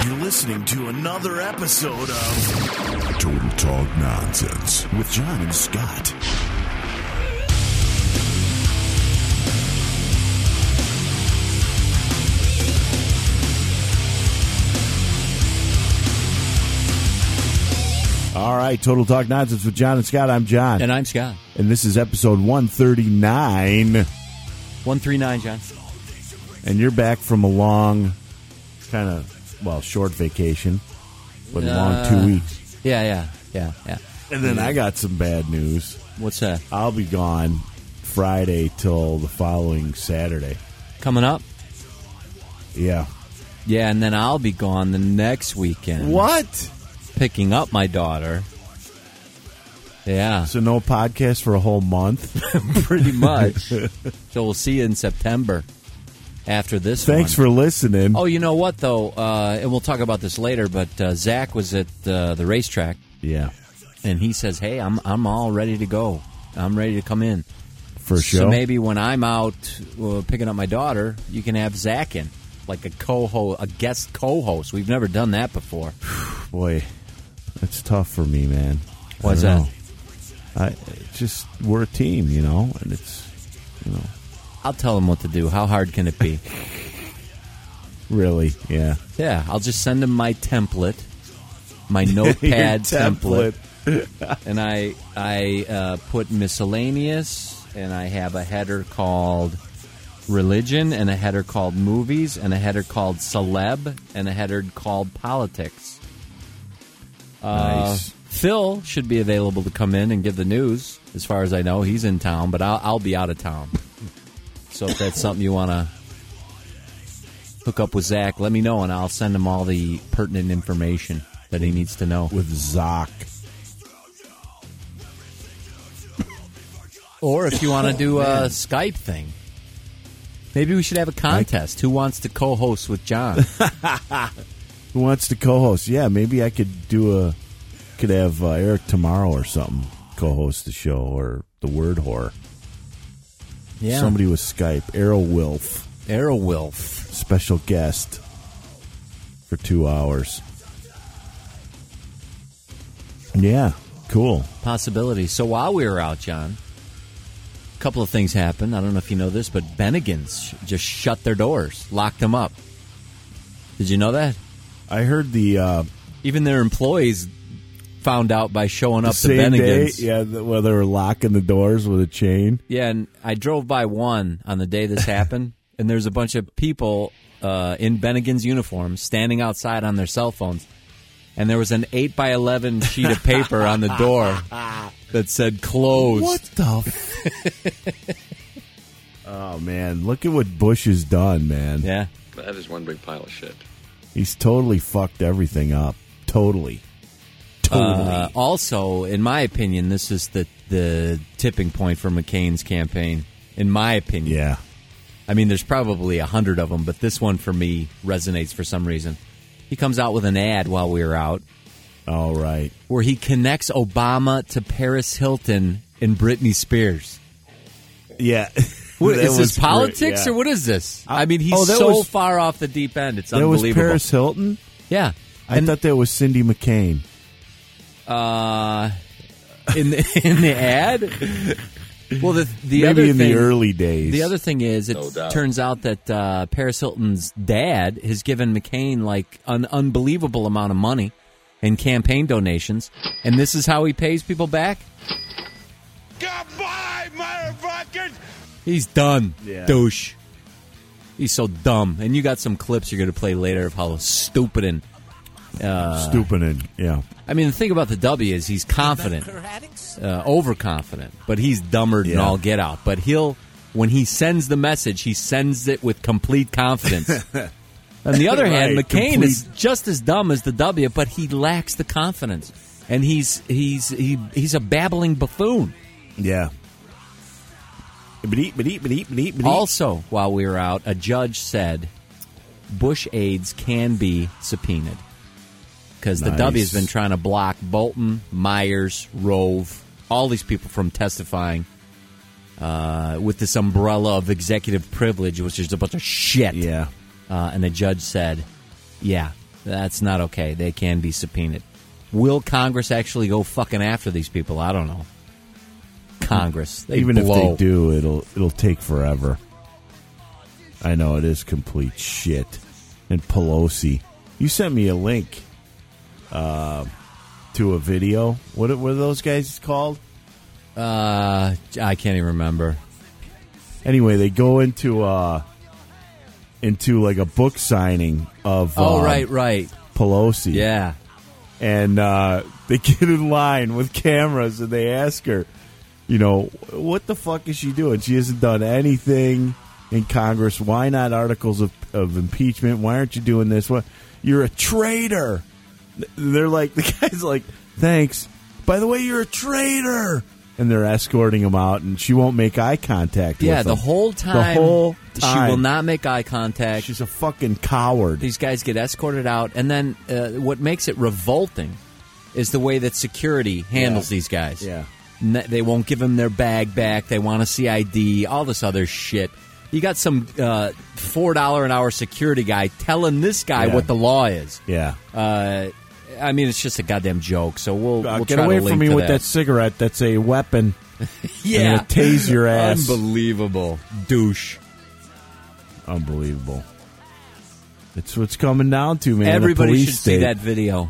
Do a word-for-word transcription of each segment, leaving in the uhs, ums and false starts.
You're listening to another episode of Total Talk Nonsense with John and Scott. All right, Total Talk Nonsense with John and Scott. I'm John. And I'm Scott. And this is episode one thirty-nine. one thirty-nine, John. And you're back from a long, kind of, well, short vacation, but a Uh, long two weeks. Yeah, yeah, yeah, yeah. And then I got some bad news. What's that? I'll be gone Friday till the following Saturday. Coming up? Yeah. Yeah, and then I'll be gone the next weekend. What? Picking up my daughter. Yeah. So no podcast for a whole month? Pretty much. So we'll see you in September after this Thanks one. for listening. Oh, you know what, though? Uh, and we'll talk about this later, but uh, Zach was at uh, the racetrack. Yeah. And he says, hey, I'm I'm all ready to go. I'm ready to come in. For sure. So maybe when I'm out uh, picking up my daughter, you can have Zach in, like a co-host, a guest co-host. We've never done that before. Boy, that's tough for me, man. Why's I don't that? know. I it's just we're a team, you know, and it's, you know. I'll tell him what to do. How hard can it be? Really, yeah. Yeah, I'll just send him my template, my notepad template. template, and I I uh, put miscellaneous, and I have a header called religion, and a header called movies, and a header called celeb, and a header called politics. Nice. Uh, Phil should be available to come in and give the news. As far as I know, he's in town, but I'll, I'll be out of town. So if that's something you want to hook up with Zach, let me know, and I'll send him all the pertinent information that he needs to know. With Zach. Or if you want to do a Skype thing. Maybe we should have a contest. Who wants to co-host with John? Who wants to co-host? Yeah, maybe I could do a, could have uh, Eric tomorrow or something co-host the show, or the Word Whore. Yeah. Somebody with Skype. Arrow Wilf. Arrow Wilf. Special guest for two hours. Yeah, cool. Possibility. So while we were out, John, a couple of things happened. I don't know if you know this, but Bennigan's just shut their doors, locked them up. Did you know that? I heard the uh, Even their employees found out by showing up to same day, Bennigan's. yeah, the, well, they were locking the doors with a chain. Yeah, and I drove by one on the day this happened, and there's a bunch of people uh, in Bennigan's uniforms standing outside on their cell phones, and there was an eight by eleven sheet of paper on the door that said closed. What the? F- oh, man. Look at what Bush has done, man. Yeah. That is one big pile of shit. He's totally fucked everything up. Totally. Totally. Uh, also, in my opinion, this is the, the tipping point for McCain's campaign, in my opinion. Yeah. I mean, there's probably a hundred of them, but this one for me resonates for some reason. He comes out with an ad while we were out All right. where he connects Obama to Paris Hilton and Britney Spears. Yeah. What, That is was this politics great, yeah. or what is this? I mean, he's Oh, that so was- far off the deep end. It's That was unbelievable. Paris Hilton? Yeah. I thought that was Cindy McCain. Uh, in the, in the ad? Well, the the Maybe other in thing, the early days. The other thing is, it No doubt. turns out that uh, Paris Hilton's dad has given McCain like an unbelievable amount of money in campaign donations, and this is how he pays people back. Goodbye, motherfuckers! He's done, Yeah. douche. He's so dumb. And you got some clips you're going to play later of how stupid and. Uh, Stupid and, yeah. I mean, the thing about the W is he's confident, uh, overconfident, but he's dumber than Yeah. all get out. But he'll, when he sends the message, he sends it with complete confidence. On the other hand, Right, McCain complete- is just as dumb as the W, but he lacks the confidence, and he's he's he, he's a babbling buffoon. Yeah. Ba-dee, ba-dee, ba-dee, ba-dee, ba-dee. Also, while we were out, a judge said Bush aides can be subpoenaed. Because the Nice. W has been trying to block Bolton, Myers, Rove, all these people from testifying uh, with this umbrella of executive privilege, which is a bunch of shit. Yeah. Uh, and the judge said, yeah, That's not okay. They can be subpoenaed. Will Congress actually go fucking after these people? I don't know. Congress. They Even blow. if they do, it'll it'll take forever. I know it is complete shit. And Pelosi, you sent me a link uh, to a video. What what are those guys called? Uh, I can't even remember. Anyway, they go into uh, into like a book signing of Oh, um, right, right. Pelosi. Yeah. And uh, they get in line with cameras and they ask her, you know, what the fuck is she doing? She hasn't done anything in Congress. Why not articles of, of impeachment? Why aren't you doing this? What? You're a traitor. They're like, the guy's like, thanks. By the way, you're a traitor. And they're escorting him out, and she won't make eye contact Yeah, with the him. whole time. The whole time. She will not make eye contact. She's a fucking coward. These guys get escorted out, and then uh, what makes it revolting is the way that security handles Yeah. these guys. Yeah. N- They won't give them their bag back. They want to see I D, all this other shit. You got some uh, four dollars an hour security guy telling this guy Yeah. what the law is. Yeah. Uh, I mean, it's just a goddamn joke, so we'll, Uh, we'll get try away to link from me to with that cigarette. That's a weapon. Yeah. I'm gonna tase your ass. Unbelievable. Douche. Unbelievable. It's what's coming down to, man. Everybody a police should state. see that video.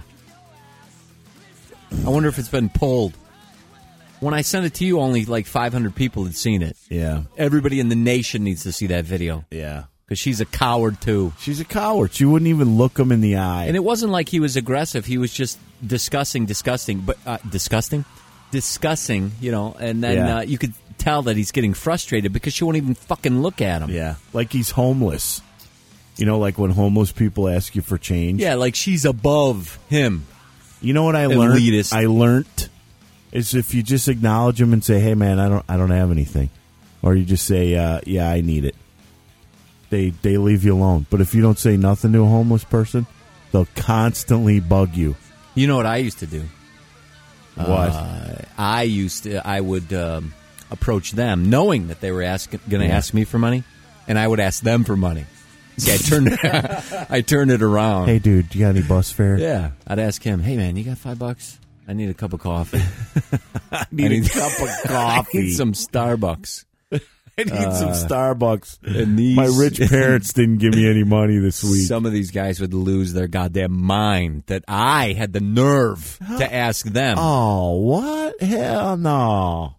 I wonder if it's been pulled. When I sent it to you, only like five hundred people had seen it. Yeah. Everybody in the nation needs to see that video. Yeah. Because she's a coward, too. She's a coward. She wouldn't even look him in the eye. And it wasn't like he was aggressive. He was just discussing, disgusting, but uh, disgusting? Discussing, you know, and then Yeah. uh, you could tell that he's getting frustrated because she won't even fucking look at him. Yeah. Like he's homeless. You know, like when homeless people ask you for change. Yeah, like she's above him. You know what I learned? Elitist. I learned is if you just acknowledge them and say, "Hey, man, I don't, I don't have anything," or you just say, uh, "Yeah, I need it." They they leave you alone. But if you don't say nothing to a homeless person, they'll constantly bug you. You know what I used to do? What? Uh, I used to. I would um, approach them, knowing that they were asking, going to Yeah. ask me for money, and I would ask them for money. See, I turned it, I turned it around. Hey, dude, you got any bus fare? Yeah, I'd ask him, "Hey, man, you got five bucks? I need a cup of coffee. I need, I need a cup of I coffee. need some Starbucks." I need some Starbucks. And these, My rich parents didn't give me any money this week. Some of these guys would lose their goddamn mind that I had the nerve to ask them. Oh, what? Hell no.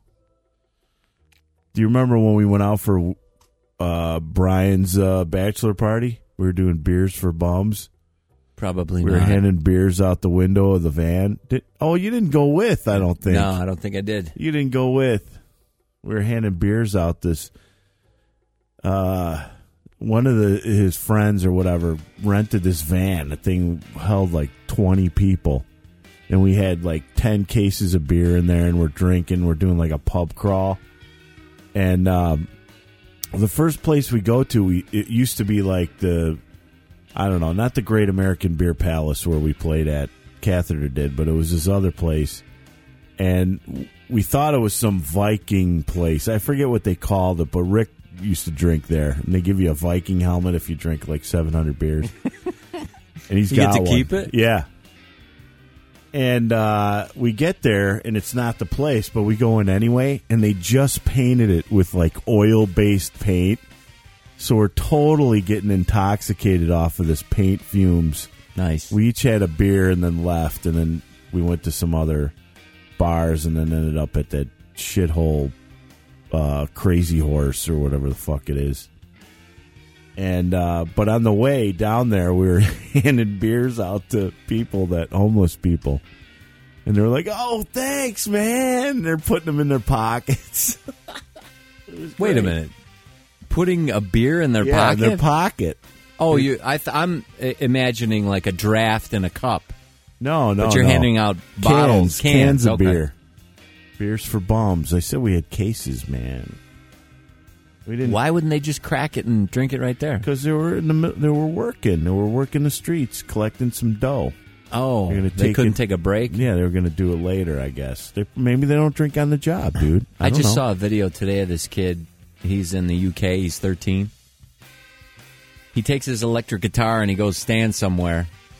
Do you remember when we went out for uh, Brian's uh, bachelor party? We were doing beers for bums. Probably We not. were handing beers out the window of the van. Did, oh, you didn't go with, I don't think. No, I don't think I did. You didn't go with. We were handing beers out. This uh, one of the his friends or whatever rented this van. The thing held like twenty people, and we had like ten cases of beer in there, and we're drinking. We're doing like a pub crawl, and um, the first place we go to, we it used to be like the I don't know, not the Great American Beer Palace where we played at. Catheter did, but it was this other place. And we thought it was some Viking place. I forget what they called it, but Rick used to drink there. And they give you a Viking helmet if you drink like seven hundred beers. And he's You got get to one. keep it? Yeah. And uh, we get there, and it's not the place, but we go in anyway, and they just painted it with like oil-based paint. So we're totally getting intoxicated off of this paint fumes. Nice. We each had a beer and then left, and then we went to some other bars and then ended up at that shithole uh, Crazy Horse or whatever the fuck it is. And uh, but on the way down there, we were handing beers out to people, that homeless people, and they're like, "Oh, thanks, man!" And they're putting them in their pockets. Wait a minute. Putting a beer in their yeah, pocket? in their pocket. Oh, you! I th- I'm uh, imagining like a draft in a cup. No, no, But you're no. handing out bottles, cans, cans of okay. beer, beers for bums. I said we had cases, man. We didn't. Why wouldn't they just crack it and drink it right there? Because they were in the mid- they were working. They were working the streets, collecting some dough. Oh, They're gonna they take couldn't it- take a break? Yeah, they were going to do it later. I guess they, maybe they don't drink on the job, dude. I, I don't just know. saw a video today of this kid. He's in the U K. He's thirteen. He takes his electric guitar and he goes stand somewhere,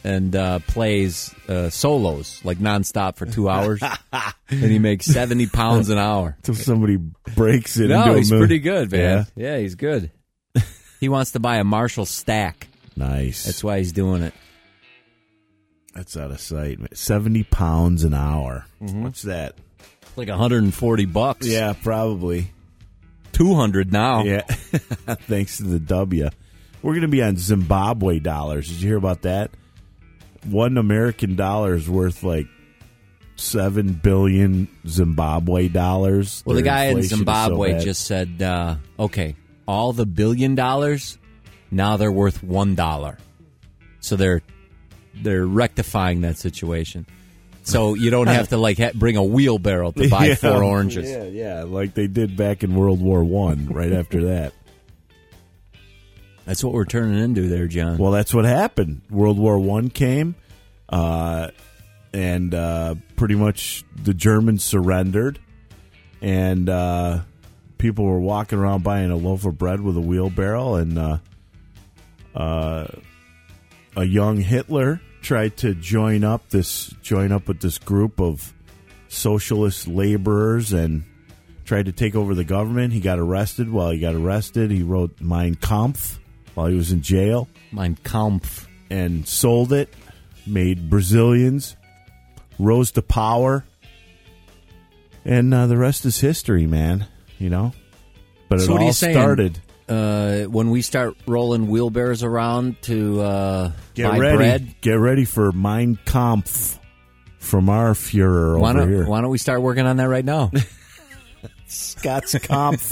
and uh, plays uh, solos like nonstop for two hours, and he makes seventy pounds an hour. Until somebody breaks it. No, into he's a mil- pretty good, man. Yeah? Yeah, he's good. He wants to buy a Marshall stack. Nice. That's why he's doing it. That's out of sight. seventy pounds an hour. Mm-hmm. What's that? Like one hundred forty bucks. Yeah, probably. two hundred now. Yeah, thanks to the W. We're going to be on Zimbabwe dollars. Did you hear about that? One American dollar is worth like seven billion Zimbabwe dollars. Well, Their the guy in inflation is Zimbabwe so bad. just said, uh, okay, all the billion dollars, now they're worth one dollar. So they're they're rectifying that situation. So you don't have to like ha- bring a wheelbarrow to buy yeah, four oranges. Yeah, yeah, like they did back in World War One. Right after that. That's what we're turning into there, John. Well, that's what happened. World War One came, uh, and uh, pretty much the Germans surrendered, and uh, people were walking around buying a loaf of bread with a wheelbarrow, and uh, uh, a young Hitler tried to join up this join up with this group of socialist laborers and tried to take over the government. He got arrested. While he got arrested, he wrote Mein Kampf while he was in jail. Mein Kampf. And sold it, made Brazilians, rose to power, and uh, the rest is history, man. You know? But it So what are all you saying? started. Uh, when we start rolling wheelbarrows around to uh, Get buy ready. bread, Get ready for Mein Kampf from our Führer why over don't, here. why don't we start working on that right now? Scott's Kampf.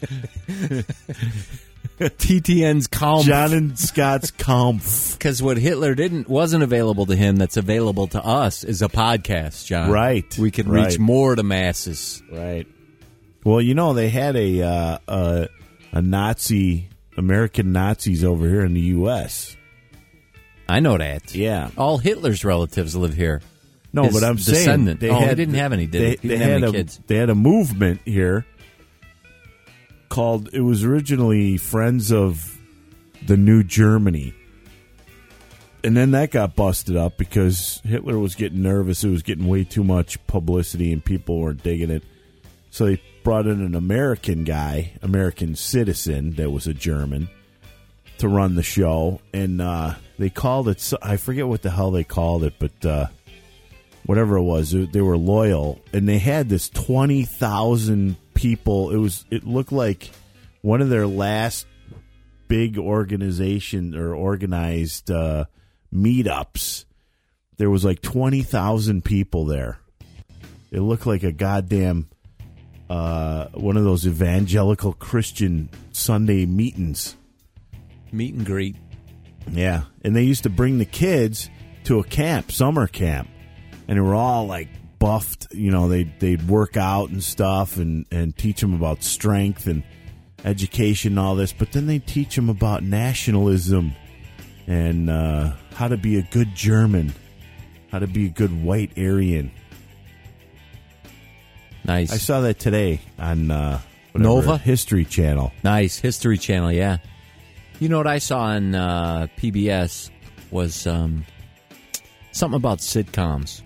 T T N's Kampf. John and Scott's Kampf. Because what Hitler didn't wasn't available to him that's available to us is a podcast, John. Right, We can right. reach more to masses. Right. Well, you know, they had a uh, a, a Nazi, American Nazis over here in the U S I know that. Yeah. All Hitler's relatives live here. No, His but I'm saying descendant. they oh, had, he didn't have any, did they, he? He they didn't have had any a, kids. They had a movement here called, it was originally Friends of the New Germany. And then that got busted up because Hitler was getting nervous. It was getting way too much publicity and people weren't digging it. So they brought in an American guy, American citizen that was a German, to run the show. And uh, they called it, I forget what the hell they called it, but uh, whatever it was, they were loyal. And they had this twenty thousand people. It was. It looked like one of their last big organization or organized uh, meetups. There was like twenty thousand people there. It looked like a goddamn uh, one of those evangelical Christian Sunday meetings. Meet and greet. Yeah, and they used to bring the kids to a camp, summer camp, and they were all like buffed. You know, they they'd work out and stuff, and and teach them about strength and education and all this. But then they teach them about nationalism and uh, how to be a good German, how to be a good white Aryan. Nice. I saw that today on uh, whatever, Nova? History Channel. Nice. History Channel, yeah. You know what I saw on uh, P B S was um, something about sitcoms.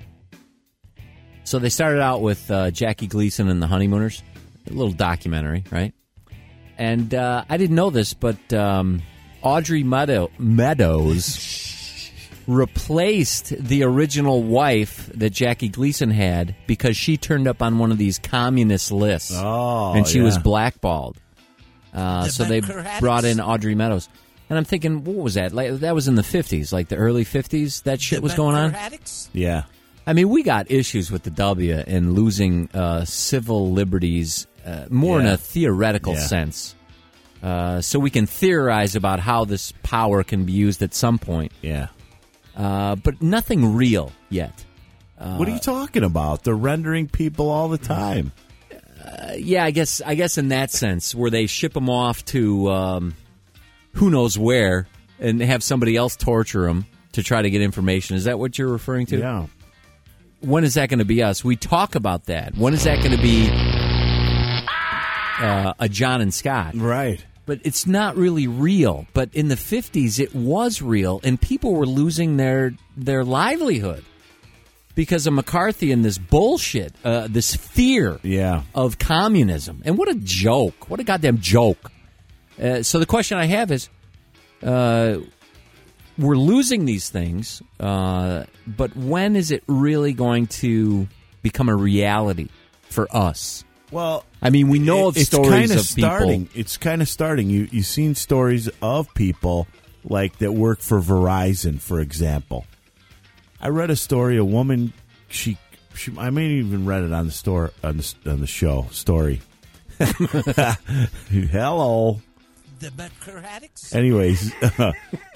So they started out with uh, Jackie Gleason and the Honeymooners, a little documentary, right? And uh, I didn't know this, but um, Audrey Meadow- Meadows replaced the original wife that Jackie Gleason had because she turned up on one of these communist lists. Oh, and she yeah. was blackballed. Uh, so they brought in Audrey Meadows. And I'm thinking, what was that? Like, that was in the fifties, like the early fifties, that shit was going on? Yeah. I mean, we got issues with the W and losing uh, civil liberties uh, more in Yeah. a theoretical Yeah. sense. Uh, so we can theorize about how this power can be used at some point. Yeah. Uh, but nothing real yet. What are you talking about? They're rendering people all the time. Uh, yeah, I guess I guess in that sense, where they ship them off to um, who knows where and have somebody else torture them to try to get information. Is that what you're referring to? Yeah. When is that going to be us? We talk about that. When is that going to be uh, a John and Scott? Right. but it's not really real. But in the fifties, it was real, and people were losing their their livelihood because of McCarthy and this bullshit, uh, this fear Yeah. of communism. And what a joke. What a goddamn joke. Uh, so the question I have is, uh, we're losing these things, uh, but when is it really going to become a reality for us? Well, I mean, we know of it's stories kinda of people. starting. It's kind of starting. You you've seen stories of people like that work for Verizon, for example. I read a story. A woman, she, she I may have even read it on the store on the on the show story. Hello. The Democrats. Anyways, uh,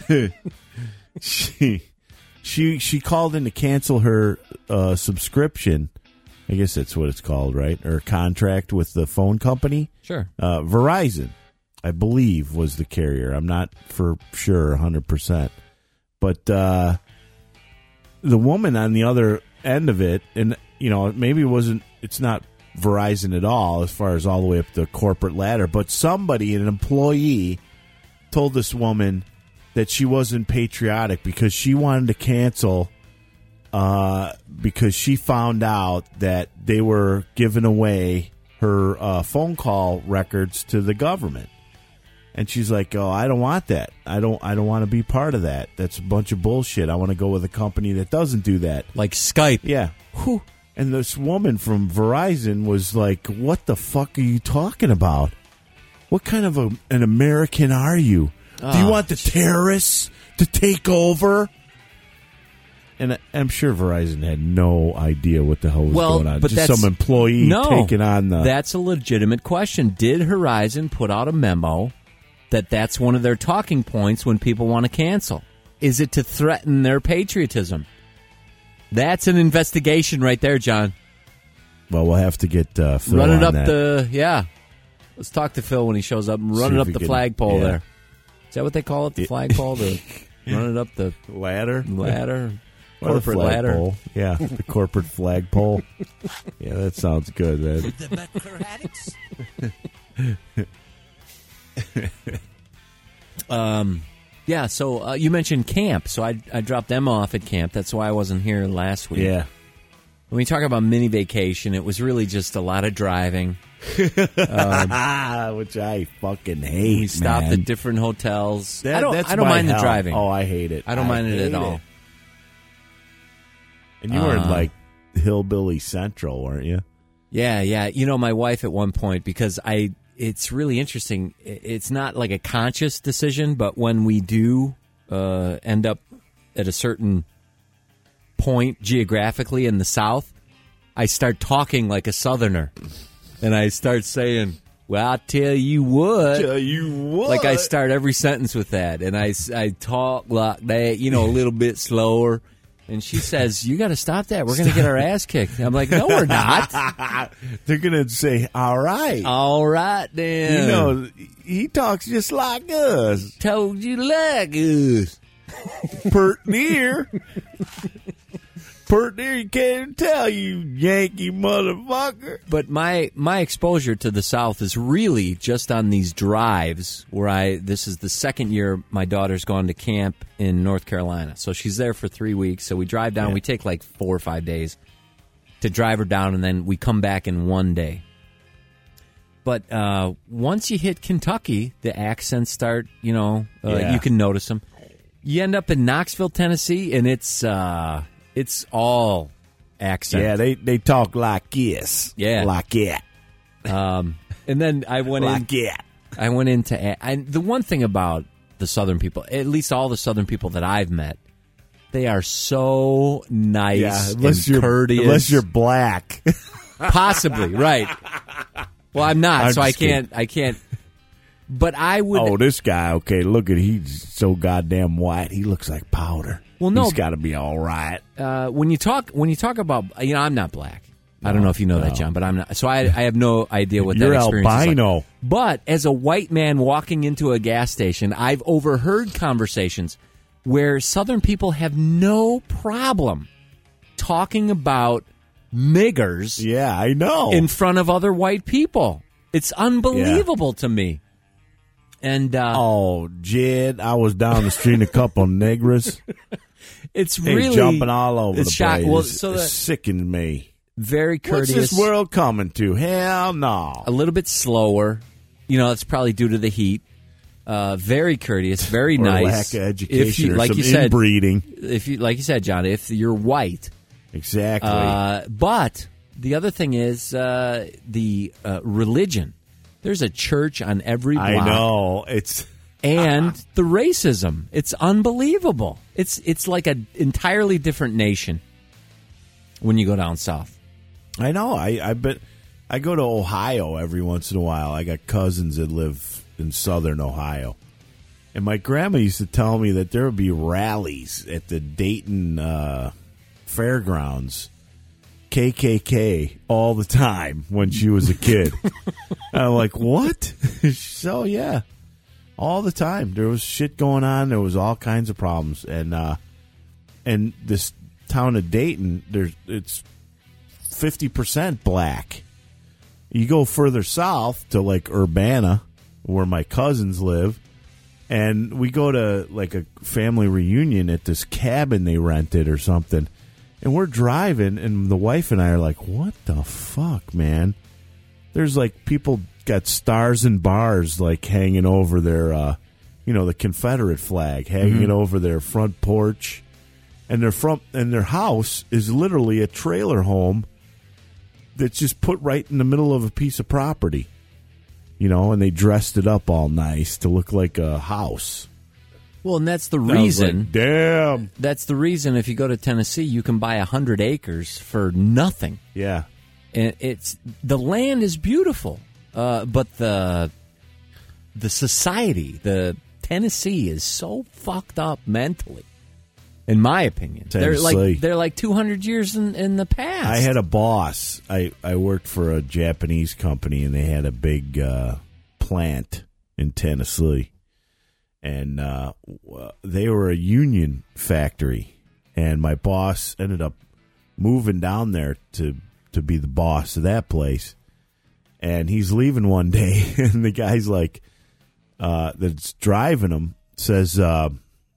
she she she called in to cancel her uh, subscription. I guess that's what it's called, right? Or contract with the phone company. Sure. Uh, Verizon, I believe, was the carrier. I'm not for sure one hundred percent. But uh, the woman on the other end of it, and, you know, maybe it wasn't, it's not Verizon at all as far as all the way up the corporate ladder, but somebody, an employee, told this woman that she wasn't patriotic because she wanted to cancel Uh, because she found out that they were giving away her uh, phone call records to the government, and she's like, "Oh, I don't want that. I don't. I don't want to be part of that. That's a bunch of bullshit. I want to go with a company that doesn't do that, Like Skype. Yeah." Whew. And this woman from Verizon was like, "What the fuck are you talking about? What kind of a, an American are you? Do you Oh, want the terrorists to take over?" And I'm sure Verizon had no idea what the hell was Well, going on. but Just that's, some employee no, taking on the... That's a legitimate question. Did Verizon put out a memo that that's one of their talking points when people want to cancel? Is it to threaten their patriotism? That's an investigation right there, John. Well, we'll have to get uh, Phil Run it on up that. the... Yeah. Let's talk to Phil when he shows up and run See it if up we the can- flagpole yeah. there. Is that what they call it, the flagpole? The run it up the ladder? ladder? Or the Corporate ladder? flagpole. Yeah, the corporate flagpole. Yeah, that sounds good, man. The Democrats. Um, yeah, so uh, you mentioned camp. So I, I dropped them off at camp. That's why I wasn't here last week. Yeah. When we talk about mini vacation, it was really just a lot of driving. Um, Which I fucking hate, We stopped man. at different hotels. That- I don't, that's I don't my mind hell. the driving. Oh, I hate it. I don't mind it hate at all. And you were in, Uh, like, Hillbilly Central, weren't you? Yeah, yeah. You know, my wife at one point, because I, it's really interesting. I- It's not like a conscious decision, but when we do uh, end up at a certain point geographically in the South, I start talking like a Southerner. And I start saying, well, I'll tell you what. Tell you what. Like I start every sentence with that. And I, I talk like that, you know, a little bit slower. And she says, you got to stop that. We're going to get our ass kicked. I'm like, no, we're not. They're going to say, all right. All right, then. You know, he talks just like us. Told you like us. Pert near. Pert near, you can't even tell, you Yankee motherfucker. But my my exposure to the South is really just on these drives where I, this is the second year my daughter's gone to camp in North Carolina. So she's there for three weeks. So we drive down. Yeah. We take like four or five days to drive her down, and then we come back in one day. But uh, once you hit Kentucky, the accents start, you know, uh, Yeah. you can notice them. You end up in Knoxville, Tennessee, and it's uh, it's all accent. Yeah, they, they talk like this. Yeah. Like it. Um, and then I went Like in. it. I went into. And the one thing about the Southern people, at least all the Southern people that I've met, they are so nice Yeah, unless and you're, courteous. unless you're black. Possibly right. Well, I'm not, I'm so I just kidding. can't. I can't. But I would. Oh, this guy, okay, look at, he's so goddamn white. He looks like powder. Well, no. He's got to be all right. Uh, when you talk, when you talk about, you know, I'm not black. I don't know if you know that, John, but I'm not. So I, I have no idea what You're that experience is like. albino. But as a white man walking into a gas station, I've overheard conversations where Southern people have no problem talking about niggers Yeah, I know. in front of other white people. It's unbelievable to me. And uh, oh, Jed, I was down the street in a couple negras. it's Hey, really jumping all over it's the shock- place. Well, It's- so it that- sickened me. very What's courteous. this world coming to? Hell no. A little bit slower. You know, it's probably due to the heat. Uh, very courteous, very Or nice. lack of education If you, or like some you said, inbreeding. if you like you said, John, if you're white. Exactly. Uh, but the other thing is uh, the uh, religion. There's a church on every block. I know. It's And the racism. It's unbelievable. It's it's like an entirely different nation when you go down south. I know. I I bet I go to Ohio every once in a while. I got cousins that live in southern Ohio. And my grandma used to tell me that there would be rallies at the Dayton uh, fairgrounds, K K K, all the time when she was a kid. I'm like, what? So, yeah, all the time. There was shit going on. There was all kinds of problems. And uh, and this town of Dayton, there's it's fifty percent black. You go further south to, like, Urbana, where my cousins live, and we go to like a family reunion at this cabin they rented or something, and we're driving, and the wife and I are like, what the fuck, man? There's like people got stars and bars like hanging over their uh you know, the Confederate flag hanging Mm-hmm. over their front porch, and their front and their house is literally a trailer home that's just put right in the middle of a piece of property. You know, and they dressed it up all nice to look like a house. Well, and that's the I was reason. like, damn. That's the reason. If you go to Tennessee, you can buy a hundred acres for nothing. Yeah. And it's the land is beautiful, uh, but the the society, the Tennessee, is so fucked up mentally. In my opinion, they're Tennessee. like they're like two hundred years in, in the past. I had a boss. I, I worked for a Japanese company, and they had a big uh, plant in Tennessee. And uh, w- they were a union factory. And my boss ended up moving down there to, to be the boss of that place. And he's leaving one day, and the guy's like, uh, that's driving him says, uh,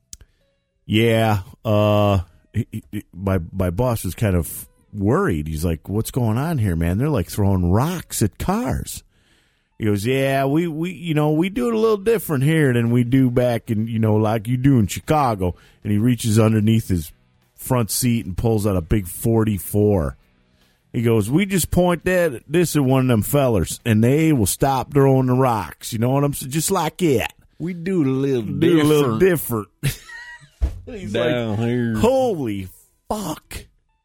yeah, uh, he, he, my my boss was kind of worried. He's like, "What's going on here, man? They're like throwing rocks at cars." He goes, "Yeah, we, we you know we do it a little different here than we do back in you know like you do in Chicago." And he reaches underneath his front seat and pulls out a big forty-four. He goes, "We just point that this at one of them fellers, and they will stop throwing the rocks. You know what I'm saying? Just like that. we do a little Do a little different." He's down like, here. holy fuck.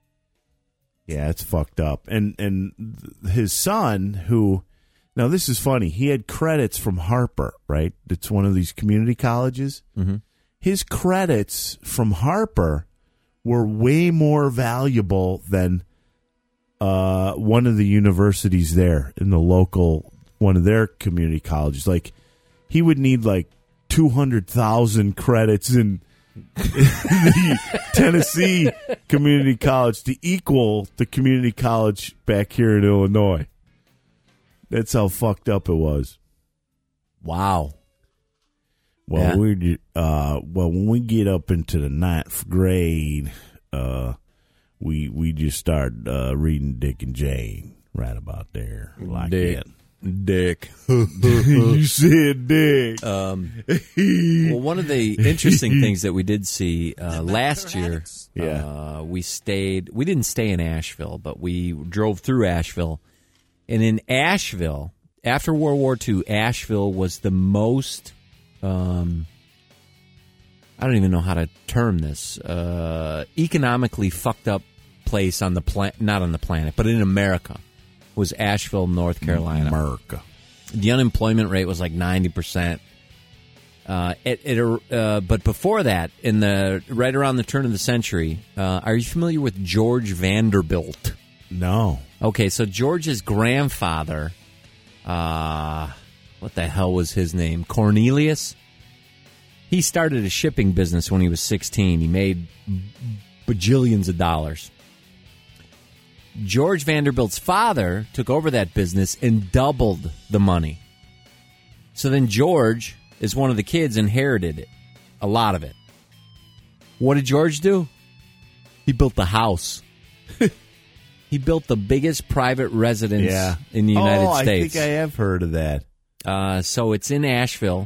Yeah, it's fucked up. And and th- his son, who, now this is funny, he had credits from Harper, right? It's one of these community colleges. Mm-hmm. His credits from Harper were way more valuable than uh, one of the universities there in the local, one of their community colleges. Like, he would need like two hundred thousand credits in the Tennessee Community College to equal the community college back here in Illinois. That's how fucked up it was. Wow. Well, Yeah. we uh, well when we get up into the ninth grade, uh, we we just start uh, reading Dick and Jane right about there, like Dick. that. Dick. You said Dick. Um, well, one of the interesting things that we did see uh, last year, Yeah. uh, we stayed. We didn't stay in Asheville, but we drove through Asheville, and in Asheville, after World War Two, Asheville was the most. Um, I don't even know how to term this. Uh, economically fucked up place on the planet, not on the planet, but in America, was Asheville, North Carolina. America. The unemployment rate was like ninety percent. Uh, it, it, uh, but before that, in the right around the turn of the century, uh, are you familiar with George Vanderbilt? No. Okay, so George's grandfather, uh, what the hell was his name? Cornelius? He started a shipping business when he was sixteen. He made bajillions of dollars. George Vanderbilt's father took over that business and doubled the money. So then George is one of the kids inherited it, a lot of it. What did George do? He built the house. He built the biggest private residence Yeah. in the United oh, States. I think I have heard of that. Uh, so it's in Asheville.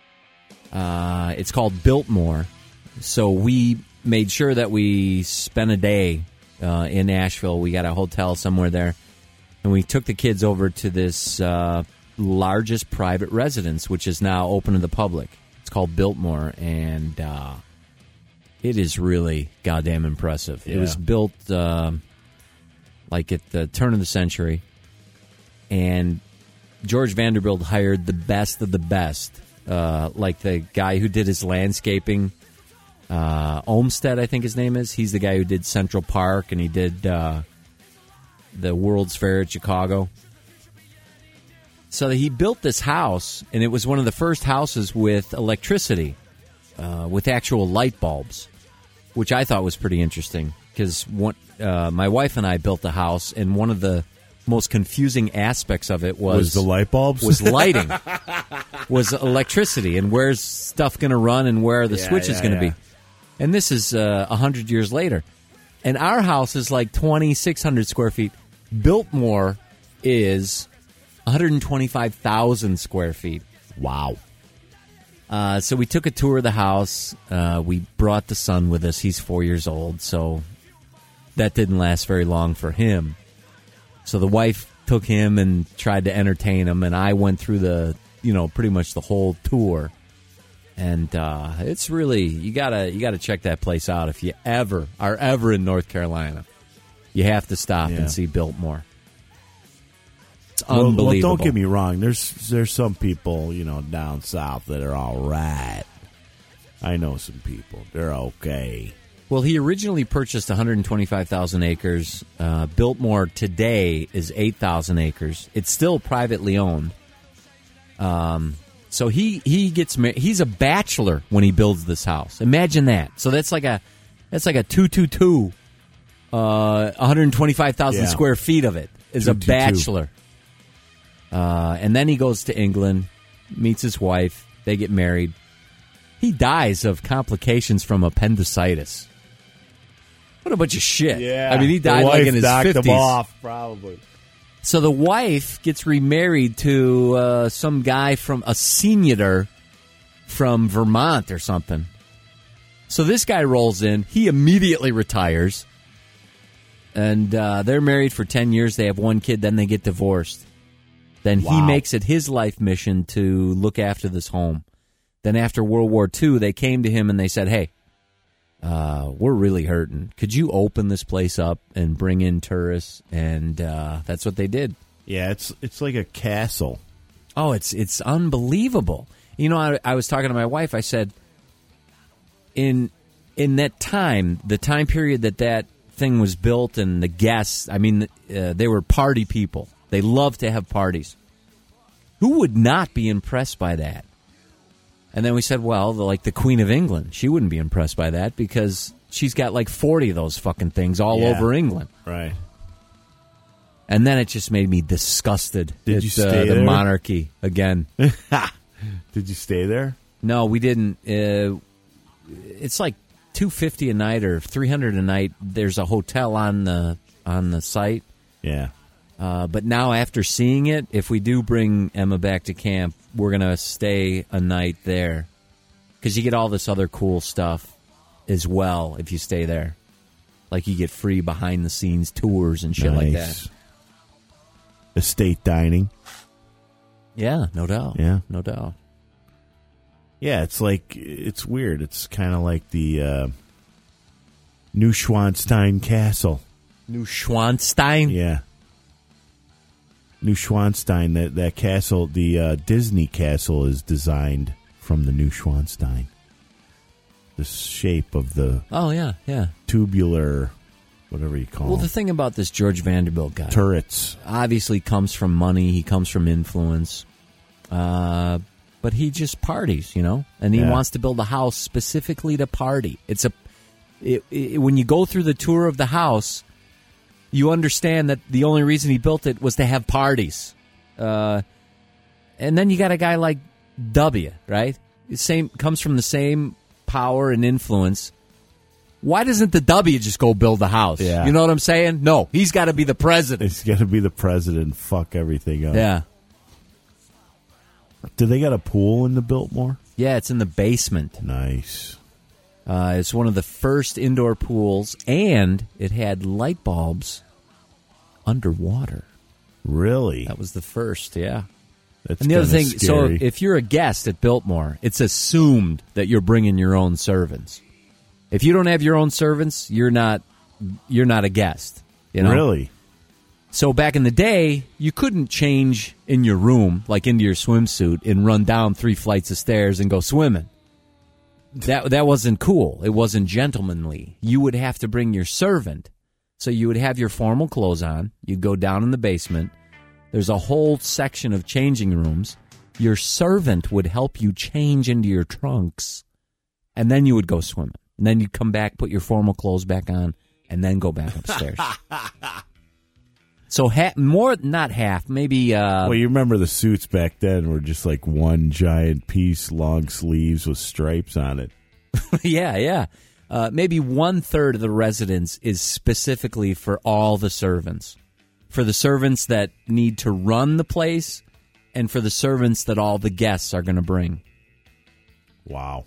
Uh, it's called Biltmore. So we made sure that we spent a day uh, in Asheville. We got a hotel somewhere there. And we took the kids over to this uh, largest private residence, which is now open to the public. It's called Biltmore. And uh, it is really goddamn impressive. Yeah. It was built uh, like at the turn of the century. And George Vanderbilt hired the best of the best, uh, like the guy who did his landscaping, uh, Olmsted, I think his name is. He's the guy who did Central Park, and he did uh, the World's Fair at Chicago. So he built this house, and it was one of the first houses with electricity, uh, with actual light bulbs, which I thought was pretty interesting, because uh, my wife and I built the house, and one of the most confusing aspects of it was, Was the light bulbs? was lighting, was electricity, and where's stuff going to run and where are the Yeah, switches yeah, going to yeah. be. And this is uh, one hundred years later. And our house is like twenty-six hundred square feet. Biltmore is one hundred twenty-five thousand square feet. Wow. Uh, so we took a tour of the house. Uh, we brought the son with us. He's four years old, so that didn't last very long for him. So the wife took him and tried to entertain him, and I went through the, you know, pretty much the whole tour. And uh, it's really, you gotta you gotta check that place out if you ever are ever in North Carolina. You have to stop Yeah. and see Biltmore. It's Well, unbelievable. well, don't get me wrong. There's there's some people, you know, down south that are all right. I know some people. They're okay. Well, he originally purchased one hundred twenty-five thousand acres. Uh, Biltmore today is eight thousand acres. It's still privately owned. Um, so he he gets ma- he's a bachelor when he builds this house. Imagine that. So that's like a that's like a two two two. Uh, one hundred twenty-five thousand Yeah. square feet of it is a two two two. bachelor. Uh, and then he goes to England, meets his wife. They get married. He dies of complications from appendicitis. What a bunch of shit. I mean, he died the like wife in his knocked him fifties. off, probably. So the wife gets remarried to uh, some guy from a senator from Vermont or something. So this guy rolls in. He immediately retires. And uh, they're married for ten years. They have one kid. Then they get divorced. Then he Wow. makes it his life mission to look after this home. Then after World War Two, they came to him and they said, hey, uh, we're really hurting. Could you open this place up and bring in tourists? And uh, that's what they did. Yeah, it's it's like a castle. Oh, it's it's unbelievable. You know, I, I was talking to my wife. I said, in in that time, the time period that that thing was built and the guests, I mean, uh, they were party people. They love to have parties. Who would not be impressed by that? And then we said, well, the, like the Queen of England, she wouldn't be impressed by that because she's got like forty of those fucking things all Yeah. over England. Right. And then it just made me disgusted Did at you stay uh, the there? monarchy again. Did you stay there? No, we didn't. Uh, it's like two hundred fifty dollars a night or three hundred dollars a night. There's a hotel on the on the site. Yeah. Uh, but now after seeing it, if we do bring Emma back to camp, we're going to stay a night there. Because you get all this other cool stuff as well if you stay there. Like you get free behind-the-scenes tours and shit like that. Nice. Estate dining. Yeah, no doubt. Yeah. No doubt. Yeah, it's like, it's weird. It's kind of like the uh, Neuschwanstein Castle. Neuschwanstein? Yeah. Neuschwanstein, that, that castle, the uh, Disney castle is designed from the Neuschwanstein. The shape of the Oh, yeah, yeah. tubular, whatever you call Well, the them, thing about this George Vanderbilt guy turrets. obviously comes from money. He comes from influence. Uh, but he just parties, you know? And he Yeah. wants to build a house specifically to party. It's a it, it, when you go through the tour of the house, you understand that the only reason he built it was to have parties. Uh, and then you got a guy like W, right? Same comes from the same power and influence. Why doesn't the W just go build the house? Yeah. You know what I'm saying? No, he's got to be the president. He's got to be the president and fuck everything up. Yeah. Do they got a pool in the Biltmore? Yeah, it's in the basement. Nice. Uh, it's one of the first indoor pools, and it had light bulbs underwater. Really? That was the first, yeah. That's And the other thing, scary. so if you're a guest at Biltmore, it's assumed that you're bringing your own servants. If you don't have your own servants, you're not you're not a guest. You know? Really? So back in the day, you couldn't change in your room, like into your swimsuit, and run down three flights of stairs and go swimming. That that wasn't cool. It wasn't gentlemanly. You would have to bring your servant. So you would have your formal clothes on. You'd go down in the basement. There's a whole section of changing rooms. Your servant would help you change into your trunks, and then you would go swimming. And then you'd come back, put your formal clothes back on, and then go back upstairs. So ha- more, not half, maybe... Uh, well, you remember the suits back then were just like one giant piece, long sleeves with stripes on it. yeah, yeah. Uh, maybe one-third of the residence is specifically for all the servants. For the servants that need to run the place, and for the servants that all the guests are going to bring. Wow.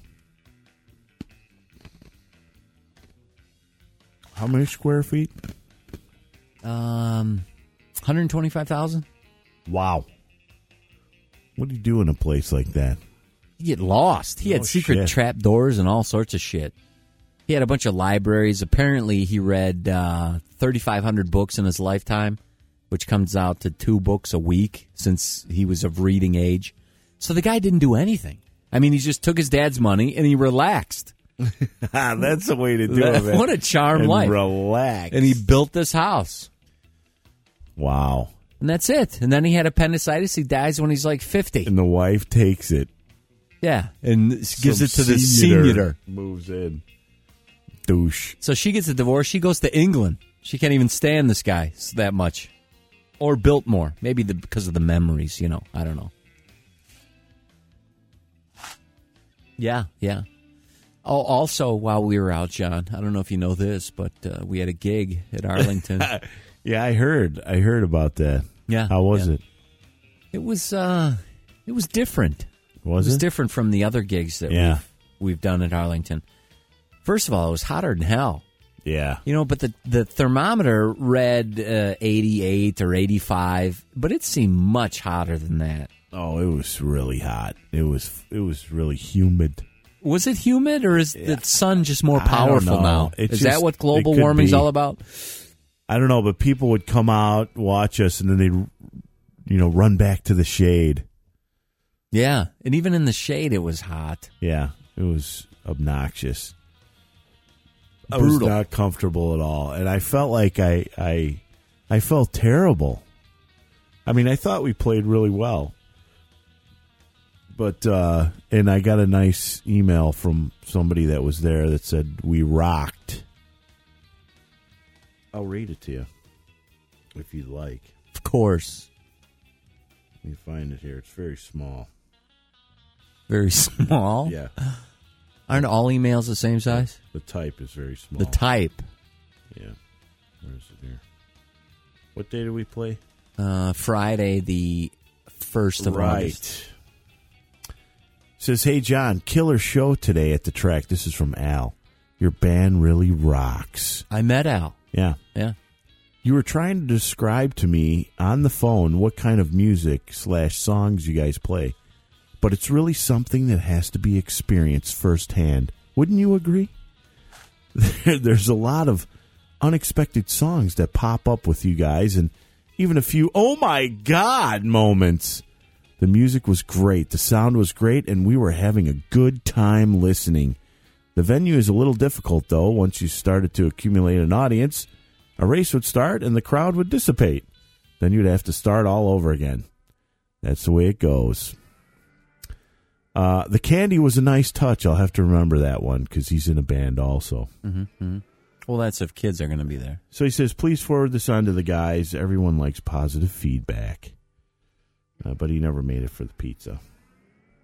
How many square feet? Um, one hundred twenty-five thousand. Wow. What do you do in a place like that? You get lost. He Oh, had secret shit. trap doors and all sorts of shit. He had a bunch of libraries. Apparently, he read uh, thirty-five hundred books in his lifetime, which comes out to two books a week since he was of reading age. So the guy didn't do anything. I mean, he just took his dad's money and he relaxed. That's the way to do That- it, man. what a charm and life. Relax. And he built this house. Wow. And that's it. And then he had appendicitis. He dies when he's like fifty. And the wife takes it. Yeah. And gives Some it to the senior senior. Moves in. Douche. So she gets a divorce. She goes to England. She can't even stand this guy that much. Or Biltmore. Maybe the, because of the memories, you know. I don't know. Yeah, yeah. Oh, also, while we were out, John, I don't know if you know this, but uh, we had a gig at Arlington. Yeah, I heard. I heard about that. Yeah. How was yeah. it? It was uh, it was different. Was it? was it? different from the other gigs that Yeah. we've, we've done at Arlington. First of all, it was hotter than hell. Yeah. You know, but the, the thermometer read uh, eighty-eight or eighty-five, but it seemed much hotter than that. Oh, it was really hot. It was it was really humid. Was it humid, or is Yeah. the sun just more I don't powerful know. now? It Is just- that what global it could warming's be. all about? I don't know, but people would come out, watch us, and then they'd, you know, run back to the shade. Yeah, and even in the shade, it was hot. Yeah, it was obnoxious. I was Brutal. not comfortable at all, and I felt like I, I, I felt terrible. I mean, I thought we played really well, but uh, and I got a nice email from somebody that was there that said we rocked. I'll read it to you if you'd like. Of course. Let me find it here. It's very small. Very small? Yeah, Aren't all emails the same size? the type is very small. The type. Yeah. Where is it here? What day did we play? Uh, Friday, the first of Right. August. Says, hey, John, killer show today at the track. This is from Al. Your band really rocks. I met Al. Yeah. Yeah. You were trying to describe to me on the phone what kind of music slash songs you guys play, but it's really something that has to be experienced firsthand. Wouldn't you agree? There's a lot of unexpected songs that pop up with you guys, and even a few, oh my God, moments. The music was great. The sound was great, and we were having a good time listening. The venue is a little difficult, though. Once you started to accumulate an audience, a race would start and the crowd would dissipate. Then you'd have to start all over again. That's the way it goes. Uh, the candy was a nice touch. I'll have to remember that one because he's in a band also. Mm-hmm, mm-hmm. Well, that's if kids are going to be there. So he says, please forward this on to the guys. Everyone likes positive feedback. Uh, but he never made it for the pizza.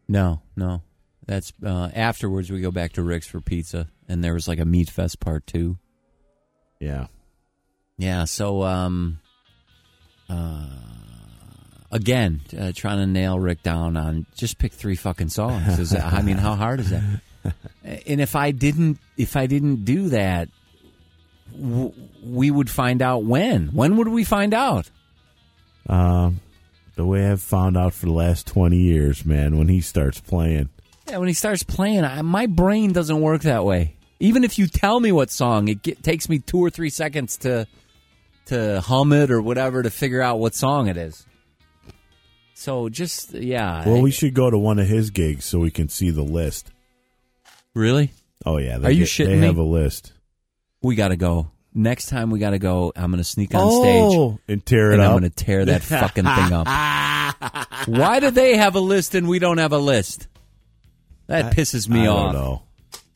No, no. That's uh, afterwards we go back to Rick's for pizza, and there was like a Meat Fest part two. Yeah. Yeah, so, um, uh, again, uh, trying to nail Rick down on just pick three fucking songs. Is that, I mean, how hard is that? And if I didn't, if I didn't do that, w- we would find out when. When would we find out? Um, the way I've found out for the last twenty years, man, when he starts playing. Yeah, when he starts playing, I, my brain doesn't work that way. Even if you tell me what song, it get, takes me two or three seconds to to hum it or whatever to figure out what song it is. So just, yeah. Well, I, we should go to one of his gigs so we can see the list. Really? Oh, yeah. Are you get, shitting They me? have a list. We got to go. Next time we got to go, I'm going to sneak on oh, stage. and tear it and up. I'm going to tear that fucking thing up. Why do they have a list and we don't have a list? That pisses me I off. I don't know.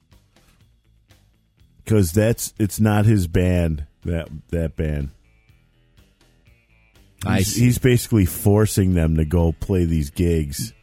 Because that's, it's not his band, that that band. I He's, see. he's basically forcing them to go play these gigs.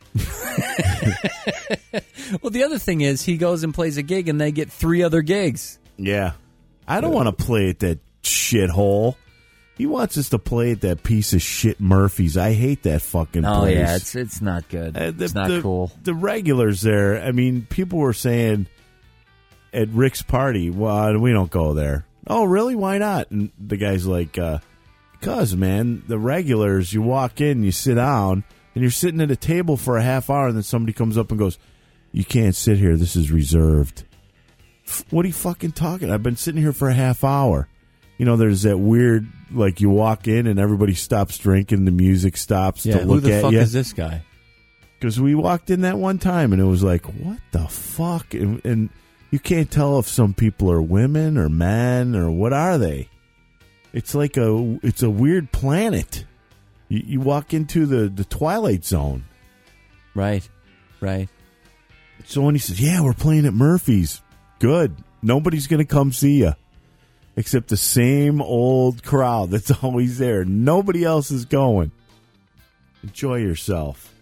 Well, the other thing is he goes and plays a gig and they get three other gigs. Yeah. I don't want to play at that shithole. He wants us to play at that piece of shit Murphy's. I hate that fucking Oh, place. yeah, it's it's not good. Uh, the, it's not the- cool. The regulars there, I mean, people were saying at Rick's party, well, we don't go there. Oh, really? Why not? And the guy's like, uh, because, man, the regulars, you walk in, you sit down, and you're sitting at a table for a half hour, and then somebody comes up and goes, you can't sit here. This is reserved. F- What are you fucking talking? I've been sitting here for a half hour. You know, there's that weird, like, you walk in and everybody stops drinking, the music stops Yeah, to who look the at fuck you. is this guy? Because we walked in that one time and it was like, what the fuck? And, and you can't tell if some people are women or men or what are they. It's like a, it's a weird planet. You, you walk into the, the Twilight Zone. Right, right. So when he says, yeah, we're playing at Murphy's, good. Nobody's going to come see you. Except the same old crowd that's always there. Nobody else is going. Enjoy yourself.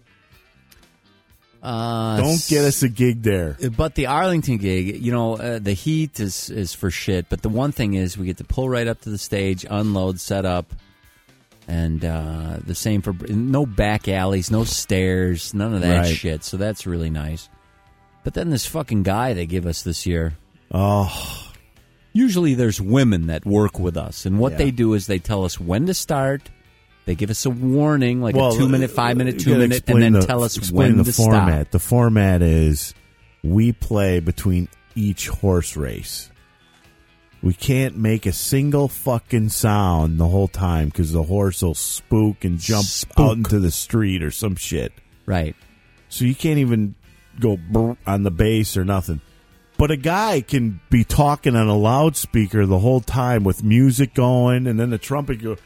Uh, Don't get us a gig there. But the Arlington gig, you know, uh, the heat is, is for shit. But the one thing is we get to pull right up to the stage, unload, set up. And uh, the same for no back alleys, no stairs, none of that Right. shit. So that's really nice. But then this fucking guy they give us this year. Oh, Usually there's women that work with us. And what Yeah. they do is they tell us when to start. They give us a warning, like well, a two-minute, five-minute, you gotta two-minute, and explain then the- tell us explain when the to format. stop. The format is we play between each horse race. We can't make a single fucking sound the whole time because the horse will spook and jump Spook. out into the street or some shit. Right. So you can't even go brr on the bass or nothing. But a guy can be talking on a loudspeaker the whole time with music going, and then the trumpet goes.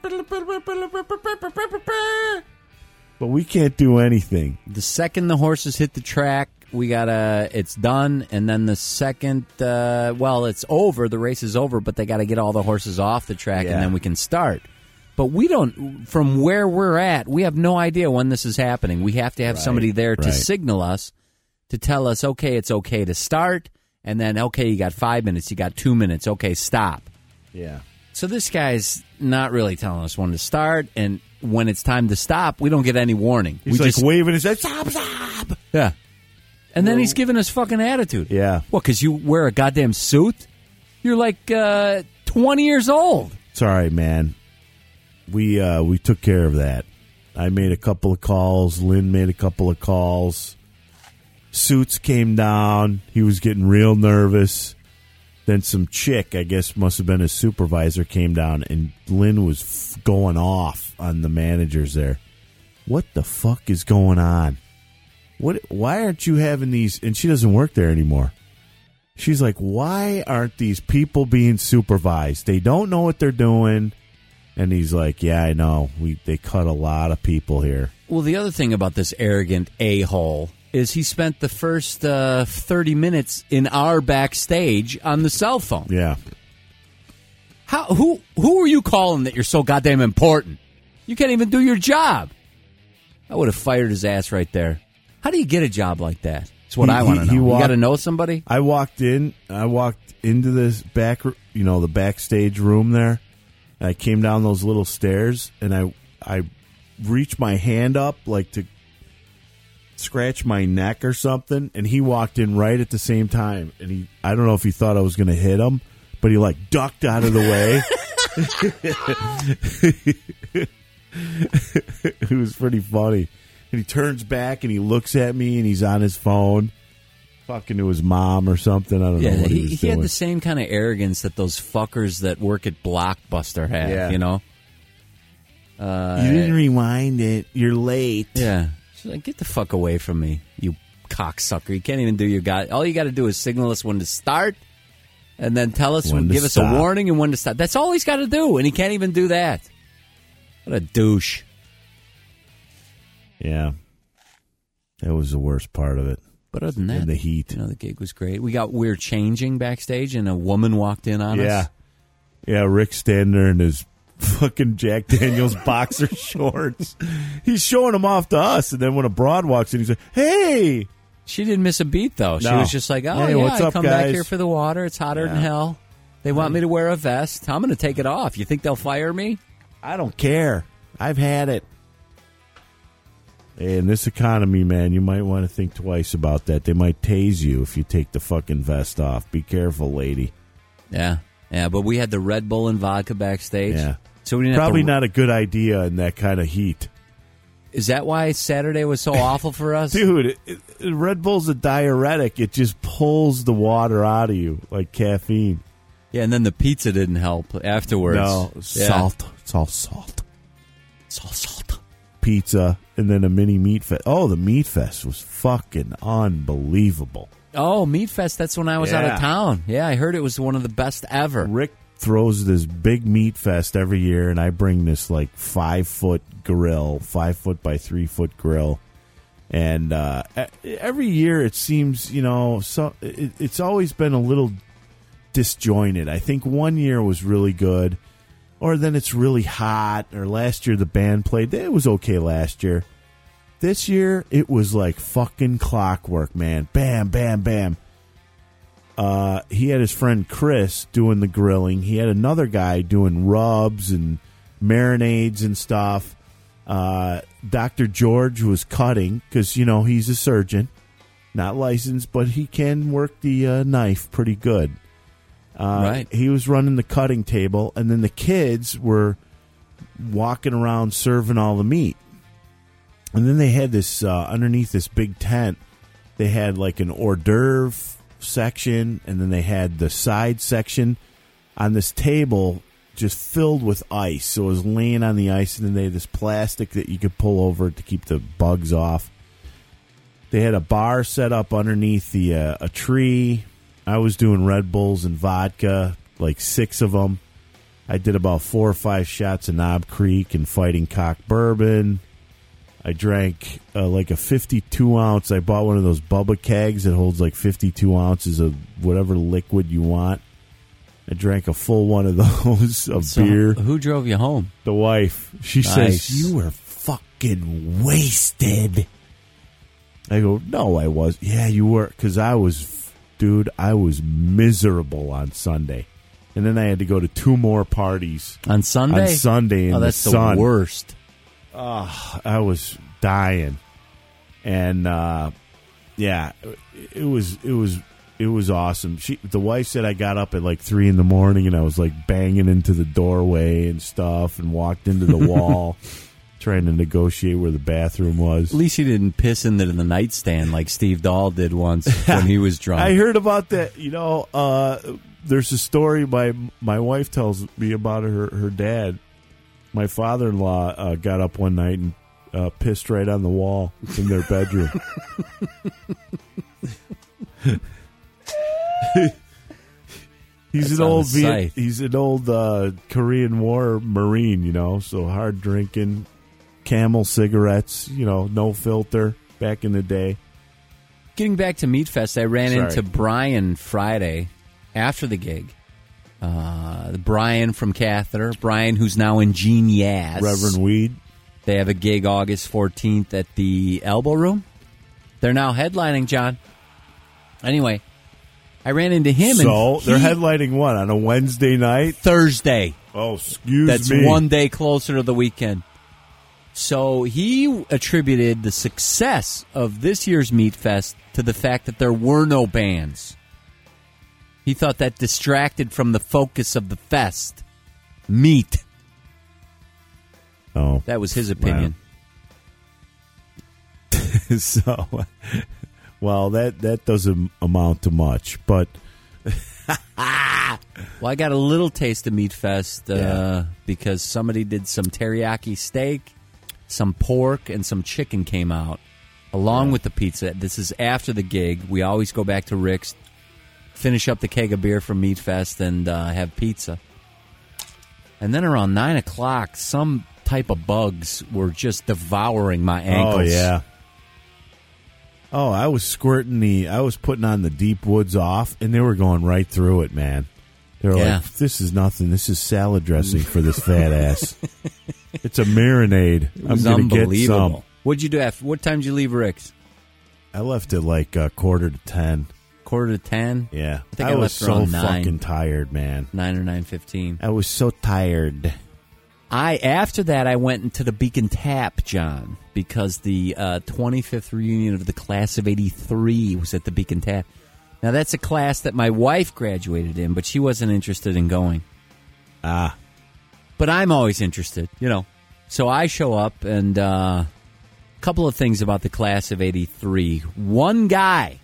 But we can't do anything. The second the horses hit the track, we gotta. It's done, and then the second, uh, well, it's over. The race is over, but they got to get all the horses off the track, Yeah. and then we can start. But we don't. From where we're at, we have no idea when this is happening. We have to have Right, somebody there to right. signal us, to tell us, okay, it's okay to start, and then okay, you got five minutes, you got two minutes, okay, stop. Yeah. So this guy's not really telling us when to start, and when it's time to stop, we don't get any warning. He's we like just, waving his head. Stop, stop. yeah. And then he's giving us fucking attitude. Yeah. What, because you wear a goddamn suit? You're like uh, twenty years old. It's all right, man. We uh, we took care of that. I made a couple of calls. Lynn made a couple of calls. Suits came down. He was getting real nervous. Then some chick, I guess must have been his supervisor, came down, and Lynn was f- going off on the managers there. What the fuck is going on? What? Why aren't you having these? And she doesn't work there anymore. She's like, why aren't these people being supervised? They don't know what they're doing. And he's like, yeah, I know. We they cut a lot of people here. Well, the other thing about this arrogant a-hole is he spent the first uh, thirty minutes in our backstage on the cell phone. Yeah. How? Who? Who are you calling that you're so goddamn important? You can't even do your job. I would have fired his ass right there. How do you get a job like that? That's what He- I want to he- know. he You walked- got to know somebody? I walked in. I walked into this back, you know, the backstage room there. And I came down those little stairs, and I I reached my hand up like to scratch my neck or something, and he walked in right at the same time. And he, I don't know if he thought I was going to hit him, but he like ducked out of the way. It was pretty funny. And he turns back and he looks at me, and he's on his phone, talking to his mom or something. I don't Yeah, know what he, he, was he doing. had the same kind of arrogance that those fuckers that work at Blockbuster have, Yeah. you know? you didn't rewind it. You're late. Yeah. She's like, get the fuck away from me, you cocksucker. You can't even do your guy. All you got to do is signal us when to start and then tell us, When to give us stop. a warning and when to stop. That's all he's got to do, and he can't even do that. What a douche. Yeah. That was the worst part of it. But other than that, In the heat. you know, the gig was great. We got we were changing backstage, and a woman walked in on Yeah. us. Yeah, Rick standing there in his fucking Jack Daniels boxer shorts. He's showing them off to us, and then when a broad walks in, he's like, hey! She didn't miss a beat, though. She No. was just like, oh, Hey, yeah, what's I up, come back guys? here for the water. It's hotter than Yeah. hell. They want me to wear a vest. I'm going to take it off. You think they'll fire me? I don't care. I've had it. In this economy, man, you might want to think twice about that. They might tase you if you take the fucking vest off. Be careful, lady. Yeah. Yeah, but we had the Red Bull and vodka backstage. Yeah. So we didn't Probably have to, not a good idea in that kind of heat. Is that why Saturday was so awful for us? Dude, it, it, Red Bull's a diuretic. It just pulls the water out of you like caffeine. Yeah, and then the pizza didn't help afterwards. No, Yeah. salt. It's all salt. It's all salt. Pizza, and then a mini meat fest. Oh, the meat fest was fucking unbelievable. Oh, Meat Fest, that's when I was out Yeah. of town. Yeah, I heard it was one of the best ever. Rick throws this big meat fest every year, and I bring this like five foot grill, five foot by three foot grill, and uh, e- every year it seems, you know, so it, it's always been a little disjointed. I think one year was really good, or then it's really hot, or last year the band played. It was okay last year. This year it was like fucking clockwork, man. Bam, bam, bam. Uh, he had his friend Chris doing the grilling. He had another guy doing rubs and marinades and stuff. Uh, Doctor George was cutting because, you know, he's a surgeon, not licensed, but he can work the uh, knife pretty good. Uh, Right. He was running the cutting table, and then the kids were walking around serving all the meat. And then they had this, uh, underneath this big tent, they had like an hors d'oeuvre section, and then they had the side section on this table just filled with ice. So it was laying on the ice, and then they had this plastic that you could pull over to keep the bugs off. They had a bar set up underneath the uh, a tree. I was doing Red Bulls and vodka, like six of them. I did about four or five shots of Knob Creek and Fighting Cock bourbon. I drank uh, like a fifty-two ounce. I bought one of those Bubba kegs that holds like fifty-two ounces of whatever liquid you want. I drank a full one of those of So, beer. who drove you home? The wife, she Nice. says, "You were fucking wasted." I go, "No, I was." "Yeah, you were," because I was, dude, I was miserable on Sunday. And then I had to go to two more parties On Sunday? on Sunday in Oh, that's the sun. the worst. Oh, I was dying, and uh, yeah, it was it was it was awesome. She, the wife said I got up at like three in the morning, and I was like banging into the doorway and stuff, and walked into the wall, trying to negotiate where the bathroom was. At least he didn't piss into the nightstand like Steve Dahl did once when he was drunk. I heard about that. You know, uh, there's a story my my wife tells me about her her dad. My father-in-law uh, got up one night and uh, pissed right on the wall in their bedroom. He's That's an on old the Viet, site. he's an old uh, Korean War Marine, you know, so hard drinking, Camel cigarettes, you know, no filter back in the day. Getting back to Meat Fest, I ran Sorry. into Brian Friday after the gig. Uh, Brian from Catheter. Brian, who's now in Genius. Reverend Weed. They have a gig August fourteenth at the Elbow Room They're now headlining, John. Anyway, I ran into him. So and they're he, headlining what, on a Wednesday night? Thursday. Oh, excuse That's me. That's one day closer to the weekend. So he attributed the success of this year's Meat Fest to the fact that there were no bands. He thought that distracted from the focus of the fest. Meat. Oh. That was his opinion. Wow. So, well, that, that doesn't amount to much, but... Well, I got a little taste of Meat Fest uh, yeah. because somebody did some teriyaki steak, some pork, and some chicken came out, along yeah. with the pizza. This is after the gig. We always go back to Rick's, finish up the keg of beer from Meat Fest, and uh, have pizza. And then around nine o'clock, some type of bugs were just devouring my ankles. Oh, yeah. Oh, I was squirting the, I was putting on the Deep Woods Off, and they were going right through it, man. They were yeah. like, this is nothing. This is salad dressing for this fat ass. It's a marinade. It was I'm going to get some. What'd you do after? What time did you leave Rick's? I left at like a quarter to ten. Quarter to ten? Yeah. I think I, I was left so around nine. fucking tired, man. Nine or nine fifteen. I was so tired. I after that I went into the Beacon Tap, John, because the uh, twenty-fifth reunion of the class of eighty-three was at the Beacon Tap. Now that's a class that my wife graduated in, but she wasn't interested in going. Ah, but I'm always interested, you know. So I show up, and uh, a couple of things about the class of eighty-three. One guy,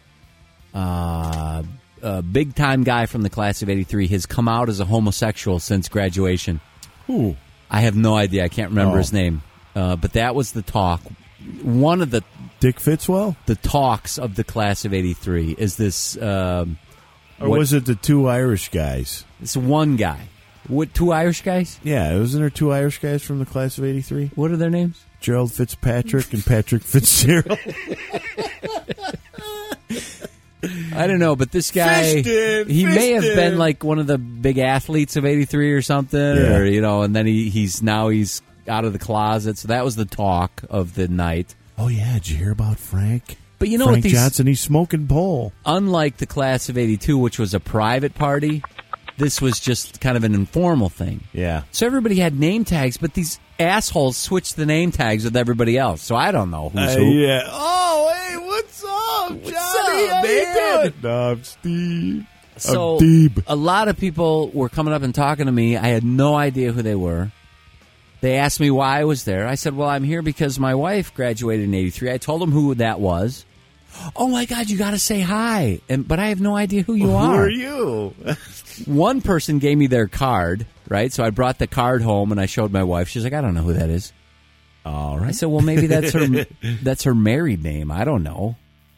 uh, a big time guy from the class of eighty-three, has come out as a homosexual since graduation. Who? I have no idea. I can't remember oh. his name. Uh, but that was the talk. One of the Dick Fitzwell? The talks of the class of eighty-three is this. Um, or what, was it the two Irish guys? It's one guy. What, two Irish guys? Yeah, wasn't there two Irish guys from the class of eighty-three? What are their names? Gerald Fitzpatrick and Patrick Fitzgerald. I don't know, but this guy, Fisted, he fisted. may have been like one of the big athletes of eighty-three or something, yeah. or, you know, and then he, he's now he's out of the closet. So that was the talk of the night. Oh, yeah. Did you hear about Frank? But you know Frank what these, Johnson, he's smoking pole. Unlike the class of eighty-two, which was a private party, this was just kind of an informal thing. Yeah. So everybody had name tags, but these assholes switched the name tags with everybody else. So I don't know who's uh, who. Yeah. Oh, hey, what's up, Johnny? What's up, How man? you doing? No, I'm Steve. So I'm Deeb. A lot of people were coming up and talking to me. I had no idea who they were. They asked me why I was there. I said, well, I'm here because my wife graduated in eighty-three. I told them who that was. Oh, my God, you got to say hi. And But I have no idea who you who are. Who are you? One person gave me their card, right? So I brought the card home, and I showed my wife. She's like, I don't know who that is. All right. I said, well, maybe that's her that's her married name. I don't know.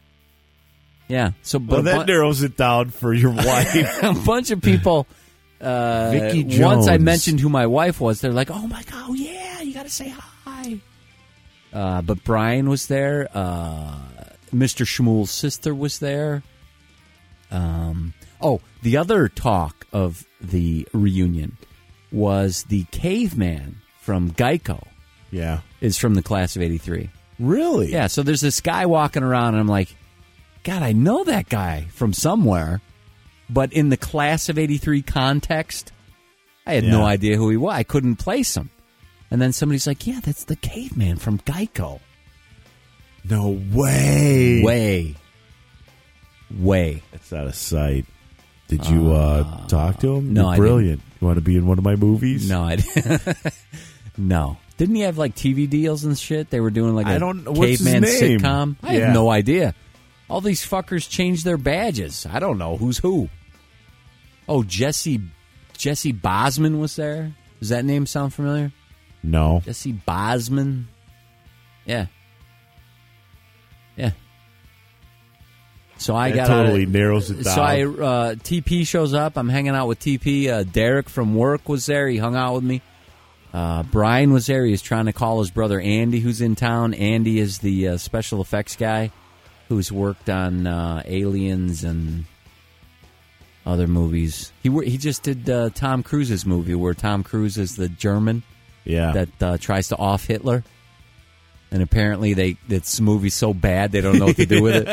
Yeah. So, but well, that bu- narrows it down for your wife. a bunch of people... Uh, Vicky Jones. Once I mentioned who my wife was, they're like, "Oh my God, oh, yeah, you got to say hi." Uh, but Brian was there. Uh, Mister Shmuel's sister was there. Um, oh, the other talk of the reunion was the caveman from Geico. Yeah, is from the class of eighty-three. Really? Yeah. So there's this guy walking around, and I'm like, God, I know that guy from somewhere. But in the class of eighty-three context, I had yeah. no idea who he was. I couldn't place him. And then somebody's like, yeah, that's the caveman from Geico. No way. Way. Way. That's out of sight. Did you uh, uh, talk to him? No, You're I brilliant. Didn't. You want to be in one of my movies? No, I didn't. No. Didn't he have like T V deals and shit? They were doing like a I don't, what's caveman his name? sitcom? I yeah. have no idea. All these fuckers changed their badges. I don't know who's who. Oh, Jesse Jesse Bosman was there. Does that name sound familiar? No. Jesse Bosman. Yeah. Yeah. So I that got totally out of, narrows it down. So I uh, T P shows up. I'm hanging out with T P. Uh, Derek from work was there. He hung out with me. Uh, Brian was there. He was trying to call his brother Andy, who's in town. Andy is the uh, special effects guy who's worked on uh, Aliens and other movies. He he just did uh, Tom Cruise's movie where Tom Cruise is the German yeah. that uh, tries to off Hitler. And apparently, they this movie's so bad they don't know what to do with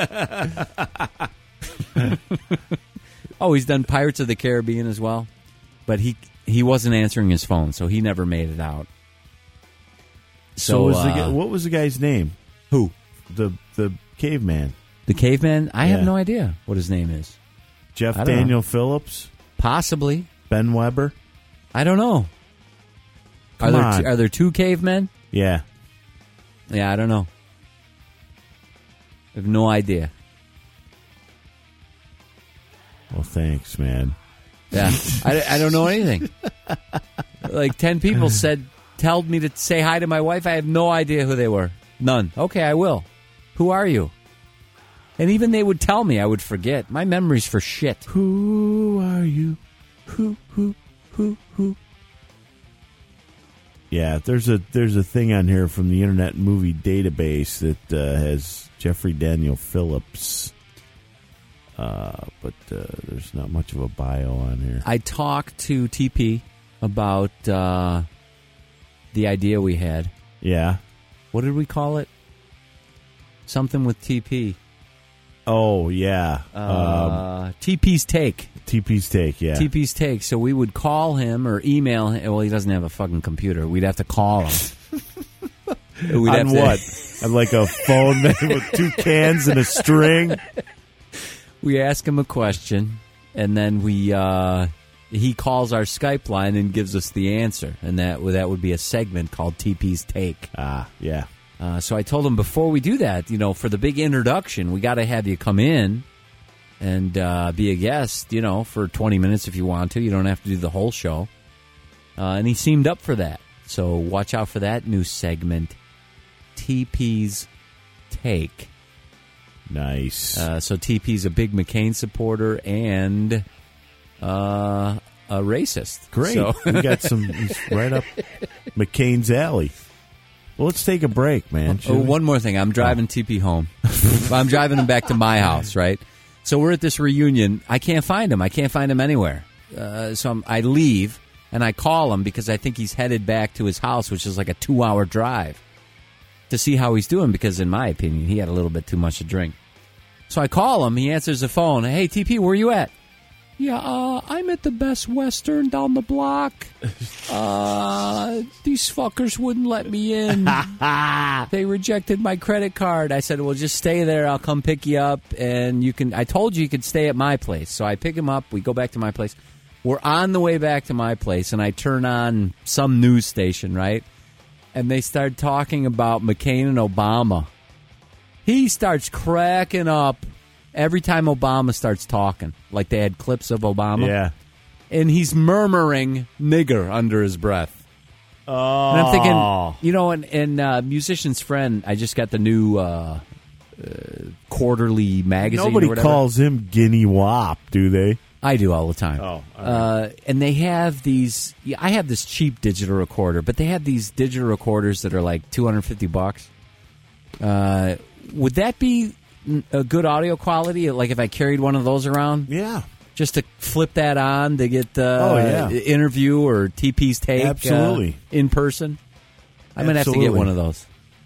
it. Oh, he's done Pirates of the Caribbean as well, but he he wasn't answering his phone, so he never made it out. So, So, was uh, the, guy- what was the guy's name? Who? The the caveman. The caveman? I Yeah. have no idea what his name is. Jeff I don't Daniel Phillips? Possibly. Ben Weber? I don't know. Come are there on. Two, are there two cavemen? Yeah. Yeah, I don't know. I have no idea. Well, thanks, man. Yeah, I, I don't know anything. Like ten people said, told me to say hi to my wife. I have no idea who they were. None. Okay, I will. Who are you? And even they would tell me, I would forget. My memory's for shit. Who are you? Who, who, who, who? Yeah, there's a there's a thing on here from the Internet Movie Database that uh, has Jeffrey Daniel Phillips, uh, but uh, there's not much of a bio on here. I talked to T P about uh, the idea we had. Yeah. What did we call it? Something with T P. Oh, yeah. Uh, um, T P's Take. T P's Take, yeah. T P's Take. So we would call him or email him. Well, he doesn't have a fucking computer. We'd have to call him. We'd on have to- what? On like a phone made with two cans and a string? We ask him a question, and then we uh, he calls our Skype line and gives us the answer. And that, that would be a segment called T P's Take. Ah, yeah. Uh, so I told him before we do that, you know, for the big introduction, we got to have you come in and uh, be a guest, you know, for twenty minutes if you want to. You don't have to do the whole show. Uh, and he seemed up for that. So watch out for that new segment, T P's Take. Nice. Uh, so T P's a big McCain supporter and uh, a racist. Great. So- We got some he's right up McCain's alley. Well, let's take a break, man. Oh, we? one more thing. I'm driving T P home. I'm driving him back to my house, right? So we're at this reunion. I can't find him. I can't find him anywhere. Uh, so I'm, I leave, and I call him because I think he's headed back to his house, which is like a two-hour drive, to see how he's doing because, in my opinion, he had a little bit too much to drink. So I call him. He answers the phone. Hey, T P, where you at? Yeah, uh, I'm at the Best Western down the block. Uh, these fuckers wouldn't let me in. They rejected my credit card. I said, well, just stay there. I'll come pick you up. And you can. I told you you could stay at my place. So I pick him up. We go back to my place. We're on the way back to my place, and I turn on some news station, right? And they start talking about McCain and Obama. He starts cracking up every time Obama starts talking, like they had clips of Obama. Yeah. And he's murmuring nigger under his breath. Oh. And I'm thinking, you know, and, and uh, Musician's Friend, I just got the new uh, uh, quarterly magazine. Nobody or whatever. calls him Guinea Wop, do they? I do all the time. Oh, all right. uh, and they have these. Yeah, I have this cheap digital recorder, but they have these digital recorders that are like two hundred fifty bucks. Uh, would that be a good audio quality? Like if I carried one of those around, Yeah. just to flip that on to get the Oh, yeah. interview or T P's Take, Absolutely. uh, in person. I'm gonna have to Absolutely. get one of those.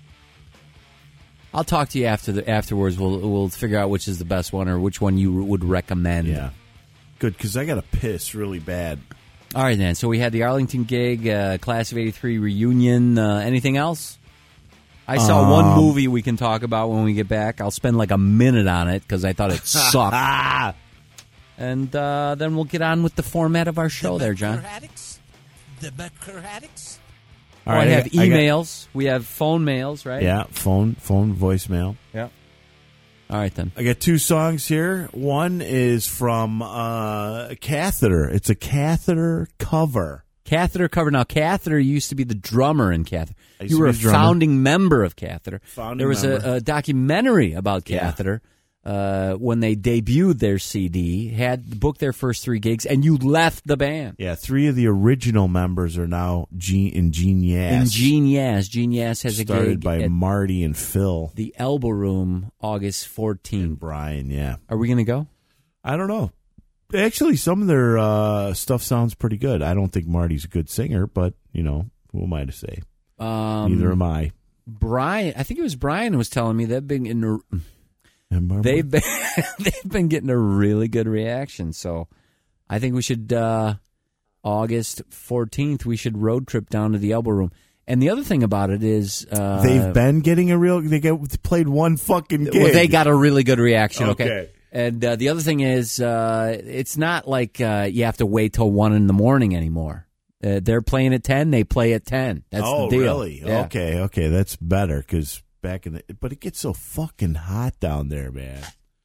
I'll talk to you after the afterwards. We'll we'll figure out which is the best one or which one you would recommend. Yeah. Good, because I got to piss really bad. All right, then. So we had the Arlington gig, uh, Class of eighty-three reunion. Uh, anything else? I saw Um, one movie we can talk about when we get back. I'll spend like a minute on it because I thought it sucked. And uh, then we'll get on with the format of our show there, John. Addicts? The Betker Addicts? All Oh, I right, have I got- I got- emails. We have phone mails, right? Yeah, phone, phone voicemail. Yeah. All right, then. I got two songs here. One is from uh, Catheter. It's a Catheter cover. Catheter cover. Now, Catheter used to be the drummer in Catheter. I used You to were be a the drummer. founding member of Catheter. Founding there was member. a, a documentary about Yeah. Catheter uh, when they debuted their C D, had booked their first three gigs, and you left the band. Yeah, three of the original members are now Gene, in Gene Yass. And Gene Yass. Gene Yass has a Started gig by at Marty and Phil. the Elbow Room August fourteenth. Brian, yeah. Are we going to go? I don't know. Actually, some of their uh, stuff sounds pretty good. I don't think Marty's a good singer, but, you know, who am I to say? Um, Neither am I. Brian, I think it was Brian who was telling me they've been getting a, they've been they've been getting a really good reaction. So I think we should uh, August fourteenth. We should road trip down to the Elbow Room. And the other thing about it is uh, they've been getting a real. They get played one fucking gig. Well, they got a really good reaction. Okay. Okay. And uh, the other thing is, uh, it's not like uh, you have to wait till one in the morning anymore. Uh, they're playing at ten. They play at ten. That's oh, the deal. really? Yeah. Okay, okay, that's better because back in the. But it gets so fucking hot down there, man.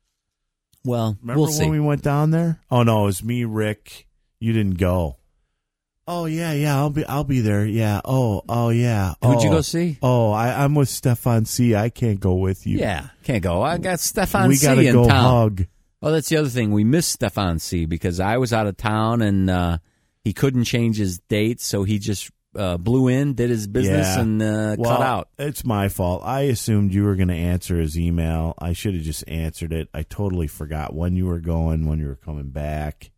Well, remember we'll when see. we went down there? Oh no, it was me, Rick. You didn't go. Oh yeah, yeah, I'll be, I'll be there. Yeah. Oh, oh yeah. Who'd oh, you go see? Oh, I, I'm with Stefan C. I can't go with you. Yeah, can't go. I got Stefan we C. gotta in go town. hug. Oh, that's the other thing. We missed Stefan C. because I was out of town and uh, he couldn't change his date, so he just uh, blew in, did his business, Yeah. and uh, well, cut out. It's my fault. I assumed you were going to answer his email. I should have just answered it. I totally forgot when you were going, when you were coming back.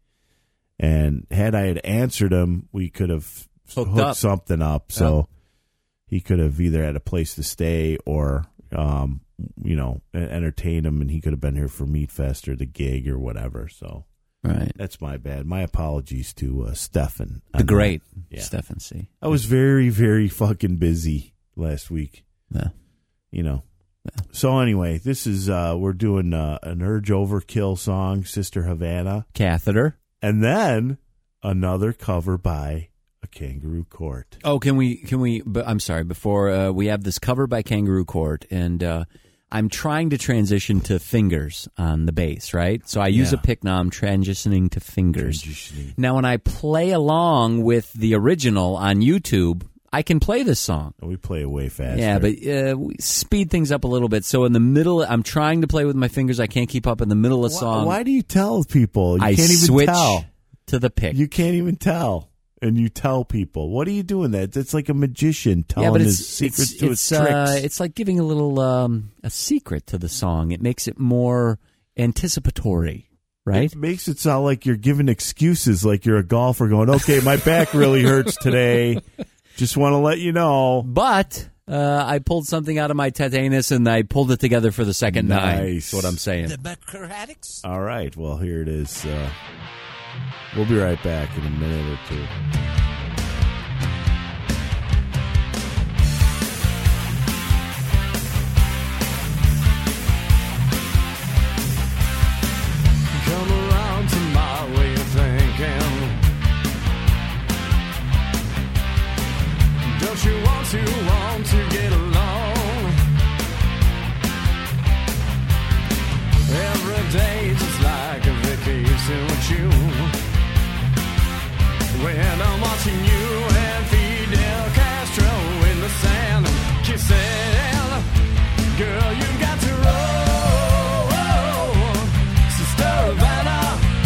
And had I had answered him, we could have Hooked hooked up. something up. So he could have either had a place to stay or, um, you know, entertain him, and he could have been here for Meat Fest or the gig or whatever. So Right. that's my bad. My apologies to uh, Stefan. The great Yeah. Stefan C. I was very, very fucking busy last week. Yeah. You know. So anyway, this is uh, we're doing uh, an Urge Overkill song, Sister Havana, Catheter. and then another cover by a Kangaroo Court. Oh, can we? Can we? But I'm sorry. Before uh, we have this cover by Kangaroo Court, and uh, I'm trying to transition to fingers on the bass, right? So I use Yeah. a pick now. I'm transitioning to fingers. Transitioning. Now, when I play along with the original on YouTube, I can play this song. We play it way faster. Yeah, but uh, we speed things up a little bit. So in the middle, I'm trying to play with my fingers. I can't keep up in the middle of the why, song. why do you tell people? You I can't even switch tell. to the pick. You can't even tell. And you tell people. What are you doing that? It's like a magician telling yeah, but his it's secrets it's, to it's, his tricks. uh, it's like giving a little um, a secret to the song. It makes it more anticipatory, right? It makes it sound like you're giving excuses, like you're a golfer going, okay, my back really hurts today. Just want to let you know. But uh, I pulled something out of my tetanus and I pulled it together for the second nine. Nice. That's what I'm saying. The Becker Addicts. All right, well, here it is. Uh, we'll be right back in a minute or two. Come around to my way of thinking. Don't you want to, want to get along? Every day just like a vacation with you. When I'm watching you and Fidel Castro in the sand, kissing, girl, you got to roll, Sister Havana,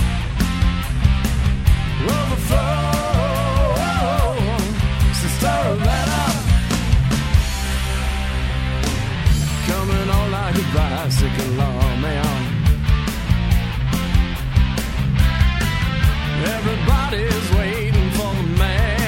overflow, Sister Havana, coming on like a bicycle lawman. Everybody's waiting for the man.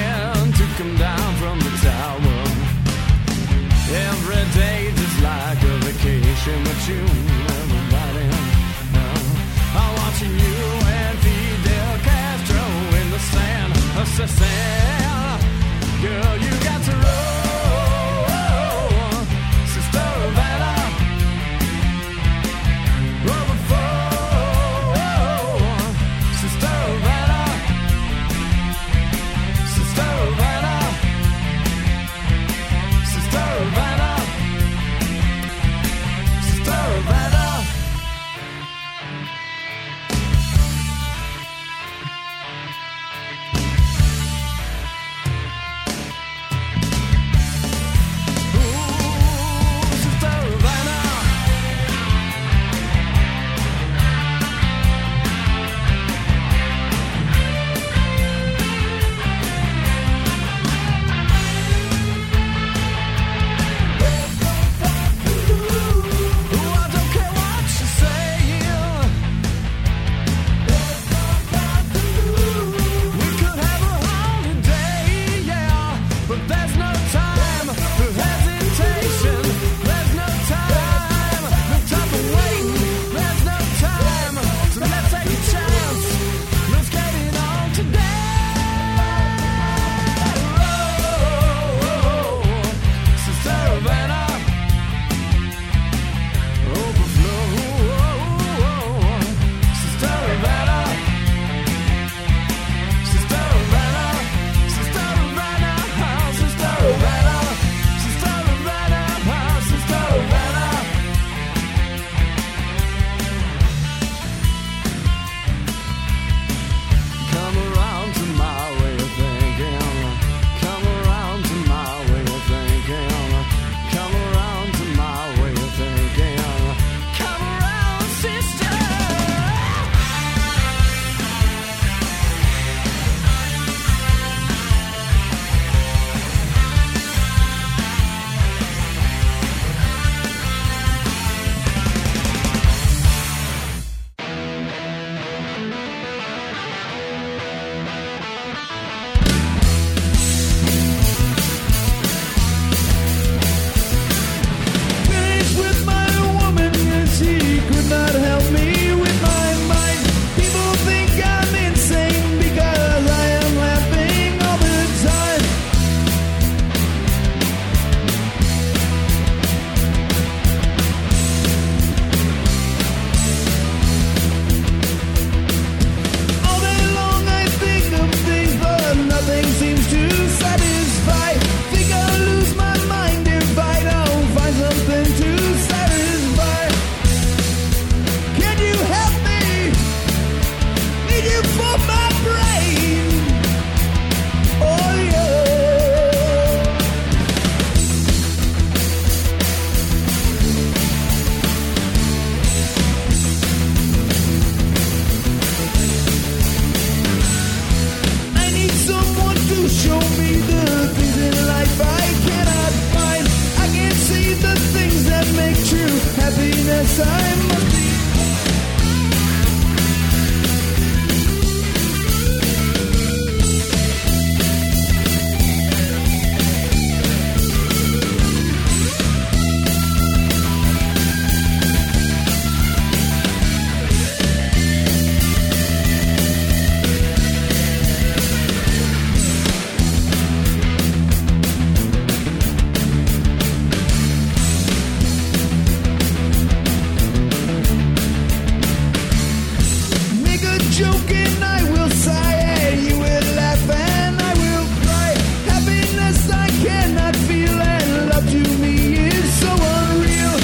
joke and I will sigh, and you will laugh and I will cry. Happiness I cannot feel, and love to me is so unreal.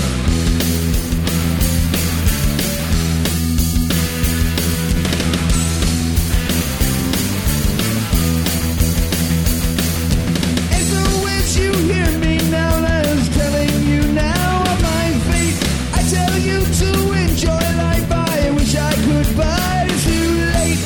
And so as you hear me now, as telling you now of my fate, I tell you to enjoy life. I wish I could, but it's too late.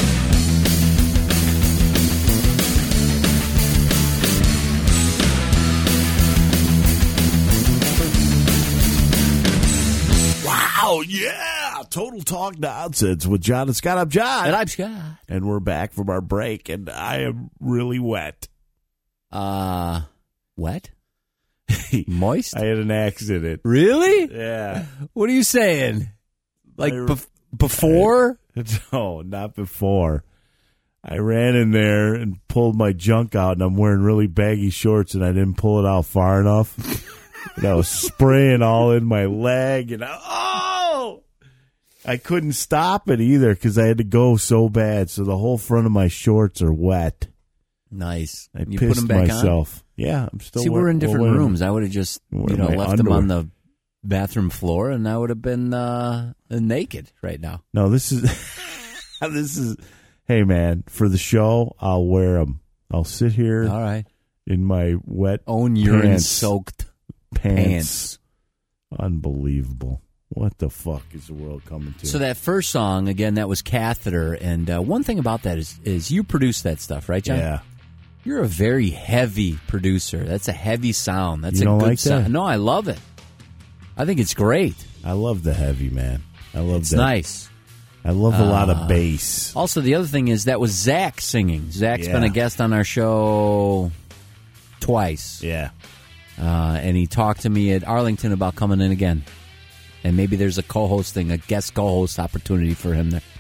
Wow, yeah. Total Talk Nonsense with John and Scott. I'm John. And I'm Scott. And we're back from our break, and I am really wet. Uh, wet? Moist? I had an accident. Really? Yeah. What are you saying? Like I- bef- before? No, not before. I ran in there and pulled my junk out, and I'm wearing really baggy shorts, and I didn't pull it out far enough. And I was spraying all in my leg, and I, oh! I couldn't stop it either because I had to go so bad. So the whole front of my shorts are wet. Nice. I you pissed put them back myself. On? Yeah, I'm still. See, wearing, we're in different wearing, rooms. I would have just, wearing you know, my left them underwear. on the bathroom floor, and I would have been uh, naked right now. No, this is this is. Hey, man, for the show, I'll wear them. I'll sit here All right. in my wet Own pants. urine-soaked pants. pants. Unbelievable. What the fuck is the world coming to? So that first song, again, that was Catheter, and uh, one thing about that is, is you produce that stuff, right, John? yeah. You're a very heavy producer. That's a heavy sound. That's You a don't good like sound. that? No, I love it. I think it's great. I love the heavy, man. I love It's that. nice. I love a lot Uh, of bass. Also, the other thing is that was Zach singing. Zach's Yeah. been a guest on our show twice. Yeah. Uh, and he talked to me at Arlington about coming in again. And maybe there's a co-hosting, a guest co-host opportunity for him there.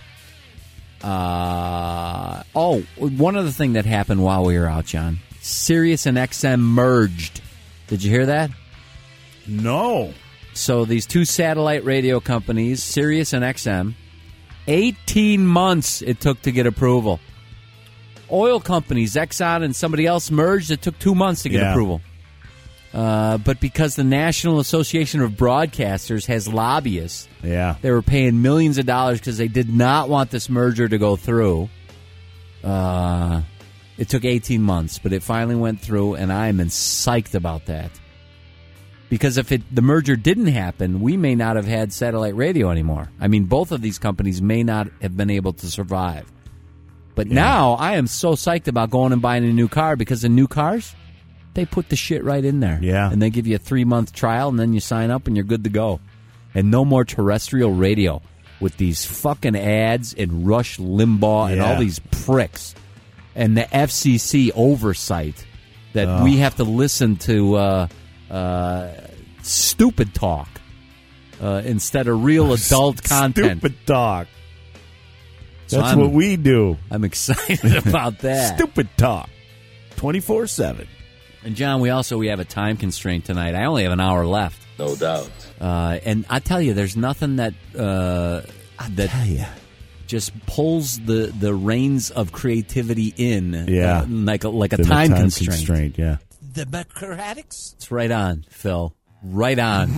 Uh, oh, one other thing that happened while we were out, John. Sirius and X M merged. Did you hear that? No. So these two satellite radio companies, Sirius and X M, eighteen months it took to get approval. Oil companies, Exxon and somebody else merged, it took two months to get Yeah. approval. Uh, but because the National Association of Broadcasters has lobbyists, Yeah. they were paying millions of dollars because they did not want this merger to go through. Uh, it took eighteen months, but it finally went through, and I am psyched about that. Because if it, the merger didn't happen, we may not have had satellite radio anymore. I mean, both of these companies may not have been able to survive. But Yeah. now I am so psyched about going and buying a new car because the new cars, they put the shit right in there. Yeah. And they give you a three-month trial, and then you sign up, and you're good to go. And no more terrestrial radio with these fucking ads and Rush Limbaugh and Yeah. all these pricks. And the F C C oversight that Oh. we have to listen to uh, uh, stupid talk uh, instead of real adult content. Stupid talk. So That's I'm- what we do. I'm excited about that. Stupid talk. twenty-four seven. And John, we also we have a time constraint tonight. I only have an hour left. No doubt. Uh, and I tell you, there's nothing that uh, that Tell ya. just pulls the, the reins of creativity in, Yeah. uh, like a, like a The time, time constraint. constraint, yeah. The Mathematics? It's right on, Phil. Right on.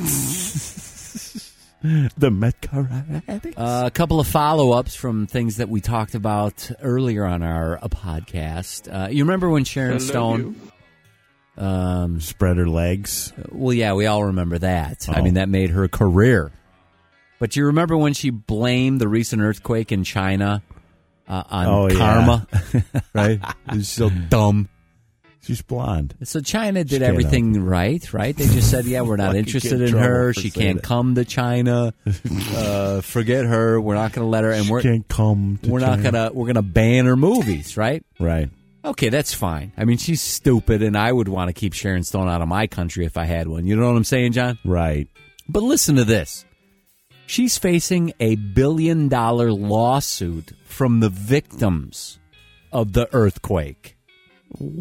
The Metcalf. Uh, a couple of follow-ups from things that we talked about earlier on our uh, podcast. Uh, you remember when Sharon Stone? Um, Spread her legs. well, yeah, we all remember that. I Oh. mean, that made her career. But you remember when she blamed the recent earthquake in China uh, on Oh, yeah. karma? Right? It was so dumb. She's blonde. So China She did can't everything right, right? They just said, yeah, we're not Fucking interested get in in trouble her. for She saying can't that. come to China. Uh, forget her. We're not going to let her. And She we're can't come to we're not China. gonna we're gonna ban her movies, right? Right. Okay, that's fine. I mean, she's stupid, and I would want to keep Sharon Stone out of my country if I had one. You know what I'm saying, John? Right. But listen to this. She's facing a billion dollar lawsuit from the victims of the earthquake.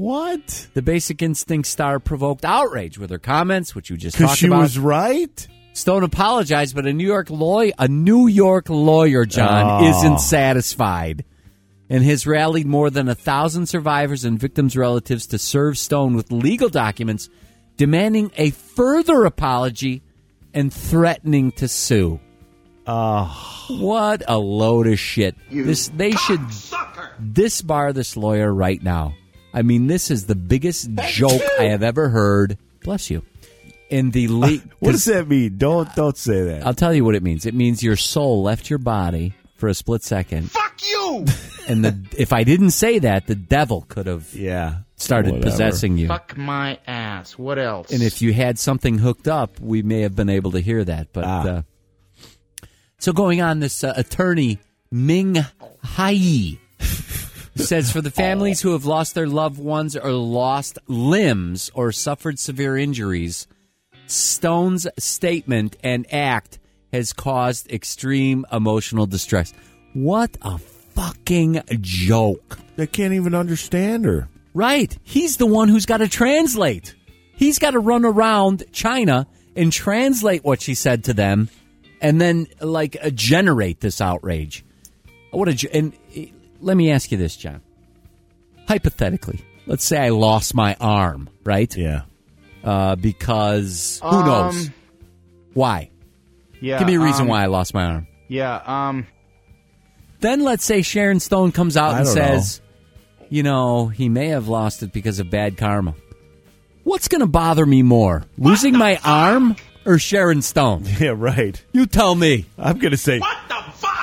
What? The Basic Instinct star provoked outrage with her comments, which you just Because talked she about. was right? Stone apologized, but a New York lawyer, a New York lawyer, John, Oh. isn't satisfied, and has rallied more than a thousand survivors and victims' relatives to serve Stone with legal documents demanding a further apology and threatening to sue. Oh. What a load of shit! This they should disbar this lawyer right now. I mean, this is the biggest joke I have ever heard. Bless you. In the le- What does that mean? Don't don't say that. I'll tell you what it means. It means your soul left your body for a split second. Fuck you! And the if I didn't say that, the devil could have yeah. started Whatever. possessing you. Fuck my ass. What else? And if you had something hooked up, we may have been able to hear that. But Ah. uh, so going on, this uh, attorney Ming Hai says for the families who have lost their loved ones or lost limbs or suffered severe injuries, Stone's statement and act has caused extreme emotional distress. What a fucking joke. They can't even understand her. Right. He's the one who's got to translate. He's got to run around China and translate what she said to them and then, like, uh, generate this outrage. What a jo- and uh, let me ask you this, John. Hypothetically, let's say I lost my arm, right? Yeah. Uh, because who Um, knows? Why? yeah, Give me a reason um, why I lost my arm. Yeah, um, Then let's say Sharon Stone comes out I and don't says, you know, he may have lost it because of bad karma. What's going to bother me more, losing my arm or Sharon Stone? Yeah, right. You tell me. I'm going to say, What the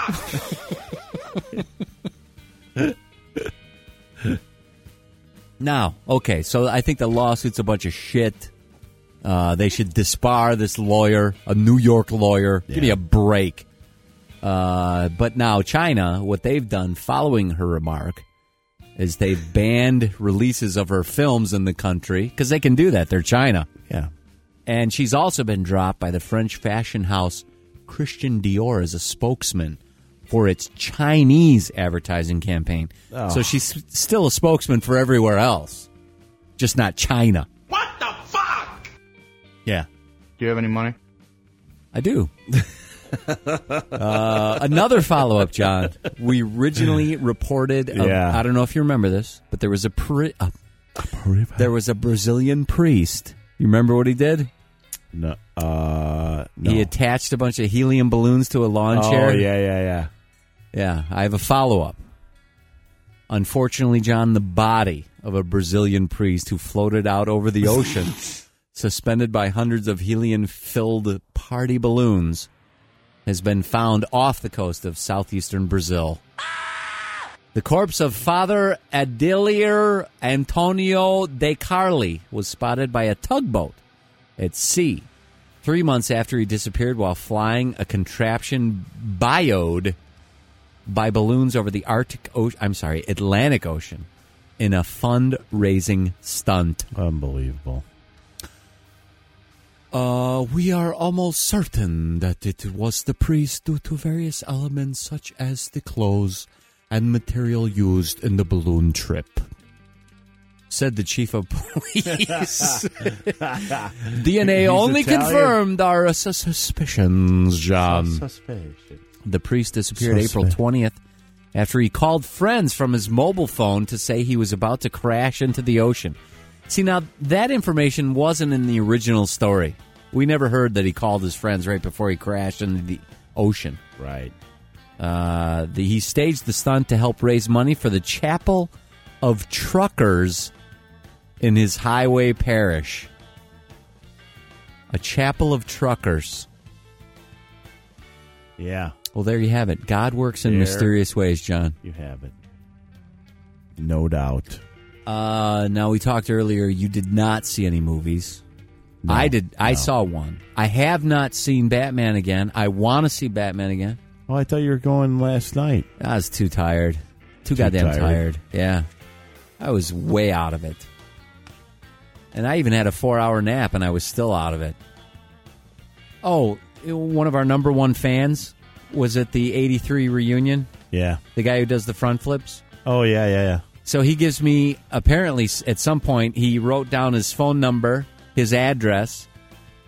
fuck? Now, okay, so I think the lawsuit's a bunch of shit. Uh, they should disbar this lawyer, a New York lawyer. Give me a break. Uh, but now China, what they've done following her remark is they've banned releases of her films in the country because they can do that. They're China. yeah. And she's also been dropped by the French fashion house Christian Dior as a spokesman for its Chinese advertising campaign. Oh. So she's still a spokesman for everywhere else, just not China. What the fuck? Yeah, do you have any money? I do. uh, another follow-up, John. We originally reported, a, Yeah. I don't know if you remember this, but there was a, pri- a there was a Brazilian priest. You remember what he did? No. Uh, no. He attached a bunch of helium balloons to a lawn oh, chair. yeah, yeah, yeah. Yeah, I have a follow-up. Unfortunately, John, the body of a Brazilian priest who floated out over the ocean, suspended by hundreds of helium-filled party balloons, has been found off the coast of southeastern Brazil. The corpse of Father Adelier Antonio de Carli was spotted by a tugboat at sea three months after he disappeared while flying a contraption bioed by balloons over the Arctic Ocean, I'm sorry, Atlantic Ocean in a fundraising stunt. Unbelievable. Uh, we are almost certain that it was the priest due to various elements such as the clothes and material used in the balloon trip, said the chief of police. D N A He's only Italian. confirmed our sus- suspicions, John. Suspicion. The priest disappeared Suspect. April twentieth after he called friends from his mobile phone to say he was about to crash into the ocean. See, now, that information wasn't in the original story. We never heard that he called his friends right before he crashed into the ocean. Right. Uh, the, he staged the stunt to help raise money for the Chapel of Truckers in his highway parish. A Chapel of Truckers. Yeah, Well, there you have it. God works in There. mysterious ways, John. you have it. No doubt. Uh, now, we talked earlier, you did not see any movies. No, I did. I no. saw one. I have not seen Batman again. I want to see Batman again. Oh, I thought you were going last night. I was too tired. Too, Too goddamn tired. tired. Yeah. I was way out of it. And I even had a four-hour nap, and I was still out of it. Oh, one of our number one fans was at the eighty-three reunion. Yeah. The guy who does the front flips. Oh, yeah, yeah, yeah. So he gives me, apparently, at some point, he wrote down his phone number, his address,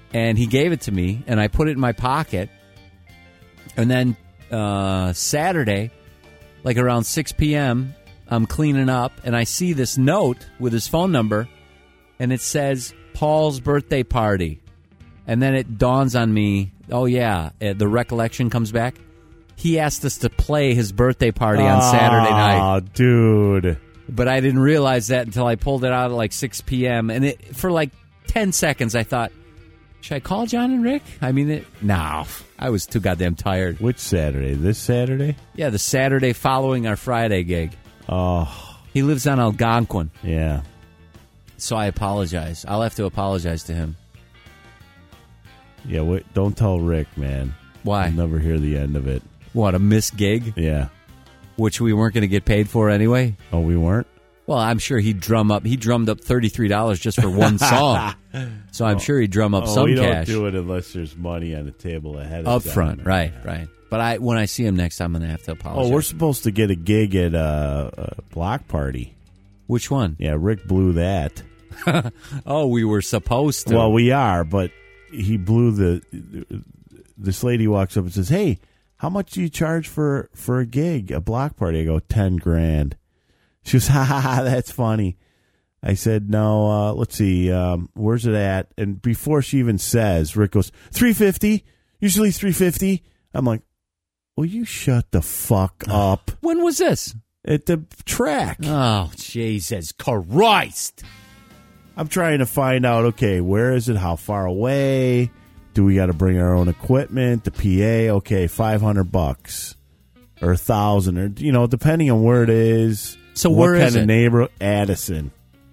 and he gave it to me, and I put it in my pocket. And then uh, Saturday, like around six p.m., I'm cleaning up, and I see this note with his phone number, and it says, Paul's birthday party. And then it dawns on me, oh, yeah, uh, the recollection comes back. He asked us to play his birthday party on Saturday night. Oh, dude. But I didn't realize that until I pulled it out at like six p.m. And it, for like ten seconds, I thought, should I call John and Rick? I mean, it, no, I was too goddamn tired. Which Saturday? This Saturday? Yeah, the Saturday following our Friday gig. Oh. He lives on Algonquin. Yeah. So I apologize. I'll have to apologize to him. Yeah, wait, don't tell Rick, man. Why? I'll never hear the end of it. What, a missed gig? Yeah. Which we weren't going to get paid for anyway? Oh, we weren't? Well, I'm sure he'd drum up. He drummed up thirty-three dollars just for one song. So I'm oh. sure he'd drum up oh, some we cash. don't do it unless there's money on the table ahead of Up time. front, right, right. But I, when I see him next time, I'm going to have to apologize. Oh, we're supposed to get a gig at a, a block party. Which one? Yeah, Rick blew that. Oh, we were supposed to. Well, we are, but he blew the... This lady walks up and says, hey, how much do you charge for, for a gig, a block party? I go, ten grand. She goes, ha, ha, ha, that's funny. I said, no, uh, let's see, um, where's it at? And before she even says, Rick goes, three fifty, usually three fifty. I'm like, will you shut the fuck up? When was this? At the track. Oh, Jesus Christ. I'm trying to find out, okay, where is it? How far away? Do we got to bring our own equipment? The P A? Okay, five hundred bucks or a thousand, or, you know, depending on where it is. So what where kind is of it? neighbor? Addison.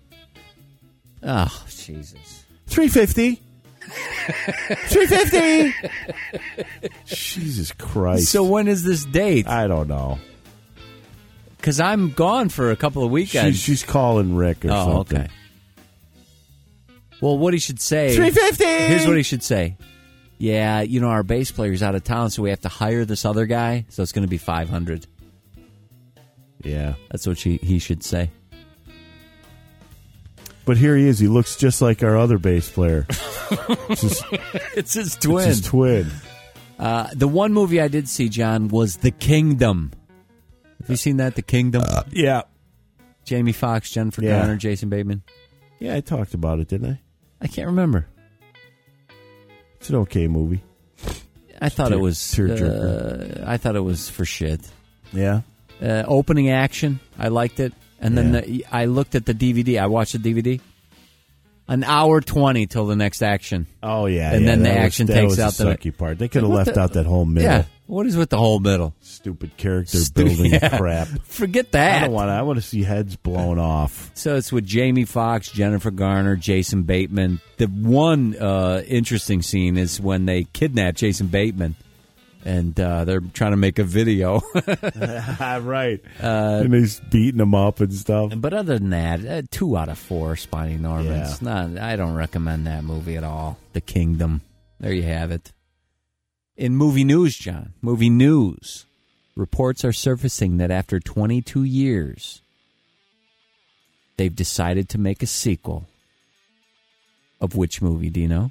Oh, Jesus. three fifty. three fifty. Jesus Christ. So when is this date? I don't know. Because I'm gone for a couple of weekends. She's, she's calling Rick or oh, something. okay. Well, what he should say... three fifty. Here's what he should say. Yeah, you know, our bass player's out of town, so we have to hire this other guy, so it's going to be five hundred. Yeah. That's what she, he should say. But here he is. He looks just like our other bass player. It's his, it's his twin. It's his twin. Uh, the one movie I did see, John, was The Kingdom. Have you seen that, The Kingdom? Uh, yeah. Jamie Foxx, Jennifer Yeah. Garner, Jason Bateman. Yeah, I talked about it, didn't I? I can't remember. It's an okay movie. I thought Tear- it was. tearjerker. Uh, I thought it was for shit. Yeah. Uh, opening action, I liked it, and then Yeah. the, I looked at the D V D. I watched the D V D. An hour twenty till the next action. Oh yeah, and yeah, then the that was- action that takes was out the the sucky part. They could have What left the- out that whole middle. Yeah, what is with the whole middle? Stupid character Stupid- building yeah. crap. Forget that. I don't want. I want to see heads blown off. So it's with Jamie Foxx, Jennifer Garner, Jason Bateman. The one uh, interesting scene is when they kidnap Jason Bateman, and uh, they're trying to make a video. Right. Uh, and he's beating him up and stuff. But other than that, uh, two out of four Spiny Norman. Yeah. It's not. I don't recommend that movie at all. The Kingdom. There you have it. In movie news, John, movie news, reports are surfacing that after twenty-two years, they've decided to make a sequel. Of which movie, do you know?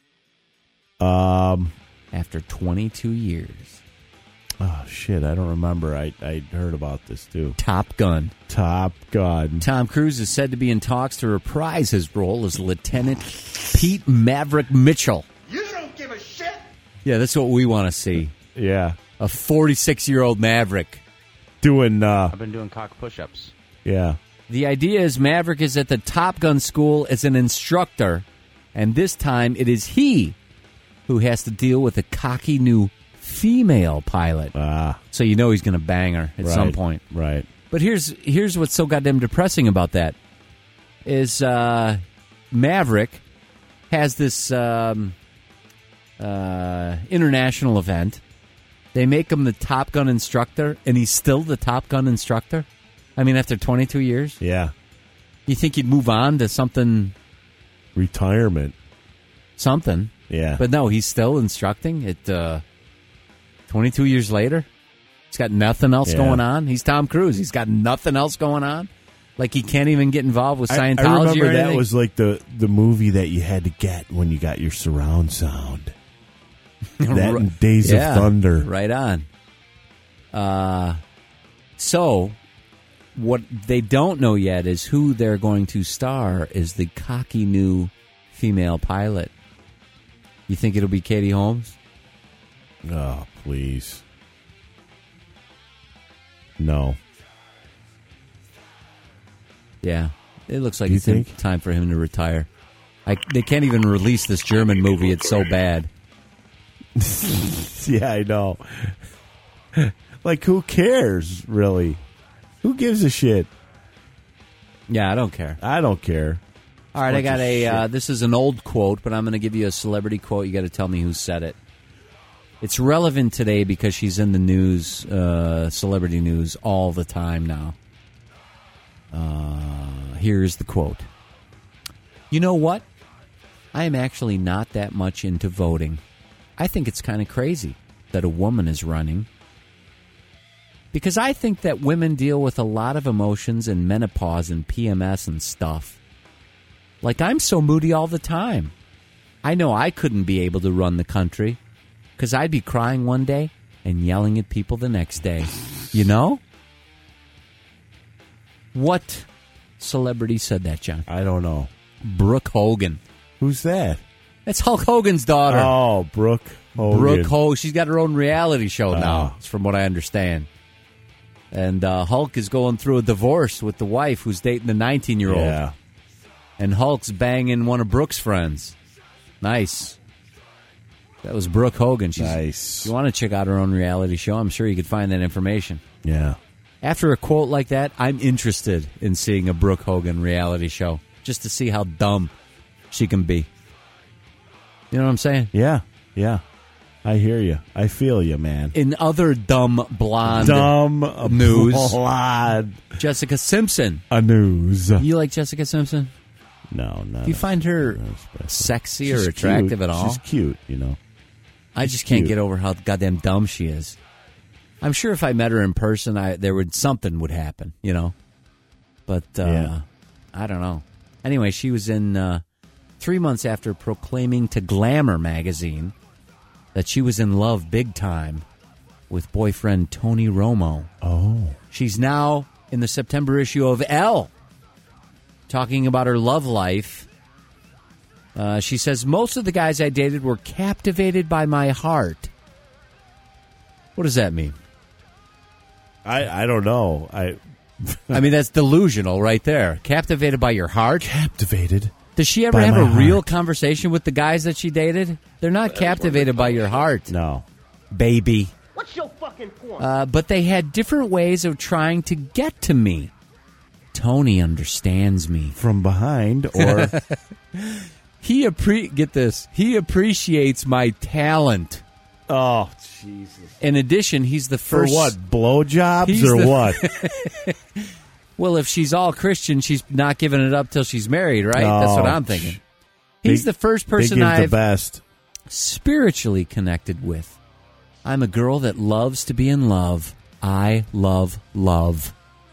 Um. After twenty-two years. Oh shit! I don't remember. I I heard about this too. Top Gun. Top Gun. Tom Cruise is said to be in talks to reprise his role as Lieutenant Pete Maverick Mitchell. You don't give a shit. Yeah, that's what we want to see. Yeah. A forty-six-year-old Maverick. Doing. Uh, I've been doing cock push-ups. yeah. The idea is Maverick is at the Top Gun school as an instructor, and this time it is he who has to deal with a cocky new female pilot. Ah. So you know he's going to bang her at Right. some point. Right. But here's here's what's so goddamn depressing about that is uh, Maverick has this um, uh, international event. They make him the Top Gun instructor, and he's still the Top Gun instructor? I mean, after twenty-two years? Yeah. You think he'd move on to something, Retirement. something. Yeah. But no, he's still instructing at uh, twenty-two years later. He's got nothing else Yeah. going on. He's Tom Cruise. He's got nothing else going on. Like he can't even get involved with I, Scientology I remember or anything? that was like the, the movie that you had to get when you got your surround sound. That and Days Yeah, of Thunder. Right on. Uh, so, what they don't know yet is who they're going to star as the cocky new female pilot. You think it'll be Katie Holmes? Oh, please. No. Yeah. It looks like You it's in- think? time for him to retire. I, they can't even release this German movie. It's so bad. Yeah, I know. Like, who cares, really? Who gives a shit? Yeah, I don't care. I don't care. All right, I Bunch got of a. shit. Uh, this is an old quote, but I'm going to give you a celebrity quote. You got to tell me who said it. It's relevant today because she's in the news, uh, celebrity news, all the time now. Uh, here's the quote. You know what? I am actually not that much into voting. I think it's kind of crazy that a woman is running. Because I think that women deal with a lot of emotions and menopause and P M S and stuff. Like, I'm so moody all the time. I know I couldn't be able to run the country because I'd be crying one day and yelling at people the next day. You know? What celebrity said that, John? I don't know. Brooke Hogan. Who's that? That's Hulk Hogan's daughter. Oh, Brooke Hogan. Brooke Hogan. She's got her own reality show now, Oh. from what I understand. And uh, Hulk is going through a divorce with the wife who's dating the nineteen-year-old. Yeah. And Hulk's banging one of Brooke's friends. Nice. That was Brooke Hogan. She's, Nice. If you want to check out her own reality show, I'm sure you could find that information. Yeah. After a quote like that, I'm interested in seeing a Brooke Hogan reality show just to see how dumb she can be. You know what I'm saying? Yeah. Yeah. I hear you. I feel you, man. In other dumb blonde Dumb news, blonde Jessica Simpson. a news. You like Jessica Simpson? No, no. Do you find her special. sexy She's or attractive cute. at all? She's cute, you know. I just can't cute. get over how goddamn dumb she is. I'm sure if I met her in person, I there would something would happen, you know. But uh, Yeah. I don't know. Anyway, she was in uh, three months after proclaiming to Glamour magazine that she was in love big time with boyfriend Tony Romo. Oh. She's now in the September issue of Elle, talking about her love life. Uh, she says, most of the guys I dated were captivated by my heart. What does that mean? I I don't know. I I mean, that's delusional right there. Captivated by your heart? captivated. Does she ever by have my a real heart. conversation with the guys that she dated? They're not captivated by your heart, No. baby. What's your fucking point? Uh, but they had different ways of trying to get to me. Tony understands me. From behind or He appre- get this. He appreciates my talent. Oh, Jesus. In addition, he's the For first. what? Blowjobs He's or the- what? Well, if she's all Christian, she's not giving it up till she's married, right? That's what Oh, I'm thinking. He's They- the first They person give the I've best. spiritually connected with. I'm a girl that loves to be in love. I love love.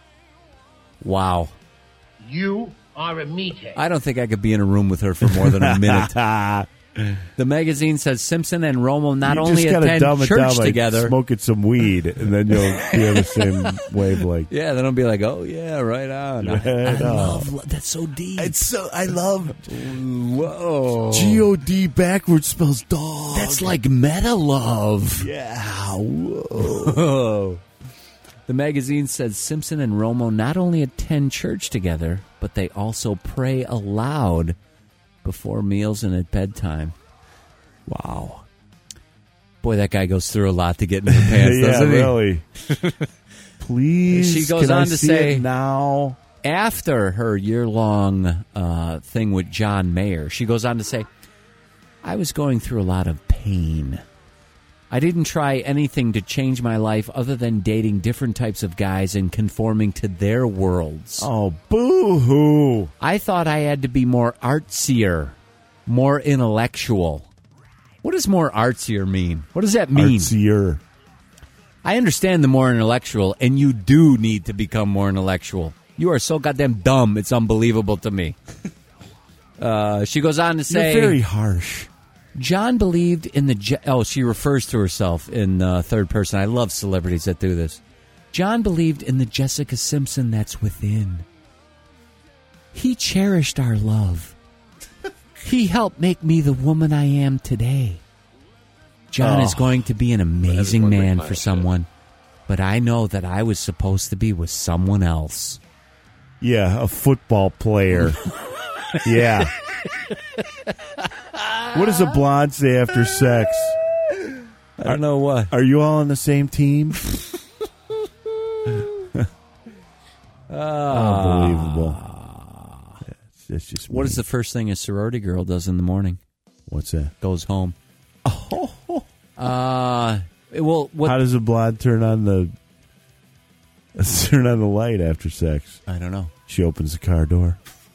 Wow. You are a meathead. I don't think I could be in a room with her for more than a minute. The magazine says Simpson and Romo not you only just gotta attend dumb it church down by together. smoking some weed, and then you'll be on the same wavelength. Yeah, then I'll be like, oh, yeah, right on. I, Right I on. love lo- That's so deep. It's so I love Whoa. G O D backwards spells dog. That's like meta love. yeah. Whoa. Whoa. The magazine says Simpson and Romo not only attend church together, but they also pray aloud before meals and at bedtime. Wow. Boy, that guy goes through a lot to get in her pants, yeah, doesn't he? really. Please, She goes can I on to see say- it now. After her year-long uh, thing with John Mayer, she goes on to say, I was going through a lot of pain. I didn't try anything to change my life other than dating different types of guys and conforming to their worlds. Oh, boo-hoo. I thought I had to be more artsier, more intellectual. What does more artsier mean? What does that mean? Artsier. I understand the more intellectual, and you do need to become more intellectual. You are so goddamn dumb. It's unbelievable to me. Uh, she goes on to say, You're very harsh. John believed in the... Je- oh, she refers to herself in uh, third person. I love celebrities that do this. John believed in the Jessica Simpson that's within. He cherished our love. He helped make me the woman I am today. John Oh. is going to be an amazing one big man pile for of someone, but I know that I was supposed to be with someone else. Yeah, a football player. Yeah. What does a blonde say after sex? I don't know what. Are you all on the same team? Unbelievable. It's, it's just What me. is the first thing a sorority girl does in the morning? What's that? Goes home. Oh. Uh, well, what? How does a blonde turn on the turn on the light after sex? I don't know. She opens the car door.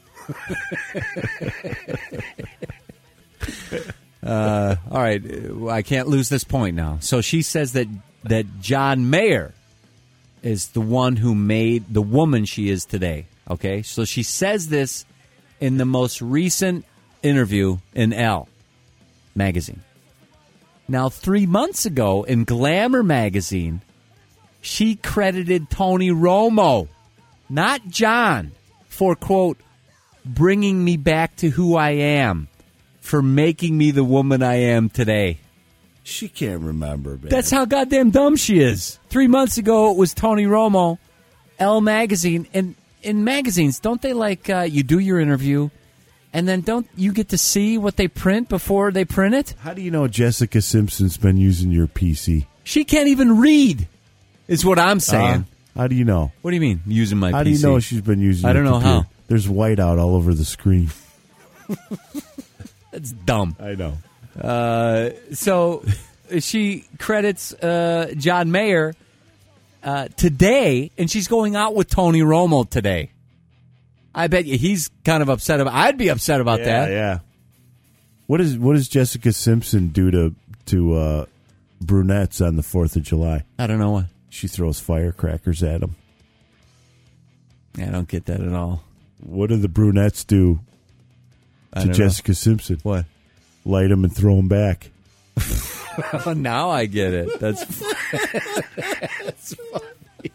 Uh, all right, uh, I can't lose this point now. So she says that that John Mayer is the one who made the woman she is today. Okay, so she says this in the most recent interview in Elle magazine. Now, three months ago in Glamour magazine, she credited Tony Romo, not John, for, quote, bringing me back to who I am, for making me the woman I am today. She can't remember, man. That's how goddamn dumb she is. Three months ago, it was Tony Romo, Elle magazine, and in magazines, don't they like uh, you do your interview, and then don't you get to see what they print before they print it? How do you know Jessica Simpson's been using your P C? She can't even read, is what I'm saying. Uh, how do you know? What do you mean, using my How P C? do you know she's been using I your don't know computer? how. There's whiteout all over the screen. That's dumb. I know. Uh, so she credits uh, John Mayer uh, today, and she's going out with Tony Romo today. I bet you he's kind of upset about. I'd be upset about Yeah, that. yeah. What is what does Jessica Simpson do to to uh, brunettes on the Fourth of July? I don't know what. She throws firecrackers at them. I don't get that at all. What do the brunettes do I to don't Jessica Simpson? know. What? Light them and throw them back. Oh, now I get it. That's that's funny.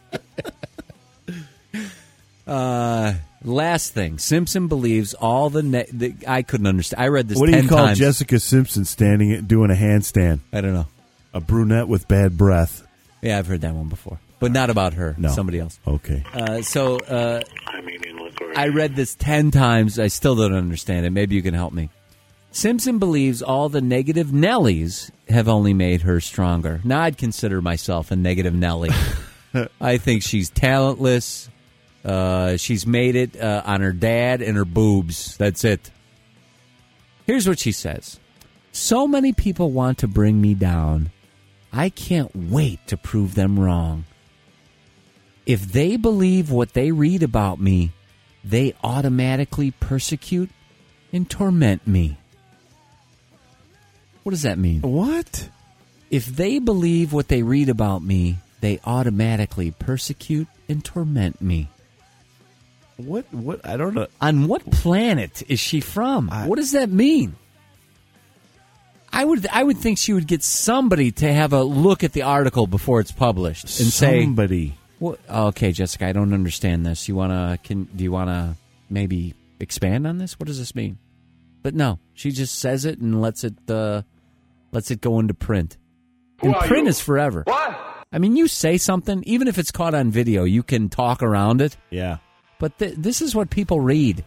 uh, last thing, Simpson believes all the, ne- the. I couldn't understand. I read this. What do ten you call times. Jessica Simpson standing doing a handstand? I don't know. A brunette with bad breath. Yeah, I've heard that one before, but not about her. No. Somebody else. Okay. Uh, so uh, I read this ten times. I still don't understand it. Maybe you can help me. Simpson believes all the negative Nellies have only made her stronger. Now, I'd consider myself a negative Nelly. I think she's talentless. Uh, she's made it uh, on her dad and her boobs. That's it. Here's what she says. So many people want to bring me down. I can't wait to prove them wrong. If they believe what they read about me, they automatically persecute and torment me. What does that mean? What? If they believe what they read about me, they automatically persecute and torment me. What? What? I don't know. On what planet is she from? I- What does that mean? I would I would think she would get somebody to have a look at the article before it's published and say, Somebody. Well, okay, Jessica, I don't understand this. You wanna? Can do you wanna maybe expand on this? What does this mean? But no, she just says it and lets it uh, lets it go into print. And print is forever. What? I mean, you say something, even if it's caught on video, you can talk around it. Yeah. But th- this is what people read.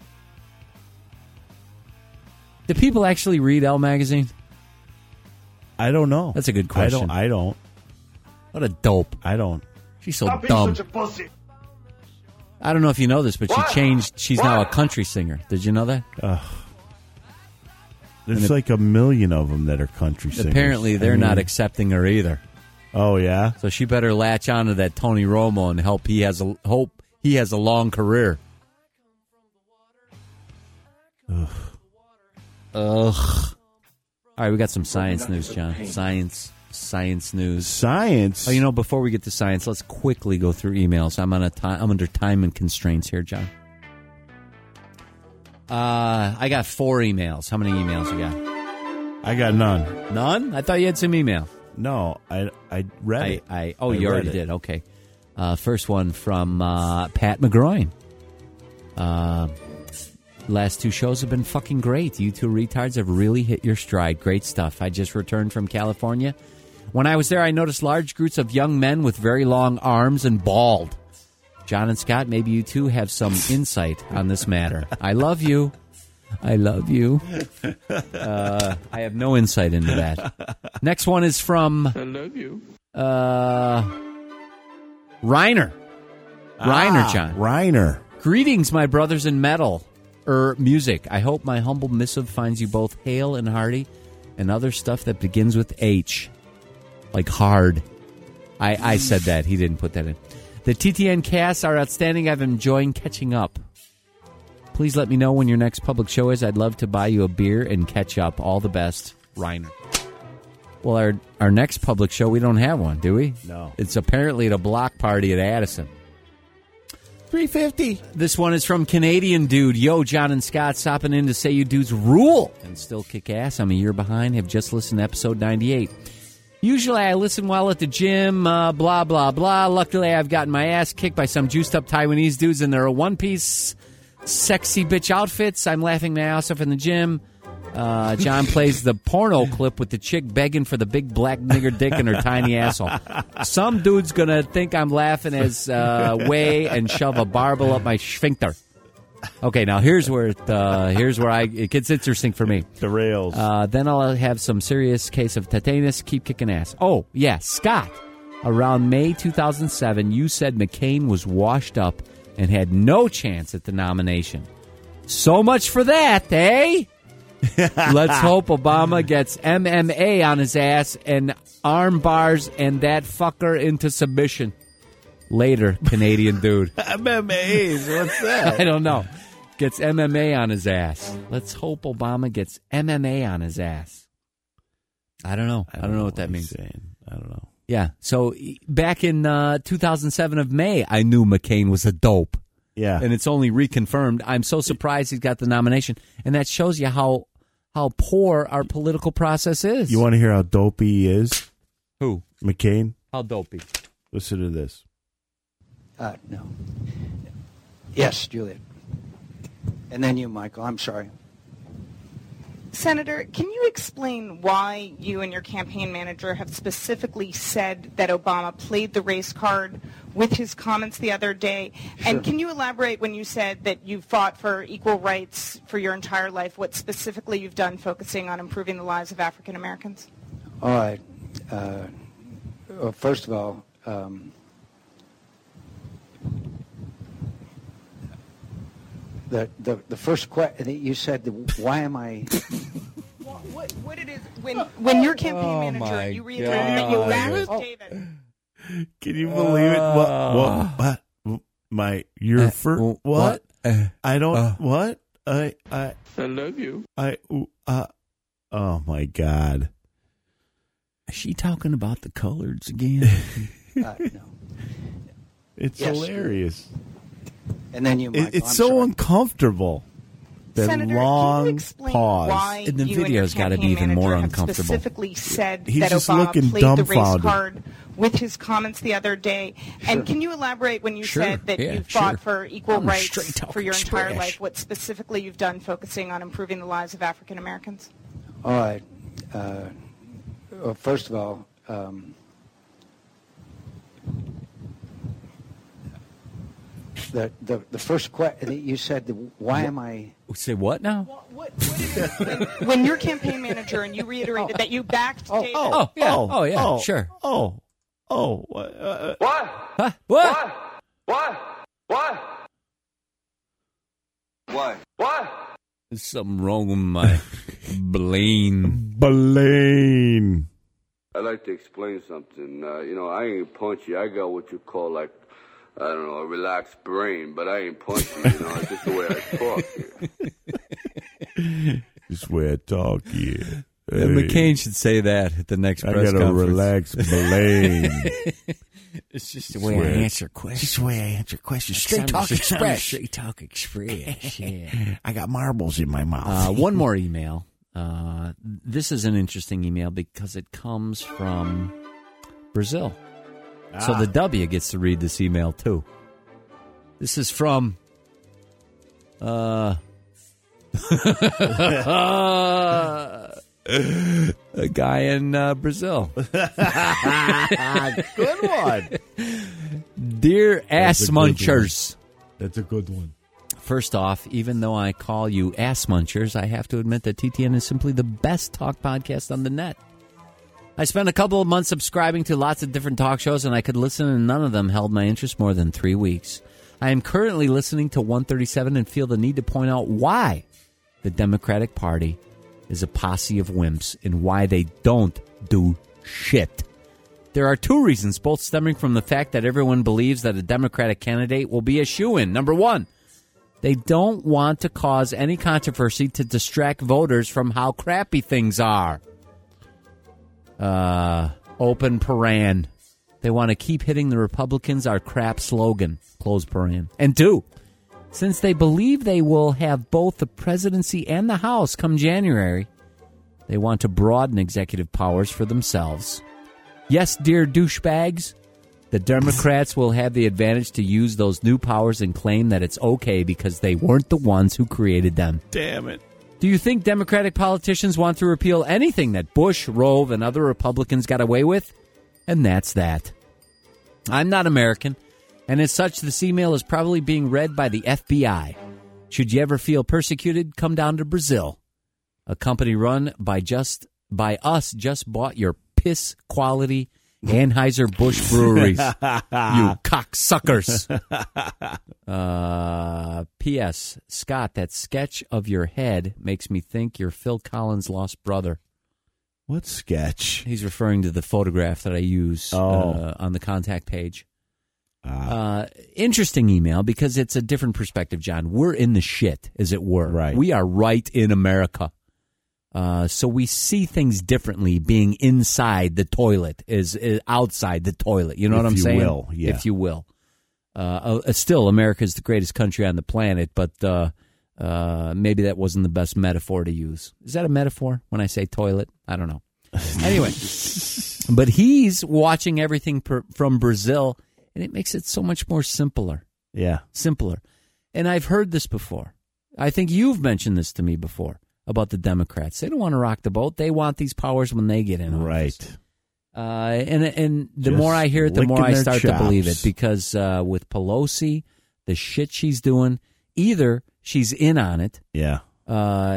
Do people actually read Elle magazine? I don't know. That's a good question. I don't. I don't. What a dope! I don't. She's so dumb. I don't know if you know this, but she changed. She's now a country singer. Did you know that? There's like a million of them that are country singers. Apparently, they're I mean- not accepting her either. Oh yeah. So she better latch onto that Tony Romo and help. He has a hope. He has a long career. Ugh. Ugh. All right, we got some science news, John. Science. science news. Science? Oh, you know, before we get to science, let's quickly go through emails. I'm on a time. I'm under time and constraints here, John. Uh, I got four emails. How many emails you got? I got none. None? I thought you had some email. No, I I read I, it. I oh, I you already read it. did. Okay. Uh, first one from uh, Pat McGroin. Uh, last two shows have been fucking great. You two retards have really hit your stride. Great stuff. I just returned from California. When I was there, I noticed large groups of young men with very long arms and bald. John and Scott, maybe you two have some insight on this matter. I love you. I love you. Uh, I have no insight into that. Next one is from... I love you. Uh, Reiner. Reiner, Ah, John. Reiner. Greetings, my brothers in metal er music. I hope my humble missive finds you both hale and hearty, and other stuff that begins with H, like hard. I, I said that. He didn't put that in. The T T N casts are outstanding. I've been enjoying catching up. Please let me know when your next public show is. I'd love to buy you a beer and catch up. All the best, Reiner. Well, our our next public show, we don't have one, do we? No. It's apparently at a block party at Addison. three fifty. This one is from Canadian Dude. Yo, John and Scott, stopping in to say you dudes rule and still kick ass. I'm a year behind. Have just listened to episode ninety-eight. Usually I listen while at the gym, uh, blah, blah, blah. Luckily, I've gotten my ass kicked by some juiced-up Taiwanese dudes in their one-piece sexy bitch outfits. I'm laughing my ass off in the gym. Uh, John plays the porno clip with the chick begging for the big black nigger dick in her tiny asshole. Some dude's going to think I'm laughing as uh, way and shove a barbel up my sphincter. Okay, now here's where it, uh, here's where I it gets interesting for me. The rails. Uh, then I'll have some serious case of tetanus. Keep kicking ass. Oh, yeah, Scott. Around May two thousand seven, you said McCain was washed up and had no chance at the nomination. So much for that, eh? Let's hope Obama gets M M A on his ass and arm bars and that fucker into submission. Later, Canadian Dude. M M As, what's that? I don't know. Gets M M A on his ass. Let's hope Obama gets M M A on his ass. I don't know. I don't, I don't know what that means. Saying. I don't know. Yeah. So back in uh, two thousand seven of May, I knew McCain was a dope. Yeah. And it's only reconfirmed. I'm so surprised he's got the nomination. And that shows you how how poor our political process is. You want to hear how dopey he is? Who? McCain? How dopey? Listen to this. Uh, no. Yes, Juliet. And then you, Michael. I'm sorry. Senator, can you explain why you and your campaign manager have specifically said that Obama played the race card with his comments the other day? Sure. And can you elaborate when you said that you fought for equal rights for your entire life, what specifically you've done focusing on improving the lives of African Americans? All right. Uh, well, first of all, um, the, the the first question you said, why am I? Well, what, what it is when when your campaign Oh, manager my you reiterated that you God. backed Oh. David. Can you believe it? What? What? what? My, your Uh, first, w- what? what? Uh, I don't, uh. what? I, I, I love you. I, uh, oh my God. Is she talking about the coloreds again? Uh, no. It's Yes. hilarious. And then you, Michael. It, it's I'm so sorry. uncomfortable. That Senator, long can you explain pause. why And the you and your video's gotta be campaign even more manager have uncomfortable. Specifically said He's that just Obama looking played the race dumbfounded. card with his comments the other day. And can you elaborate when you Sure, said that yeah, you fought sure. for equal I'm a rights straight-talking for your entire trash. life? What specifically you've done focusing on improving the lives of African Americans? All right. Uh, well, first of all, um, the, the the first question you said, why am I? Say what now? What, what it is when, when your campaign manager and you reiterated that you backed David. Oh, yeah. Oh, yeah, oh, sure. Oh, oh, uh, What? Huh? What? What? What? What? What? There's something wrong with my brain. Blaine. I'd like to explain something. Uh, you know, I ain't punchy. I got what you call, like, I don't know, a relaxed brain, but I ain't punchy, you know. It's just the way I talk here. Just the way I talk, yeah. Uh, McCain should say that at the next I press gotta conference. relax, Blaine. It's just the way I answer questions. Just the way I answer questions. Straight Sounds- talk sounds express. Straight talk express. Yeah. I got marbles in my mouth. Uh, one more email. Uh, this is an interesting email because it comes from Brazil. So Ah. the W gets to read this email too. This is from uh, a guy in uh, Brazil. Good one. Dear ass That's a good munchers. That's a good one. First off, even though I call you ass munchers, I have to admit that T T N is simply the best talk podcast on the net. I spent a couple of months subscribing to lots of different talk shows, and I could listen, and none of them held my interest more than three weeks. I am currently listening to one thirty-seven and feel the need to point out why the Democratic Party is a posse of wimps and why they don't do shit. There are two reasons, both stemming from the fact that everyone believes that a Democratic candidate will be a shoo-in. Number one, they don't want to cause any controversy to distract voters from how crappy things are. Uh, open paren. They want to keep hitting the Republicans our crap slogan. Close paren. And two, since they believe they will have both the presidency and the House come January, they want to broaden executive powers for themselves. Yes, dear douchebags, the Democrats will have the advantage to use those new powers and claim that it's okay because they weren't the ones who created them. Damn it. Do you think Democratic politicians want to repeal anything that Bush, Rove, and other Republicans got away with? And that's that. I'm not American, and as such, this email is probably being read by the F B I. Should you ever feel persecuted, come down to Brazil. A company run by just by us just bought your piss quality Anheuser-Busch breweries. You cocksuckers. Uh, P S. Scott, that sketch of your head makes me think you're Phil Collins' lost brother. What sketch? He's referring to the photograph that I use Oh. uh, on the contact page. Ah. Uh, interesting email because it's a different perspective, John. We're in the shit, as it were. Right. We are right in America. Uh, so we see things differently being inside the toilet is, is outside the toilet. You know If what I'm you saying? will, yeah. If you will. Uh, uh, still, America is the greatest country on the planet, but uh, uh, maybe that wasn't the best metaphor to use. Is that a metaphor when I say toilet? I don't know. Anyway, but he's watching everything per, from Brazil, and it makes it so much more simpler. Yeah. Simpler. And I've heard this before. I think you've mentioned this to me before about the Democrats. They don't want to rock the boat. They want these powers when they get in office. Right. Uh, and and the Just more I hear it, the more licking I their start to believe it. chops. Because uh, with Pelosi, the shit she's doing, either she's in on it, Yeah. uh,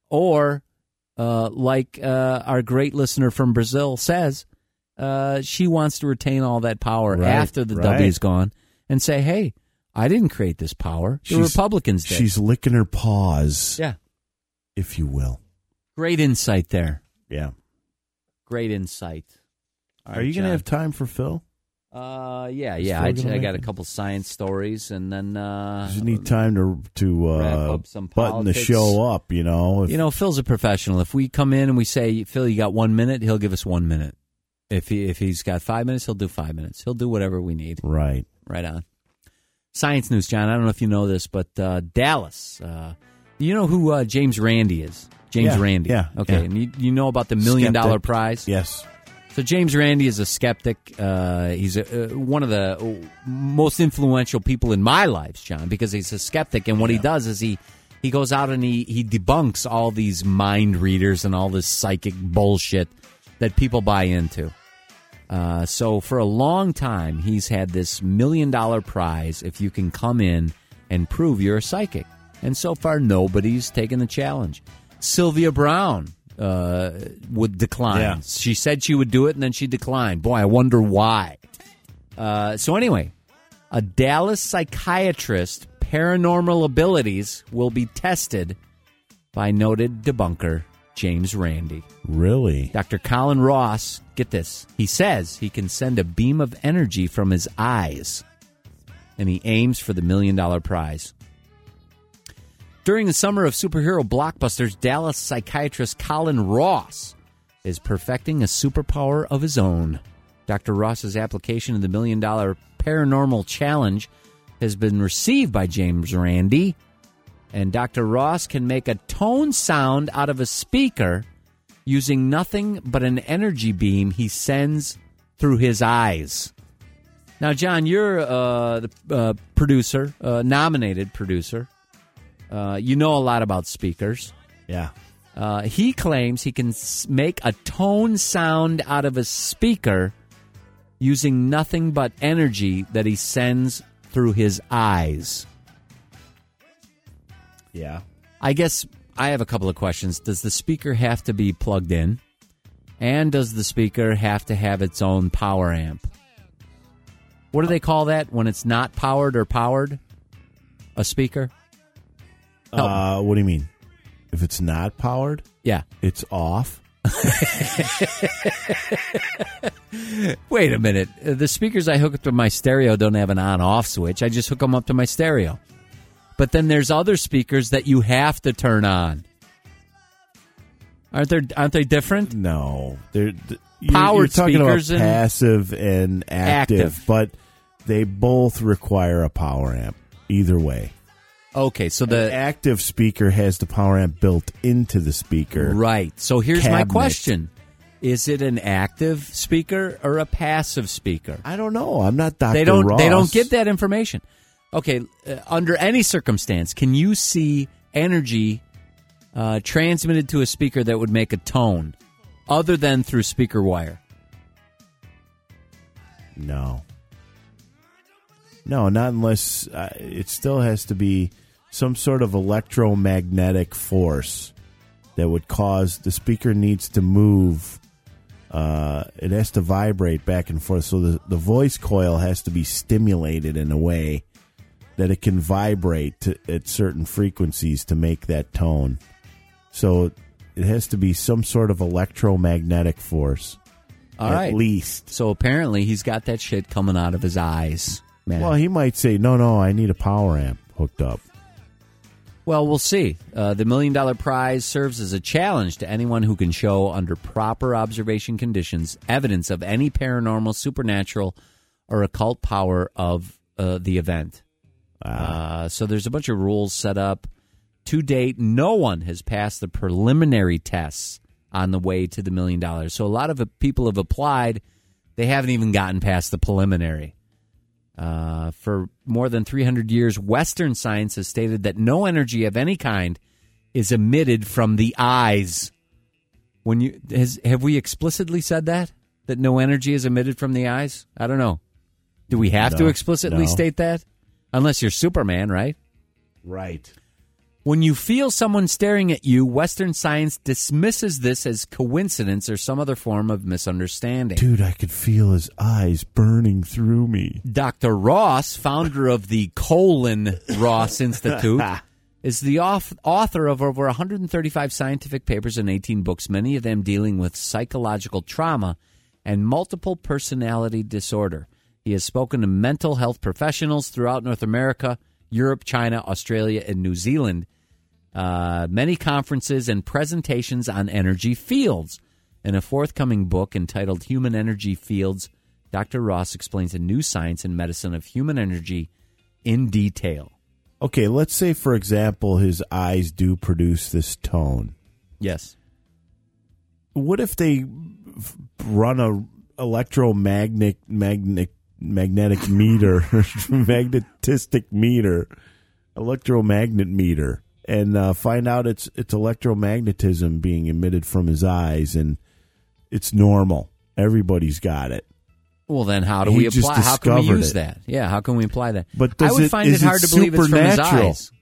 or uh, like uh, our great listener from Brazil says, uh, she wants to retain all that power Right, after the right. W is gone and say, hey, I didn't create this power. The She's- Republicans did. She's licking her paws, Yeah. if you will. Great insight there. Yeah. Great insight. All Are right, you going to John. have time for Phil? Uh, yeah, Is yeah. Phil I, gonna I make got a it? couple science stories, and then uh, Does you need time to to wrap uh, up some button the politics. show up? You know, if, you know, Phil's a professional. If we come in and we say, Phil, you got one minute, he'll give us one minute. If he if he's got five minutes, he'll do five minutes. He'll do whatever we need. right. Right on. Science news, John. I don't know if you know this, but uh, Dallas. Uh, you know who uh, James Randi is? James Yeah, Randi. yeah, Okay. yeah. And you, you know about the million dollar Skeptic. prize? Yes. So James Randi is a skeptic. Uh, he's a, uh, one of the most influential people in my life, John, because he's a skeptic. And what he does is he, he goes out and he, he debunks all these mind readers and all this psychic bullshit that people buy into. Uh, so for a long time, he's had this million dollar prize if you can come in and prove you're a psychic. And so far, nobody's taken the challenge. Sylvia Brown uh, would decline. Yeah. She said she would do it, and then she declined. Boy, I wonder why. Uh, so anyway, a Dallas psychiatrist paranormal abilities will be tested by noted debunker James Randi. Really? Doctor Colin Ross, get this, he says he can send a beam of energy from his eyes, and he aims for the million dollar prize. During the summer of superhero blockbusters, Dallas psychiatrist Colin Ross is perfecting a superpower of his own. Doctor Ross's application of the Million Dollar Paranormal Challenge has been received by James Randi, and Doctor Ross can make a tone sound out of a speaker using nothing but an energy beam he sends through his eyes. Now, John, you're uh, the uh, producer, uh, nominated producer. Uh, you know a lot about speakers. Yeah. Uh, he claims he can s- make a tone sound out of a speaker using nothing but energy that he sends through his eyes. Yeah. I guess I have a couple of questions. Does the speaker have to be plugged in? And does the speaker have to have its own power amp? What do they call that when it's not powered or powered? A speaker? Uh, what do you mean? If it's not powered? Yeah. It's off? Wait a minute. Uh, The speakers I hook up to my stereo don't have an on-off switch. I just hook them up to my stereo. But then there's other speakers that you have to turn on. Aren't there? Aren't they different? No. They're, th- you're, Powered you're talking speakers about and passive and active, active. but they both require a power amp either way. Okay, so An the active speaker has the power amp built into the speaker. right. So here's my cabinet. question: is it an active speaker or a passive speaker? I don't know. I'm not Doctor They don't. Ross. They don't give that information. Okay, uh, under any circumstance, can you see energy uh, transmitted to a speaker that would make a tone, other than through speaker wire? No. No, not unless uh, it still has to be some sort of electromagnetic force that would cause the speaker needs to move. Uh, it has to vibrate back and forth. So the, the voice coil has to be stimulated in a way that it can vibrate to, at certain frequencies to make that tone. So it has to be some sort of electromagnetic force. All at right. least. So apparently he's got that shit coming out of his eyes, man. Well, he might say, no, no, I need a power amp hooked up. Well, we'll see. Uh, the Million Dollar Prize serves as a challenge to anyone who can show, under proper observation conditions, evidence of any paranormal, supernatural, or occult power of uh, the event. Uh, so there's a bunch of rules set up. To date, no one has passed the preliminary tests on the way to the million dollars. So a lot of uh, people have applied. They haven't even gotten past the preliminary. Uh, for more than three hundred years, Western science has stated that no energy of any kind is emitted from the eyes. When you has, have we explicitly said that? That no energy is emitted from the eyes? I don't know. Do we have to No, explicitly no. state that? Unless you're Superman, right? Right. When you feel someone staring at you, Western science dismisses this as coincidence or some other form of misunderstanding. Dude, I could feel his eyes burning through me. Doctor Ross, founder of the Colin Ross Institute, is the auth- author of over one hundred thirty-five scientific papers and eighteen books, many of them dealing with psychological trauma and multiple personality disorder. He has spoken to mental health professionals throughout North America, Europe, China, Australia, and New Zealand. Uh, many conferences and presentations on energy fields. In a forthcoming book entitled Human Energy Fields, Doctor Ross explains the new science and medicine of human energy in detail. Okay, let's say, for example, his eyes do produce this tone. Yes. What if they f- run a electromagnetic magnetic magnetic meter, magnetistic meter, electromagnet meter, and uh, find out it's it's electromagnetism being emitted from his eyes, and it's normal. Everybody's got it. Well, then how do He we just apply? How can we discovered use it. that? Yeah, how can we apply that? But I does would it- find is it hard it to believe it's from his supernatural? eyes.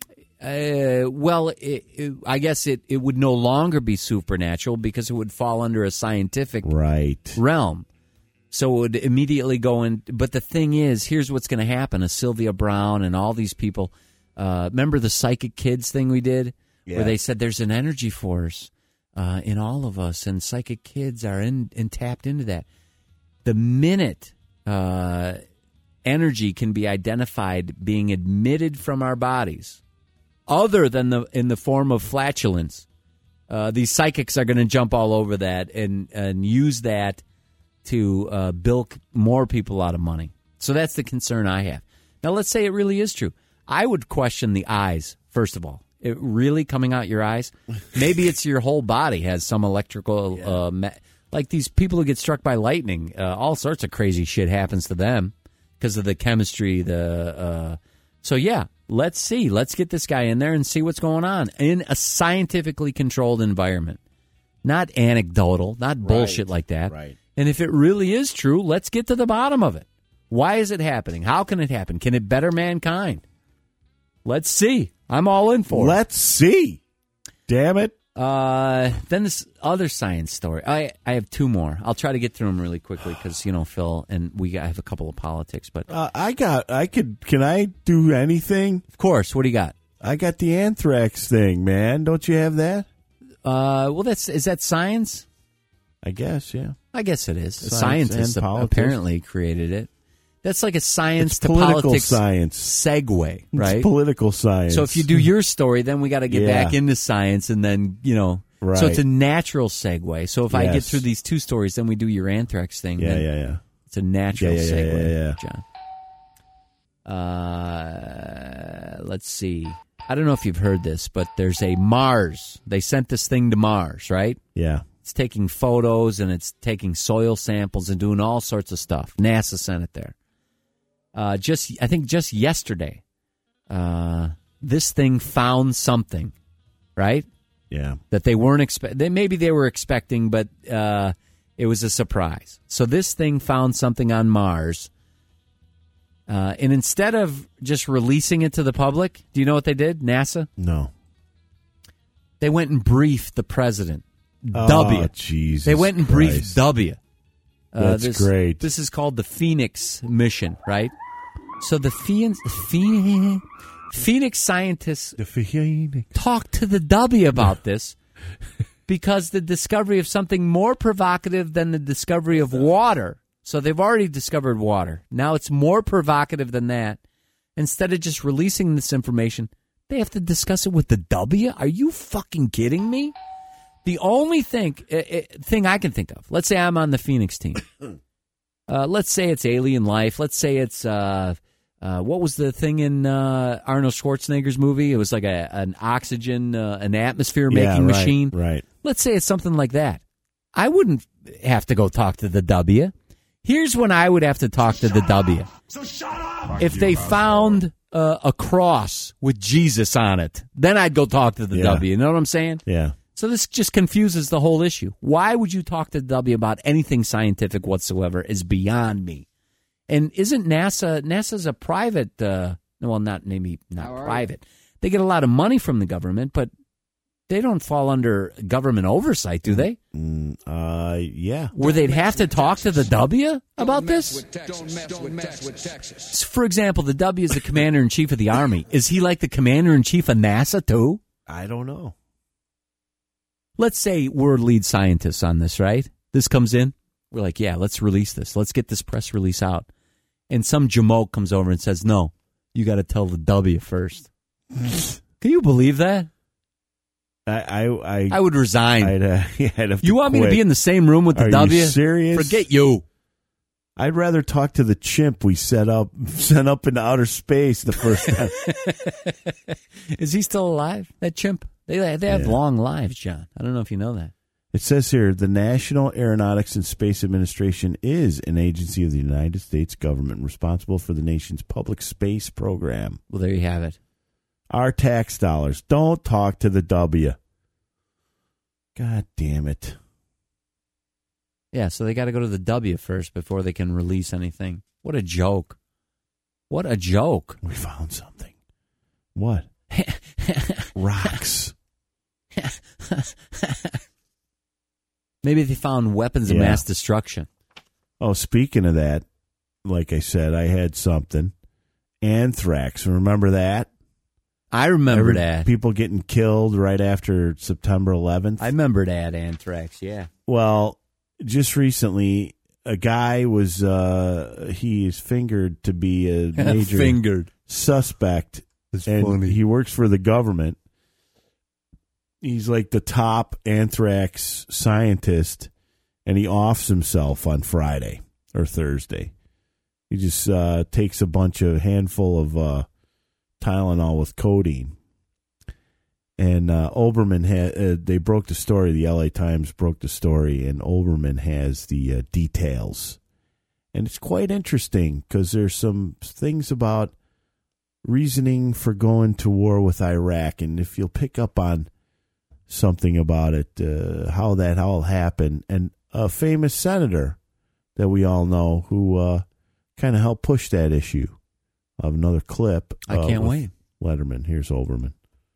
Uh, well, it, it, I guess it, it would no longer be supernatural because it would fall under a scientific Right. realm. So it would immediately go in. But the thing is, here's what's going to happen. A Sylvia Brown and all these people. Uh, remember the Psychic Kids thing we did? Yeah. Where they said there's an energy force uh, in all of us, and Psychic Kids are in and tapped into that. The minute uh, energy can be identified being emitted from our bodies, other than the in the form of flatulence. Uh, these psychics are going to jump all over that and, and use that to uh, bilk more people out of money. So that's the concern I have. Now, let's say it really is true. I would question the eyes, first of all. It really coming out your eyes? Maybe it's your whole body has some electrical... Yeah. Uh, ma- like these people who get struck by lightning, uh, all sorts of crazy shit happens to them because of the chemistry. The uh, So, yeah, let's see. Let's get this guy in there and see what's going on in a scientifically controlled environment. Not anecdotal, not bullshit right. like that. Right. And if it really is true, let's get to the bottom of it. Why is it happening? How can it happen? Can it better mankind? Let's see. I'm all in for it. Let's see. Damn it. Uh, then this other science story. I, I have two more. I'll try to get through them really quickly because, you know, Phil, and we I have a couple of politics. But uh, I got, I could, can I do anything? Of course. What do you got? I got the anthrax thing, man. Don't you have that? Uh, well, that's is that science? I guess, yeah. I guess it is. Science Scientists and politics. apparently created it. That's like a science It's to political politics science. segue, right? It's political science. So if you do your story, then we got to get Yeah. back into science, and then, you know. Right. So it's a natural segue. So if I get Yes. through these two stories, then we do your anthrax thing. Yeah, then yeah, yeah. It's a natural Yeah, yeah, yeah, segue, yeah, John. Uh, let's see. I don't know if you've heard this, but there's a Mars. They sent this thing to Mars, right? Yeah. It's taking photos and it's taking soil samples and doing all sorts of stuff. NASA sent it there. Uh, just I think just yesterday, uh, this thing found something, right? Yeah. That they weren't expect. They maybe they were expecting, but uh, it was a surprise. So this thing found something on Mars, uh, and instead of just releasing it to the public, do you know what they did? NASA? No. They went and briefed the president. Oh, W. Jesus They went and briefed Christ. W. Uh, That's this, great. This is called the Phoenix mission, right? So the Phoenix, Phoenix, Phoenix scientists The Phoenix. talked to the W about this because the discovery of something more provocative than the discovery of water. So they've already discovered water. Now it's more provocative than that. Instead of just releasing this information, they have to discuss it with the W? Are you fucking kidding me? The only thing uh, uh, thing I can think of, let's say I'm on the Phoenix team. Uh, let's say it's alien life. Let's say it's, uh, uh, what was the thing in uh, Arnold Schwarzenegger's movie? It was like a, an oxygen, uh, an atmosphere-making Yeah, right, machine. right. Let's say it's something like that. I wouldn't have to go talk to the W. Here's when I would have to talk to the W. So shut up! If they found uh, a cross with Jesus on it, then I'd go talk to the Yeah. W. You know what I'm saying? Yeah. So this just confuses the whole issue. Why would you talk to the W about anything scientific whatsoever is beyond me. And isn't NASA, NASA's a private, uh, well, not maybe not private. They get a lot of money from the government, but they don't fall under government oversight, do they? Mm, uh, yeah. Where they'd have to talk to the W about this? Don't mess with, mess with Texas. For example, the W is the commander-in-chief of the Army. Is he like the commander-in-chief of NASA, too? I don't know. Let's say we're lead scientists on this, right? This comes in. We're like, yeah, let's release this. Let's get this press release out. And some jamoke comes over and says, no, you got to tell the W first. Can you believe that? I I I, I would resign. I'd, uh, yeah, I'd have to You want me to quit. be in the same room with the Are W? you serious? Forget you. I'd rather talk to the chimp we set up sent up into outer space the first time. Is he still alive, that chimp? They, they have Yeah. long lives, John. I don't know if you know that. It says here, the National Aeronautics and Space Administration is an agency of the United States government responsible for the nation's public space program. Well, there you have it. Our tax dollars. Don't talk to the W. God damn it. Yeah, so they got to go to the W first before they can release anything. What a joke. What a joke. We found something. What? Rocks. Maybe they found weapons of Yeah. mass destruction. Oh, speaking of that, like I said, I had something. Anthrax. Remember that? I remember Every- that. People getting killed right after September eleventh. I remember that, anthrax, yeah. Well, just recently, a guy was, uh, he is fingered to be a major Fingered. suspect That's and funny. He works for the government. He's like the top anthrax scientist, and he offs himself on Friday or Thursday. He just uh, takes a bunch of handful of uh, Tylenol with codeine. And uh, Olbermann had uh, they broke the story. The L A Times broke the story, and Olbermann has the uh, details. And it's quite interesting because there's some things about reasoning for going to war with Iraq, and if you'll pick up on something about it, uh, how that all happened, and a famous senator that we all know who uh, kind of helped push that issue. I have another clip. I uh, can't wait. Letterman. Here's Olbermann.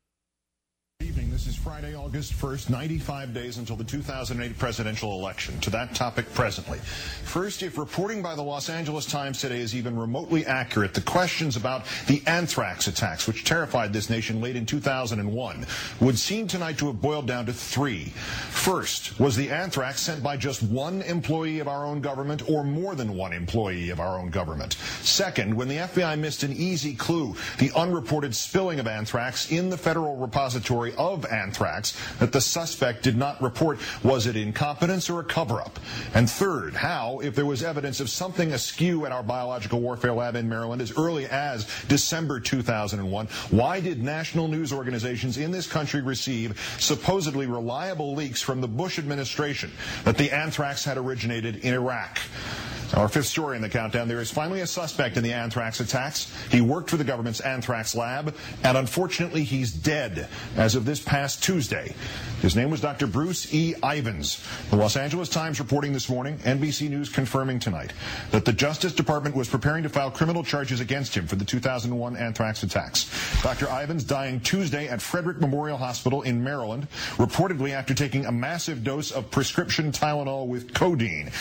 Evening. This is Friday, August first, ninety-five days until the two thousand eight presidential election. To that topic presently. First, if reporting by the Los Angeles Times today is even remotely accurate, the questions about the anthrax attacks, which terrified this nation late in two thousand one, would seem tonight to have boiled down to three. First, was the anthrax sent by just one employee of our own government or more than one employee of our own government? Second, when the F B I missed an easy clue, the unreported spilling of anthrax in the federal repository of anthrax that the suspect did not report, was it incompetence or a cover-up? And third, how, if there was evidence of something askew at our biological warfare lab in Maryland as early as December two thousand one, why did national news organizations in this country receive supposedly reliable leaks from the Bush administration that the anthrax had originated in Iraq? Our fifth story in the countdown, there is finally a suspect in the anthrax attacks. He worked for the government's anthrax lab, and unfortunately he's dead as of this past Tuesday. His name was Doctor Bruce E. Ivins. The Los Angeles Times reporting this morning, N B C News confirming tonight, that the Justice Department was preparing to file criminal charges against him for the two thousand one anthrax attacks. Doctor Ivins dying Tuesday at Frederick Memorial Hospital in Maryland, reportedly after taking a massive dose of prescription Tylenol with codeine.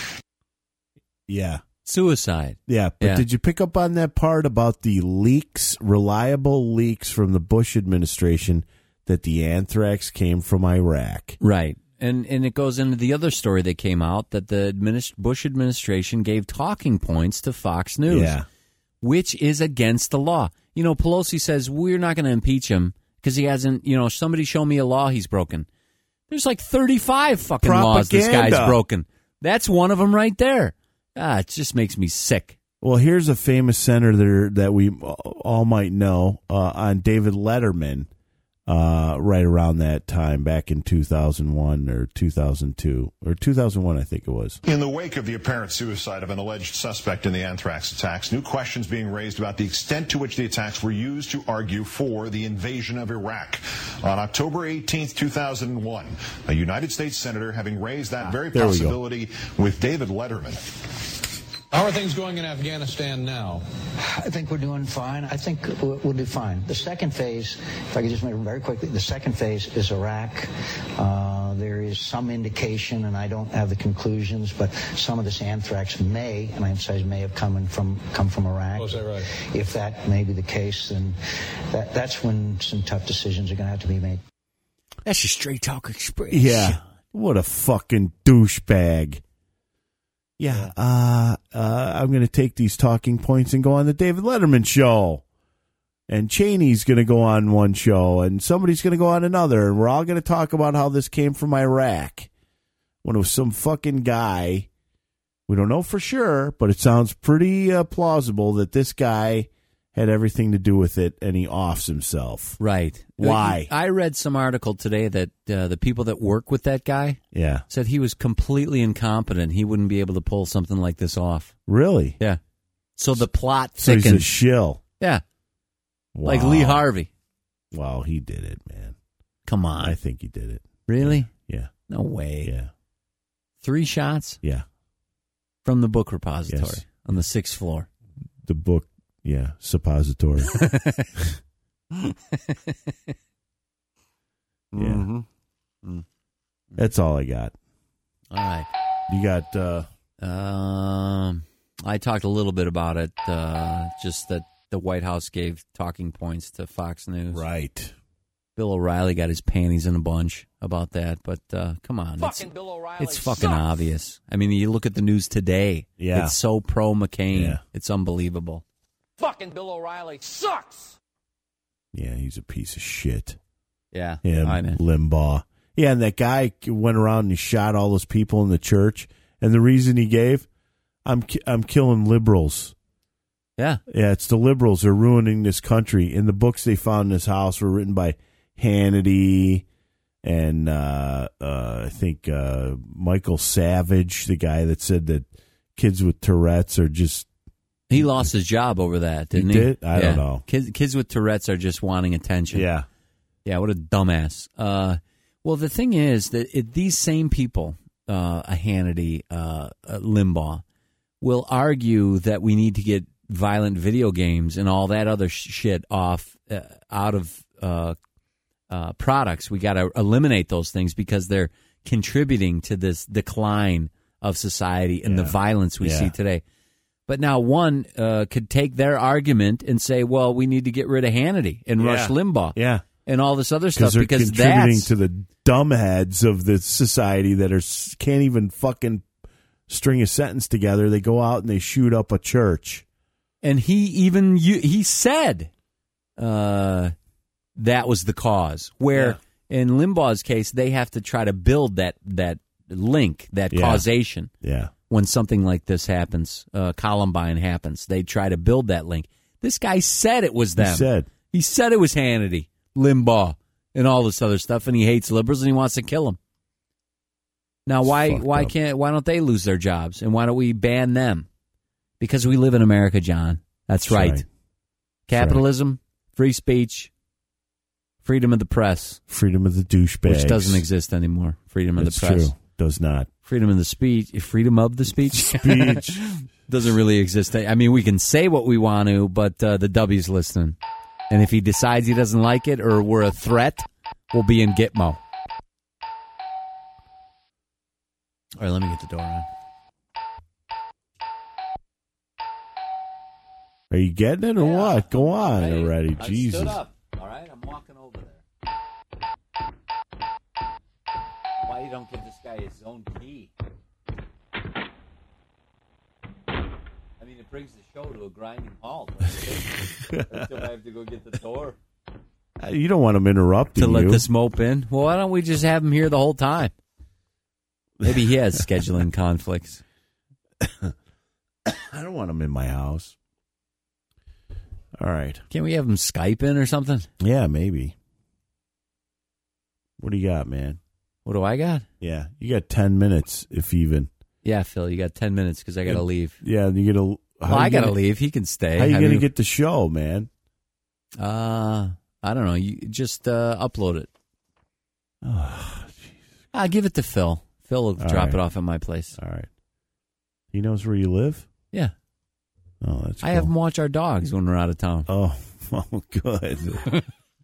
Yeah. Suicide. Yeah, but Yeah. did you pick up on that part about the leaks, reliable leaks from the Bush administration that the anthrax came from Iraq? Right. And and it goes into the other story that came out that the administ- Bush administration gave talking points to Fox News, Yeah. which is against the law. You know, Pelosi says we're not going to impeach him because he hasn't, you know, somebody show me a law he's broken. There's like thirty-five fucking laws this Propaganda. guy's broken. That's one of them right there. Ah, it just makes me sick. Well, here's a famous senator that we all might know uh, on David Letterman uh, right around that time, back in two thousand one or two thousand two, or two thousand one, I think it was. In the wake of the apparent suicide of an alleged suspect in the anthrax attacks, new questions being raised about the extent to which the attacks were used to argue for the invasion of Iraq. On October eighteenth, two thousand one, a United States senator having raised that very There we go. possibility with David Letterman. How are things going in Afghanistan now? I think we're doing fine. I think we'll we'll do fine. The second phase, if I could just make it very quickly, the second phase is Iraq. Uh, there is some indication, and I don't have the conclusions, but some of this anthrax may, and I emphasize may, have come in from come from Iraq. Oh, is that right? If that may be the case, then that, that's when some tough decisions are going to have to be made. That's your Straight Talk Express. Yeah. What a fucking douchebag. Yeah, uh, uh, I'm going to take these talking points and go on the David Letterman show. And Cheney's going to go on one show, and somebody's going to go on another, and we're all going to talk about how this came from Iraq. When it was some fucking guy, we don't know for sure, but it sounds pretty uh, plausible that this guy had everything to do with it, and he offs himself. Right. Why? I read some article today that uh, the people that work with that guy Yeah. said he was completely incompetent. He wouldn't be able to pull something like this off. Really? Yeah. So the plot So he's thickens. a shill. Yeah. Wow. Like Lee Harvey. Wow, he did it, man. Come on. I think he did it. Really? Yeah. No way. Yeah. Three shots Yeah. from the book repository Yes. on the sixth floor. The book, yeah, suppository. Yeah. Mhm. Mm. That's all I got. All right. You got, uh, Um, I talked a little bit about it, uh, just that the White House gave talking points to Fox News. right. Bill O'Reilly got his panties in a bunch about that, but uh, come on. Fucking it's, Bill O'Reilly It's fucking sucks. obvious. I mean, you look at the news today. Yeah. It's so pro-McCain. Yeah. It's unbelievable. Fucking Bill O'Reilly sucks. Yeah, he's a piece of shit. Yeah, Him, I know. Limbaugh. Yeah, and that guy went around and he shot all those people in the church. And the reason he gave, I'm ki- I'm killing liberals. Yeah. Yeah, it's the liberals are ruining this country. And the books they found in his house were written by Hannity and uh, uh, I think uh, Michael Savage, the guy that said that kids with Tourette's are just... He lost his job over that, didn't he? he? Did? I yeah. don't know. Kids, kids with Tourette's are just wanting attention. Yeah. Yeah, what a dumbass. Uh, well, the thing is that it, these same people, uh, a Hannity, uh, a Limbaugh, will argue that we need to get violent video games and all that other sh- shit off uh, out of uh, uh, products. We got to eliminate those things because they're contributing to this decline of society and Yeah. the violence we Yeah. see today. But now one uh, could take their argument and say, well, we need to get rid of Hannity and Yeah. Rush Limbaugh Yeah. and all this other stuff they're because contributing that's to the dumbheads of the society that are can't even fucking string a sentence together. They go out and they shoot up a church. and he even you, he said uh, that was the cause. Where in Limbaugh's case, they have to try to build that that link, that Yeah. causation. Yeah. When something like this happens, uh, Columbine happens, they try to build that link. This guy said it was them. He said. He said it was Hannity, Limbaugh, and all this other stuff, and he hates liberals and he wants to kill them. Now, why fucked why up. can't why don't they lose their jobs, and why don't we ban them? Because we live in America, John. That's, That's right. right. Capitalism, free speech, freedom of the press, Freedom of the douchebags. which doesn't exist anymore. Freedom of It's the press. true. Does not. Freedom of the speech, freedom of the speech, Speech. doesn't really exist. I mean, we can say what we want to, but uh, the W's listening. And if he decides he doesn't like it or we're a threat, we'll be in Gitmo. All right, let me get the door on. Are you getting it or what? Go on Hey, already. I Jesus. stood up. All right, I'm walking over there. Why you don't give this guy his own key? I mean, it brings the show to a grinding halt. I still have to go get the door Uh, You don't want him interrupting to let you. this mope in. Well, why don't we just have him here the whole time? Maybe he has scheduling conflicts. I don't want him in my house. All right. Can't we have him Skype in or something? Yeah, maybe. What do you got, man? What do I got? Yeah, you got ten minutes, if even. Yeah, Phil, you got ten minutes because I got to leave. Yeah, you get a. Well, I got to leave. He can stay. How you I going to mean, get the show, man? Uh, I don't know. You just uh, upload it. Oh, I'll give it to Phil. Phil will All drop right. it off at my place. All right. He knows where you live? Yeah. Oh, that's I cool. have him watch our dogs when we're out of town. Oh, oh good.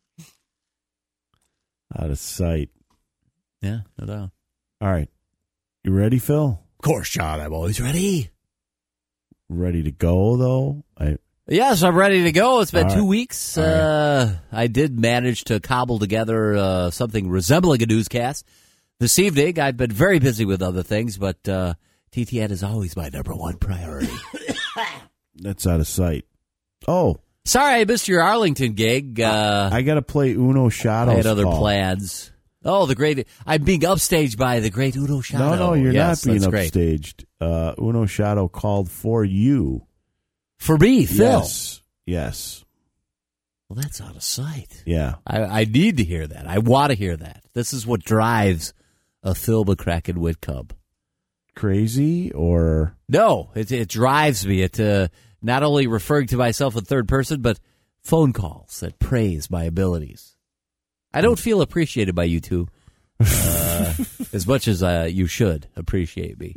Out of sight. Yeah, no doubt. All right. You ready, Phil? Of course, John. I'm always ready. Ready to go, though? I Yes, I'm ready to go. It's been All two right. weeks. All right. Uh, I did manage to cobble together uh, something resembling a newscast this evening. I've been very busy with other things, but uh, T T N is always my number one priority. That's out of sight. Oh. Sorry, I missed your Arlington gig. Uh, I got to play Uno Shadows. I had other call. plans. Oh, the great! I'm being upstaged by the great Uno Shadow. No, no, you're Yes, not being that's great. upstaged. Uh, Uno Shadow called for you. For me, Phil. Yes. Yes. Well, that's out of sight. Yeah. I, I need to hear that. I want to hear that. This is what drives a Phil McCracken Whitcub. Crazy or No, it, it drives me. It uh, not only referring to myself in third person, but phone calls that praise my abilities. I don't feel appreciated by you two uh, as much as uh, you should appreciate me.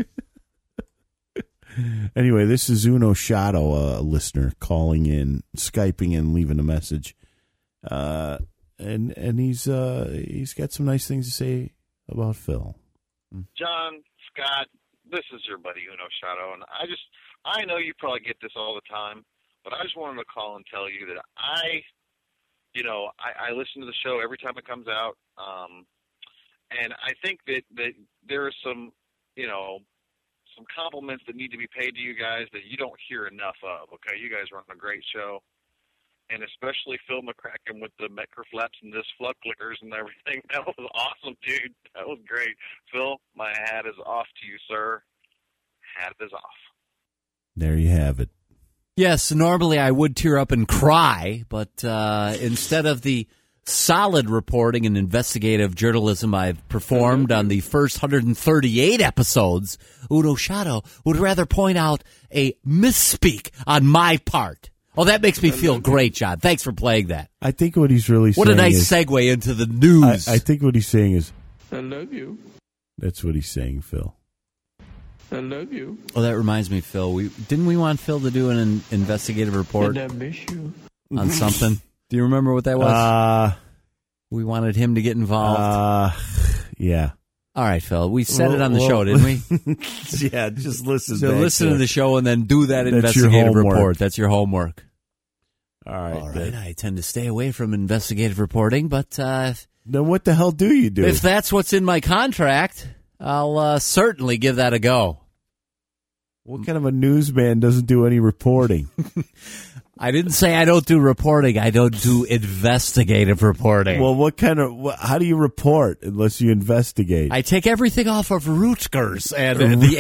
Anyway, this is Uno Shadow, a listener calling in, Skyping in, leaving a message, uh, and and he's uh, he's got some nice things to say about Phil. John, Scott, this is your buddy Uno Shadow, and I just I know you probably get this all the time, but I just wanted to call and tell you that I, you know, I, I listen to the show every time it comes out, um, and I think that that there are some, you know. some compliments that need to be paid to you guys that you don't hear enough of, okay? You guys run a great show. and especially Phil McCracken with the Metcalf flaps and disc flood clickers and everything. That was awesome, dude. That was great. Phil, my hat is off to you, sir. Hat is off. There you have it. Yes, normally I would tear up and cry, but uh, instead of the solid reporting and investigative journalism I've performed on the first one hundred thirty-eight episodes, Uno Shadow would rather point out a misspeak on my part. Oh, that makes me feel great, John. Thanks for playing that. I think what he's really what saying a nice is, segue into the news. I, I think what he's saying is, I love you. that's what he's saying, Phil. I love you. Oh, that reminds me, Phil. We didn't we want Phil to do an in- investigative report And I miss you. on something? Do you remember what that was? Uh, we wanted him to get involved. Uh, yeah. All right, Phil. We said Well, it on the well, show, didn't we? Yeah, just listen. So back listen to it. the show and then do that That's investigative your homework. report. That's your homework. All right. All right. Then. I tend to stay away from investigative reporting, but uh, Then what the hell do you do? if that's what's in my contract, I'll uh, certainly give that a go. What kind of a newsman doesn't do any reporting? I didn't say I don't do reporting. I don't do investigative reporting. Well, what kind of? What, how do you report unless you investigate? I take everything off of Rutgers and uh, the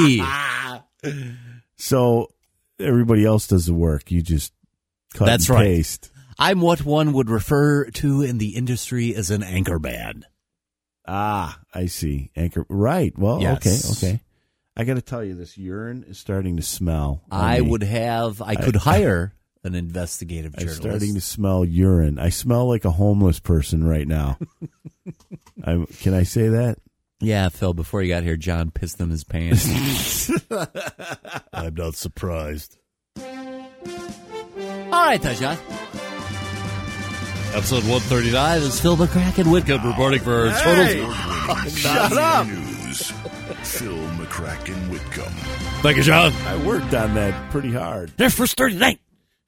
A P. So everybody else does the work. You just cut That's and right. paste. I'm what one would refer to in the industry as an anchor man. Ah, I see. Anchor. Right. Well, Yes. okay, okay. I got to tell you, this urine is starting to smell. on I me. would have, I could I- hire an investigative I'm journalist. starting to smell urine. I smell like a homeless person right now. I'm, can I say that? Yeah, Phil, before you got here, John pissed in his pants. I'm not surprised. All right, then, John. Episode one thirty-nine is Phil McCracken Whitcomb reporting for Total. Shut up. News. Phil McCracken Whitcomb. Thank you, John. I worked on that pretty hard. There's first thirty-nine.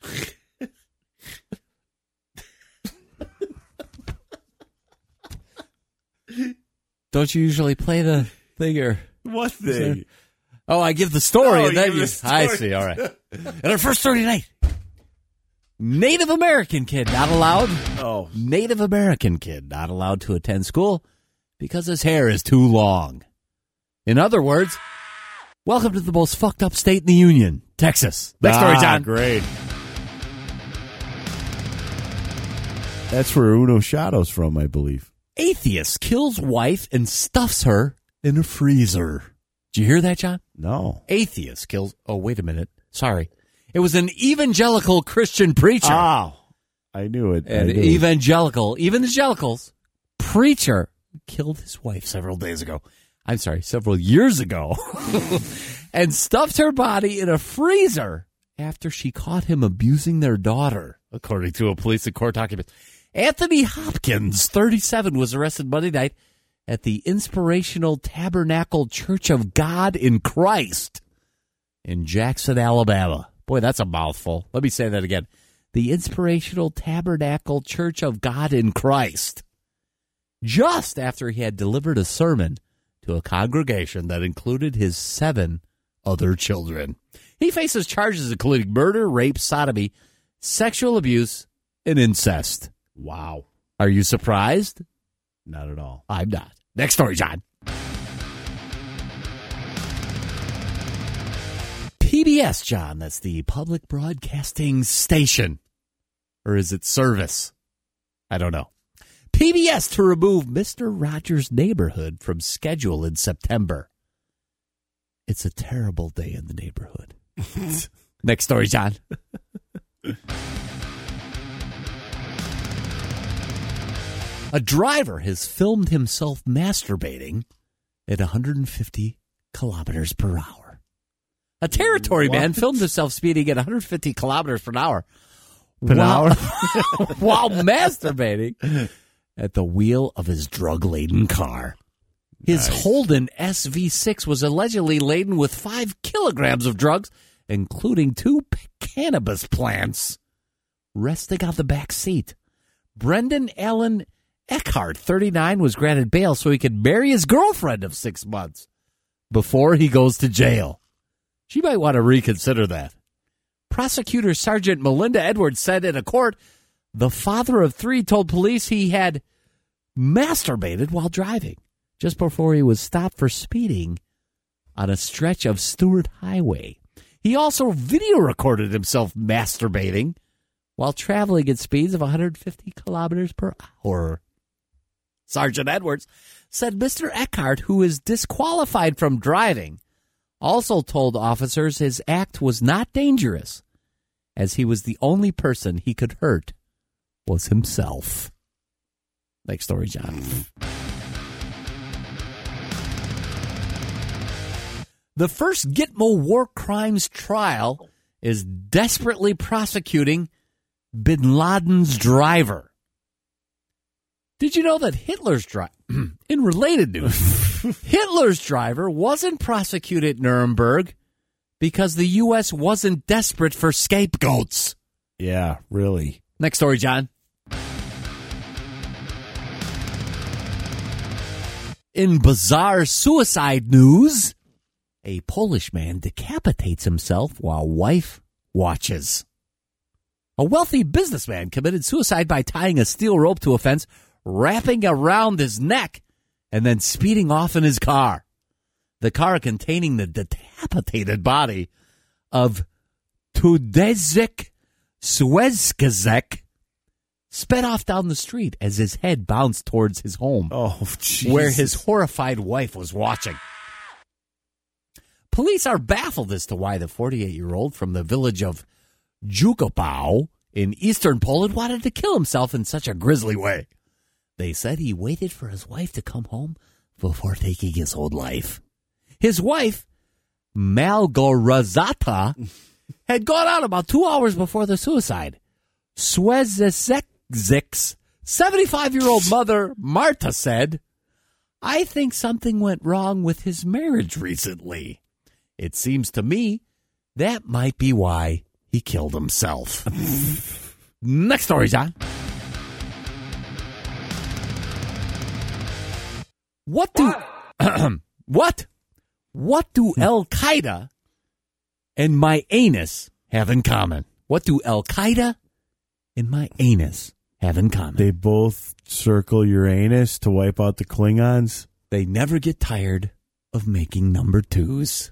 Don't you usually play the thing or What thing? Oh, I give the story Oh, and then you give you. the story. I see. All right. And our first thirty-nine. Native American kid not allowed. Oh, Native American kid not allowed to attend school because his hair is too long. In other words, welcome to the most fucked up state in the union, Texas. Next story, ah, John. Great. That's where Uno Shadow's from, I believe. Atheist kills wife and stuffs her in a freezer. Did you hear that, John? No. Atheist kills. Oh, wait a minute. Sorry. It was an evangelical Christian preacher. Oh, I knew it. I An knew it. evangelical, evangelicals preacher killed his wife several days ago. I'm sorry, several years ago. And stuffed her body in a freezer after she caught him abusing their daughter, according to a police and court document. Anthony Hopkins, thirty-seven, was arrested Monday night at the Inspirational Tabernacle Church of God in Christ in Jackson, Alabama. Boy, that's a mouthful. Let me say that again. The Inspirational Tabernacle Church of God in Christ. Just after he had delivered a sermon to a congregation that included his seven other children. He faces charges including murder, rape, sodomy, sexual abuse, and incest. Wow. Are you surprised? Not at all. I'm not. Next story, John. P B S, John, that's the public broadcasting station. Or is it service? I don't know. P B S to remove Mister Rogers' Neighborhood from schedule in September. It's a terrible day in the neighborhood. Next story, John. A driver has filmed himself masturbating at one hundred fifty kilometers per hour. A territory man filmed himself speeding at one hundred fifty kilometers per hour. Per while, hour? while masturbating at the wheel of his drug-laden car. His Nice. Holden S V six was allegedly laden with five kilograms of drugs, including two p- cannabis plants, resting on the back seat. Brendan Allen Eckhart, thirty-nine, was granted bail so he could marry his girlfriend of six months before he goes to jail. She might want to reconsider that. prosecutor Sergeant Melinda Edwards said in a court, the father of three told police he had masturbated while driving just before he was stopped for speeding on a stretch of Stewart Highway. He also video recorded himself masturbating while traveling at speeds of one hundred fifty kilometers per hour. Sergeant Edwards said Mister Eckhart, who is disqualified from driving, also told officers his act was not dangerous, as he was the only person he could hurt was himself. Next story, John. The first Gitmo war crimes trial is desperately prosecuting bin Laden's driver. Did you know that Hitler's driver, in related news, Hitler's driver wasn't prosecuted at Nuremberg because the U S wasn't desperate for scapegoats? Yeah, really. Next story, John. In bizarre suicide news, a Polish man decapitates himself while wife watches. A wealthy businessman committed suicide by tying a steel rope to a fence, wrapping around his neck, and then speeding off in his car. The car containing the decapitated body of Tadeusz Swieczkazek sped off down the street as his head bounced towards his home, oh, Jesus. where his horrified wife was watching. Police are baffled as to why the forty-eight-year-old from the village of Jukopow in eastern Poland wanted to kill himself in such a grisly way. They said he waited for his wife to come home before taking his own life. His wife, Malgorzata, had gone out about two hours before the suicide. Swieczkazek's seventy-five-year-old mother, Marta, said, I think something went wrong with his marriage recently. It seems to me that might be why he killed himself. Next story, John. What do what? What do Al Qaeda and my anus have in common? What do Al Qaeda and my anus have in common? They both circle your anus to wipe out the Klingons. They never get tired of making number twos.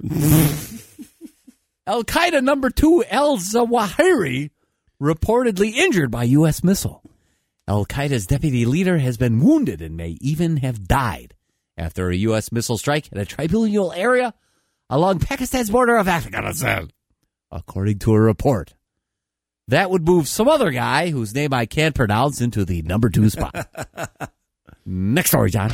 Al Qaeda number two Al Zawahiri reportedly injured by U S missile. Al Qaeda's deputy leader has been wounded and may even have died after a U S missile strike at a tribunal area along Pakistan's border of Afghanistan, according to a report. That would move some other guy whose name I can't pronounce into the number two spot. Next story, John.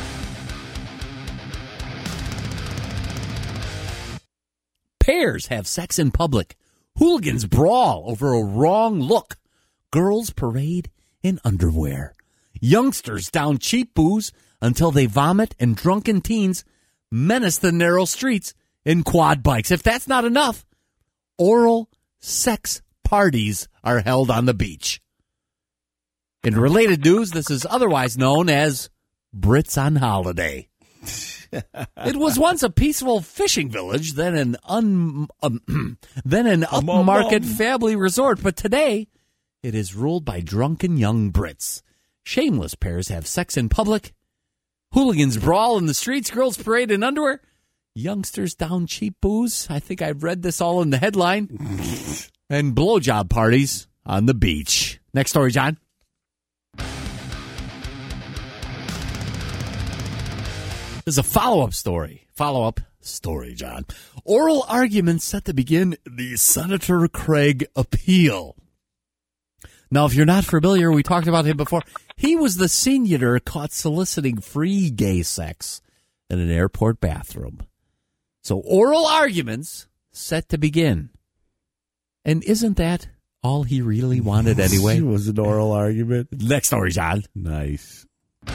Pairs have sex in public. Hooligans brawl over a wrong look. Girls parade in underwear. Youngsters down cheap booze until they vomit, and drunken teens menace the narrow streets in quad bikes. If that's not enough, oral sex parties are held on the beach. In related news, this is otherwise known as Brits on holiday. It was once a peaceful fishing village, then an un, um, then an upmarket family resort, but today it is ruled by drunken young Brits. Shameless pairs have sex in public. Hooligans brawl in the streets. Girls parade in underwear. Youngsters down cheap booze. I think I've read this all in the headline. And blowjob parties on the beach. Next story, John. There's a follow-up story. Follow-up story, John. Oral arguments set to begin the Senator Craig appeal. Now, if you're not familiar, we talked about him before. He was the senator caught soliciting free gay sex in an airport bathroom. So oral arguments set to begin. And isn't that all he really wanted anyway? It was an oral argument. Next story, John. Nice.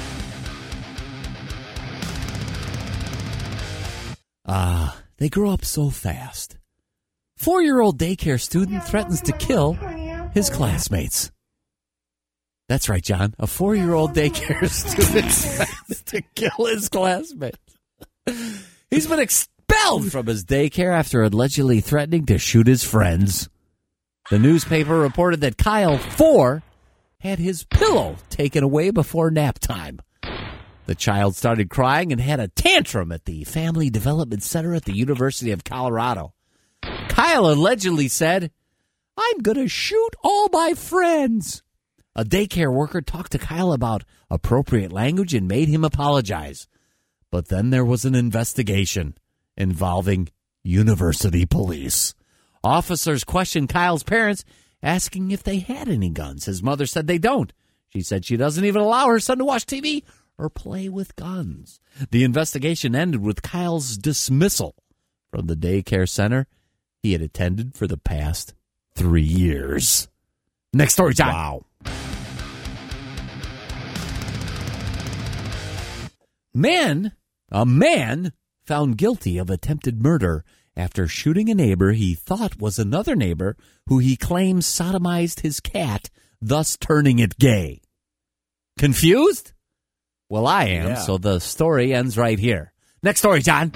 Ah, they grow up so fast. Four-year-old daycare student threatens to kill his classmates. That's right, John. A four-year-old daycare student threatens to kill his classmates. He's been expelled from his daycare after allegedly threatening to shoot his friends. The newspaper reported that Kyle, four, had his pillow taken away before nap time. The child started crying and had a tantrum at the Family Development Center at the University of Colorado. Kyle allegedly said, "I'm going to shoot all my friends." A daycare worker talked to Kyle about appropriate language and made him apologize. But then there was an investigation involving university police. Officers questioned Kyle's parents, asking if they had any guns. His mother said they don't. She said she doesn't even allow her son to watch T V or play with guns. The investigation ended with Kyle's dismissal from the daycare center he had attended for the past three years. Next story, John. Wow. Man, a man found guilty of attempted murder after shooting a neighbor he thought was another neighbor who he claims sodomized his cat, thus turning it gay. Confused? Well, I am, Yeah. so the story ends right here. Next story, John.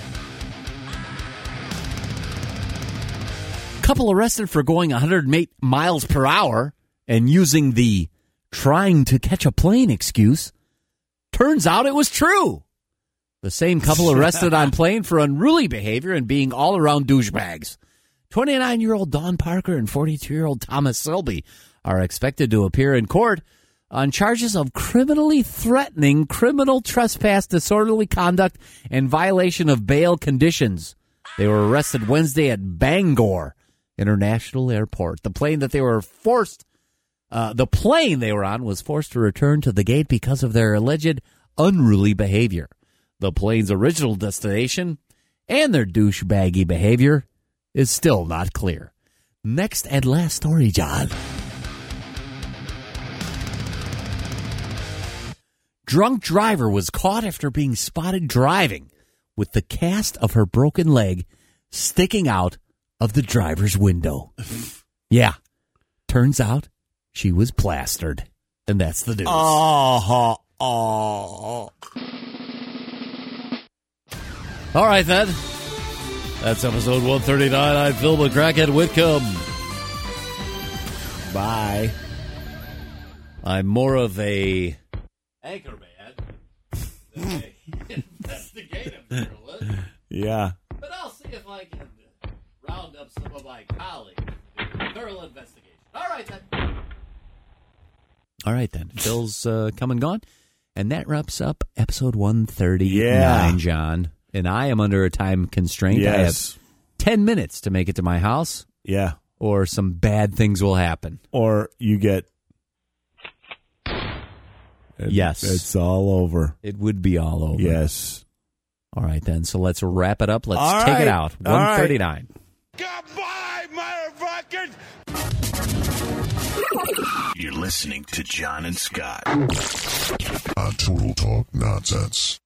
Couple arrested for going one hundred eight miles per hour and using the trying to catch a plane excuse. Turns out it was true. The same couple arrested on plane for unruly behavior and being all-around douchebags. twenty-nine-year-old Dawn Parker and forty-two-year-old Thomas Selby are expected to appear in court on charges of criminally threatening, criminal trespass, disorderly conduct, and violation of bail conditions. They were arrested Wednesday at Bangor International Airport. The plane that they were forced, uh, the plane they were on was forced to return to the gate because of their alleged unruly behavior. The plane's original destination and their douchebaggy behavior is still not clear. Next and last story, John. Drunk driver was caught after being spotted driving with the cast of her broken leg sticking out of the driver's window. Yeah. Turns out she was plastered. And that's the news. Oh, oh. All right, then. That's episode one thirty-nine. I'm Phil McCracken Whitcomb. Bye. I'm more of a anchor man than a investigative journalist. Yeah. But I'll see if I can round up some of my colleagues to do a thorough investigation. All right, then. All right, then. Phil's uh, come and gone. And that wraps up episode one thirty-nine, Yeah. John. And I am under a time constraint. Yes. I have ten minutes to make it to my house. Yeah. Or some bad things will happen. Or you get... Yes. It's all over. It would be all over. Yes. All right, then. So let's wrap it up. Let's All take right. it out. All right. one thirty-nine. Goodbye, motherfuckers! You're listening to John and Scott on Total Talk Nonsense.